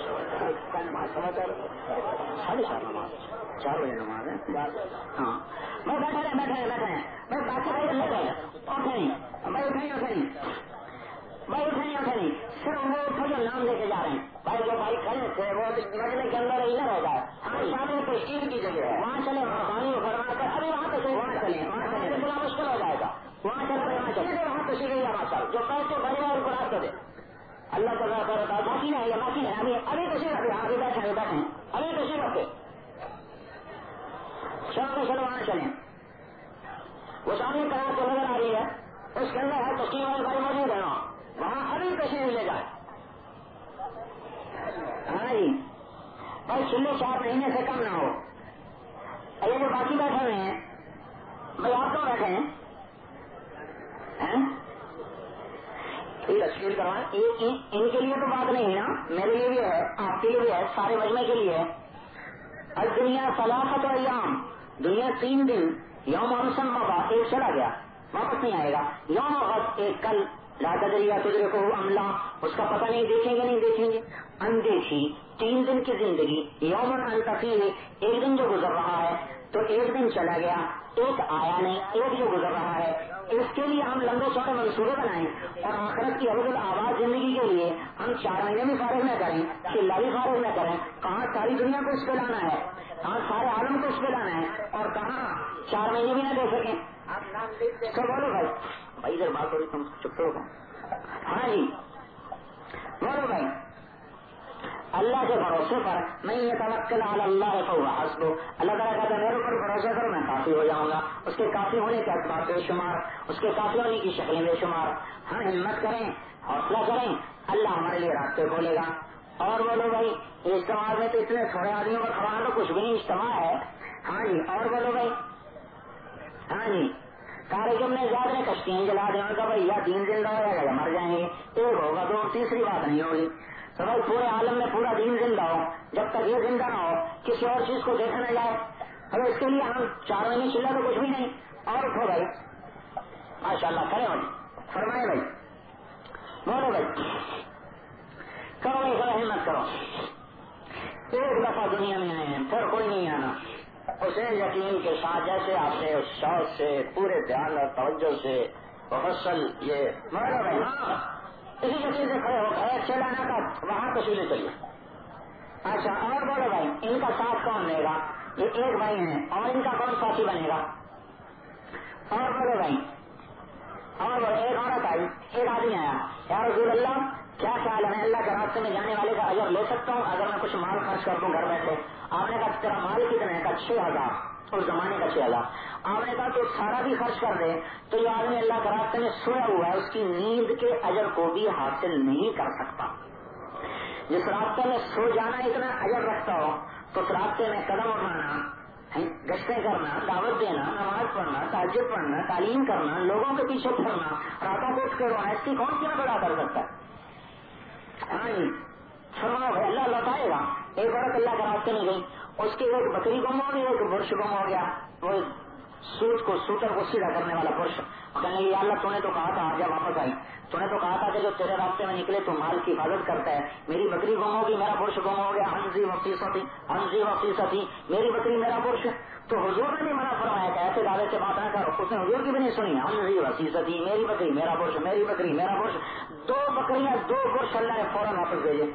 ساڑھے چار نماز، چار بجے نماز ہے. ہاں بھائی بیٹھے رہے بیٹھے رہے بیٹھے ہیں بھائی، باقی بھائی اللہ کا اٹھے نہیں بھائی، اٹھے نہیں اٹھے نہیں بھائی، اٹھے نہیں اٹھے نہیں صرف وہ اٹھو جو نام لے کے جا رہے ہیں. بھائی جو بھائی کھڑے تھے وہ مجلے کے اندر ہی نہ رہ جائے. ہاں سامنے تشکیل کی جگہ ہے، وہاں چلے پانی فرما کر ابھی وہاں پہ وہاں چلے، وہاں چلے بڑا مشکل ہو جائے گا. وہاں چل کر وہاں چلے وہاں تشکیل ہی جانا چل جو پیسے بڑے ہیں ان کو رات دے. اللہ تعالیٰ کرتا باقی نہیں ہے، باقی ہے ابھی ابھی تشریف رکھے، ابھی بیٹھے ابھی بیٹھے ابھی تشریف رکھے. شام کو چلو وہاں چلیں، وہ سامنے کہاں تو نظر آ رہی ہے، اس کے اندر ہر تشکیل والے بھائی موجود ہے وہاں ابھی تشریف لے جائے. ہاں جی بھائی چلے چار مہینے سے کم نہ ہو. یہ جو باقی بیٹھے ہوئے ہیں بھائی آپ کہاں بیٹھے ہیں؟ تشکیل کروائیں. ان کے لیے تو بات نہیں ہے نا، میرے لیے بھی ہے، آپ کے لیے بھی ہے، سارے مجمع کے لیے ہے. اب دنیا ثلاثت ایام، دنیا تین دن، یوم مسمى کا ایک چلا گیا، واپس نہیں آئے گا. یوم غد ایک کل لا تدری تدرکہ عملا, اس کا پتہ نہیں دیکھیں گے نہیں دیکھیں گے. اندیکھی تین دن کی زندگی, یومن انت فیہ, ایک دن جو گزر رہا ہے تو ایک دن چلا گیا, ایک آیا نہیں, ایک جو گزر رہا ہے. اس کے لیے ہم لمبے چوڑے منصوبے بنائیں اور آخرت کی ابد الآباد زندگی کے لیے ہم چار مہینے بھی فارغ نہ کریں, چلا بھی فارغ نہ کریں. کہاں ساری دنیا کو اس پہ لانا ہے, کہاں سارے عالم کو اس پہ لانا ہے, اور کہاں چار مہینے بھی نہ دے سکیں. تو بولو بھائی, بھائی ادھر بات ہو رہی تم چپ ہو. ہاں جی بولو بھائی, اللہ کے بھروسے پر میں یہ توکل علی اللہ فہو حسبہ, اللہ تعالیٰ کہتا ہے میرے اوپر بھروسہ کرو میں کافی ہو جاؤں گا. اس کے کافی ہونے کے اسباب بے شمار, اس کے کافی ہونے کی شکلیں بے شمار. ہم ہمت کریں, حوصلہ کریں, اللہ ہمارے لیے راستے کھولے گا. اور بولو بھائی اجتماع میں تو اتنے تھوڑے آدمیوں کا کھڑا تو کچھ بھی نہیں اجتماع ہے. ہاں جی اور بولو بھائی. ہاں جی کارجم نے زیادہ کشتیاں جلا دیں کا بھائی یا دین زندہ ہو جائے گا مر جائیں گے, ایک ہوگا تو تیسری بات نہیں ہوگی. تو بھائی پورے عالم میں پورا دین زندہ ہو, جب تک یہ زندہ نہ ہو کسی اور چیز کو دیکھا نہ جائے. اب اس کے لیے ہم چار مہینے چلا تو کچھ بھی نہیں. اور اٹھو بھائی ماشاء اللہ کرے بھائی, فرمائے بھائی, بولو بھائی, کرو بھائی ذرا ہمت کرو. ایک دفعہ دنیا میں آئے ہیں پھر کوئی نہیں آنا. اسے یقین کے ساتھ جیسے آپ نے اس شوق سے پورے دھیان اور توجہ سے مفصل یہ بولو بھائی, ہاں اسی یقین سے کھڑے ہو گئے چلانا کا وہاں تشریح چلیے. اچھا اور بولو بھائی ان کا ساتھ کون لے گا, یہ ایک بھائی ہیں اور ان کا کون ساتھی بنے گا. اور بولو بھائی, اور بولو ایک عورت آئی, ایک آدمی آیا, یا رسول اللہ کیا خیال ہے میں اللہ کے راستے میں جانے والے کا اجر لے سکتا ہوں اگر میں کچھ مال خرچ کر دوں گھر بیٹھے. آپ نے کہا تیرا مال کتنے کا, چھ ہزار, اس زمانے کا چھ ہزار. آپ نے کہا تو سارا بھی خرچ کر دے تو یہ آدمی اللہ کے راستے میں سویا ہوا ہے, اس کی نیند کے اجر کو بھی حاصل نہیں کر سکتا. جس راستے میں سو جانا اتنا اجر رکھتا ہو تو اس راستے میں قدم اٹھانا, گشتیں کرنا, دعوت دینا, نماز پڑھنا, تہجد پڑھنا, تعلیم کرنا, لوگوں کے پیچھے پھرنا, راتوں کو اٹھ کے رونا, اس کی کون کیا بڑا کر سکتا ہے. ہاں جی فرماؤ بھائی اللہ لوٹائے گا. ایک عورت اللہ کے راستے میں گئی, اس کی ایک بکری گم ہو گئی, ایک برش گم ہو گیا. وہ سوٹ کو سوٹر کو سیدھا کرنے والا برش کہنے لگی اللہ تو نے تو کہا تھا آج واپس آئی, تو نے تو کہا تھا کہ جو تیرے راستے میں نکلے تو مال کی حفاظت کرتا ہے. میری بکری گم ہوگی, میرا برش گم ہو گیا, ہنزی وفیستی ہنزی وفیستی, میری بکری میرا برش. تو حضور نے بھی منع فرمایا کہ ایسے دعوے سے بات نہ کرو. اس نے حضور کی بھی نہیں سنی, ہنزی وفیستی, میری بکری میرا برش, میری بکری میرا برش. دو بکریاں دو برش اللہ نے فوراً واپس بھیجے.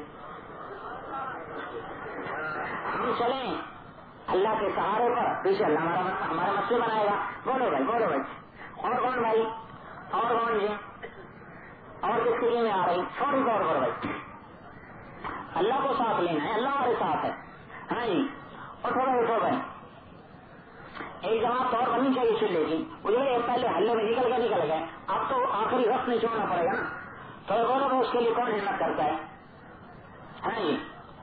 ہم چلیں اللہ کے سہارے پر, پیچھے اللہ ہمارا ہمارا مسئلہ بنائے گا. بولو بھائی بولو بھائی. اور کون بھائی, اور کون جی, اور کس کے لیے میں آ رہی فوری طور پر بھائی اللہ کو ساتھ لینا ہے, اللہ ہمارے ساتھ ہے. ہاں جی اٹھو بھائی اٹھو بھائی. ایک جماعت طور بننی چاہیے چلے کی, مجھے پہلے ہلے میں نکل کے نکل گئے, اب تو آخری وقت نہیں چھوڑنا پڑے گا نا. تو بولو بھائی اس کے لیے کون ہمت کرتا ہے. ہاں جی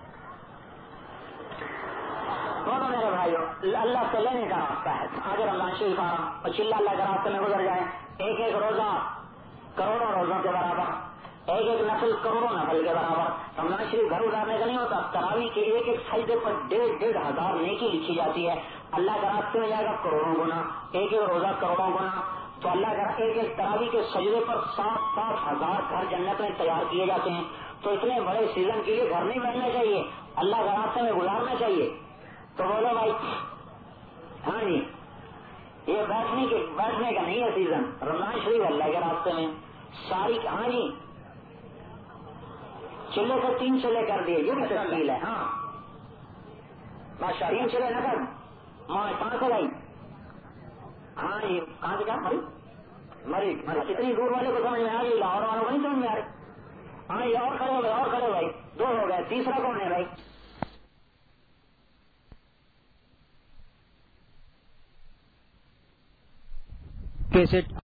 بولو میرے بھائیو, اللہ سے لینے کا راستہ ہے. آگے رمضان شریف آ رہا اور چلا اللہ کے راستے میں گزر جائے. ایک ایک روزہ کروڑوں روزوں کے برابر, ایک ایک نفل کروڑوں نفل کے برابر. رمضان شریف گھر اتارنے کا نہیں ہوتا, تراویح کے ایک ایک سجدے پر ڈیڑھ ڈیڑھ ہزار نیکی لکھی جاتی ہے. اللہ کے راستے میں جائے گا کروڑوں گنا, ایک ایک روزہ کروڑوں گنا. تو اللہ کا ایک ایک تراویح کے سجدے پر سات سات ہزار گھر جنت میں تیار کیے جاتے ہیں. تو اتنے بڑے سیزن کے لیے گھر نہیں بیٹھنا چاہیے, اللہ کے راستے میں گزارنا چاہیے. تو بولو بھائی. ہاں جی یہ بیٹھنے کے بیٹھنے کا نہیں ہے سیزن, رمضان شریف اللہ کے راستے میں ساری. ہاں جی چلے سے تین چلے کر دیے, یہ بھی تشکیل ہے. ہاں ماشاء اللہ, تین چلے نہ کر کہاں سے لائی. ہاں جی کہاں سے کیا مری مری مری کتنی دور والے کو سمجھ میں آ گئی, لاہور والوں کو نہیں سمجھ میں آ رہی. ہاں یہ اور کھڑے ہو گئے, اور کھڑے ہو بھائی, دو ہو گئے, تیسرا کون ہے بھائی. کیسے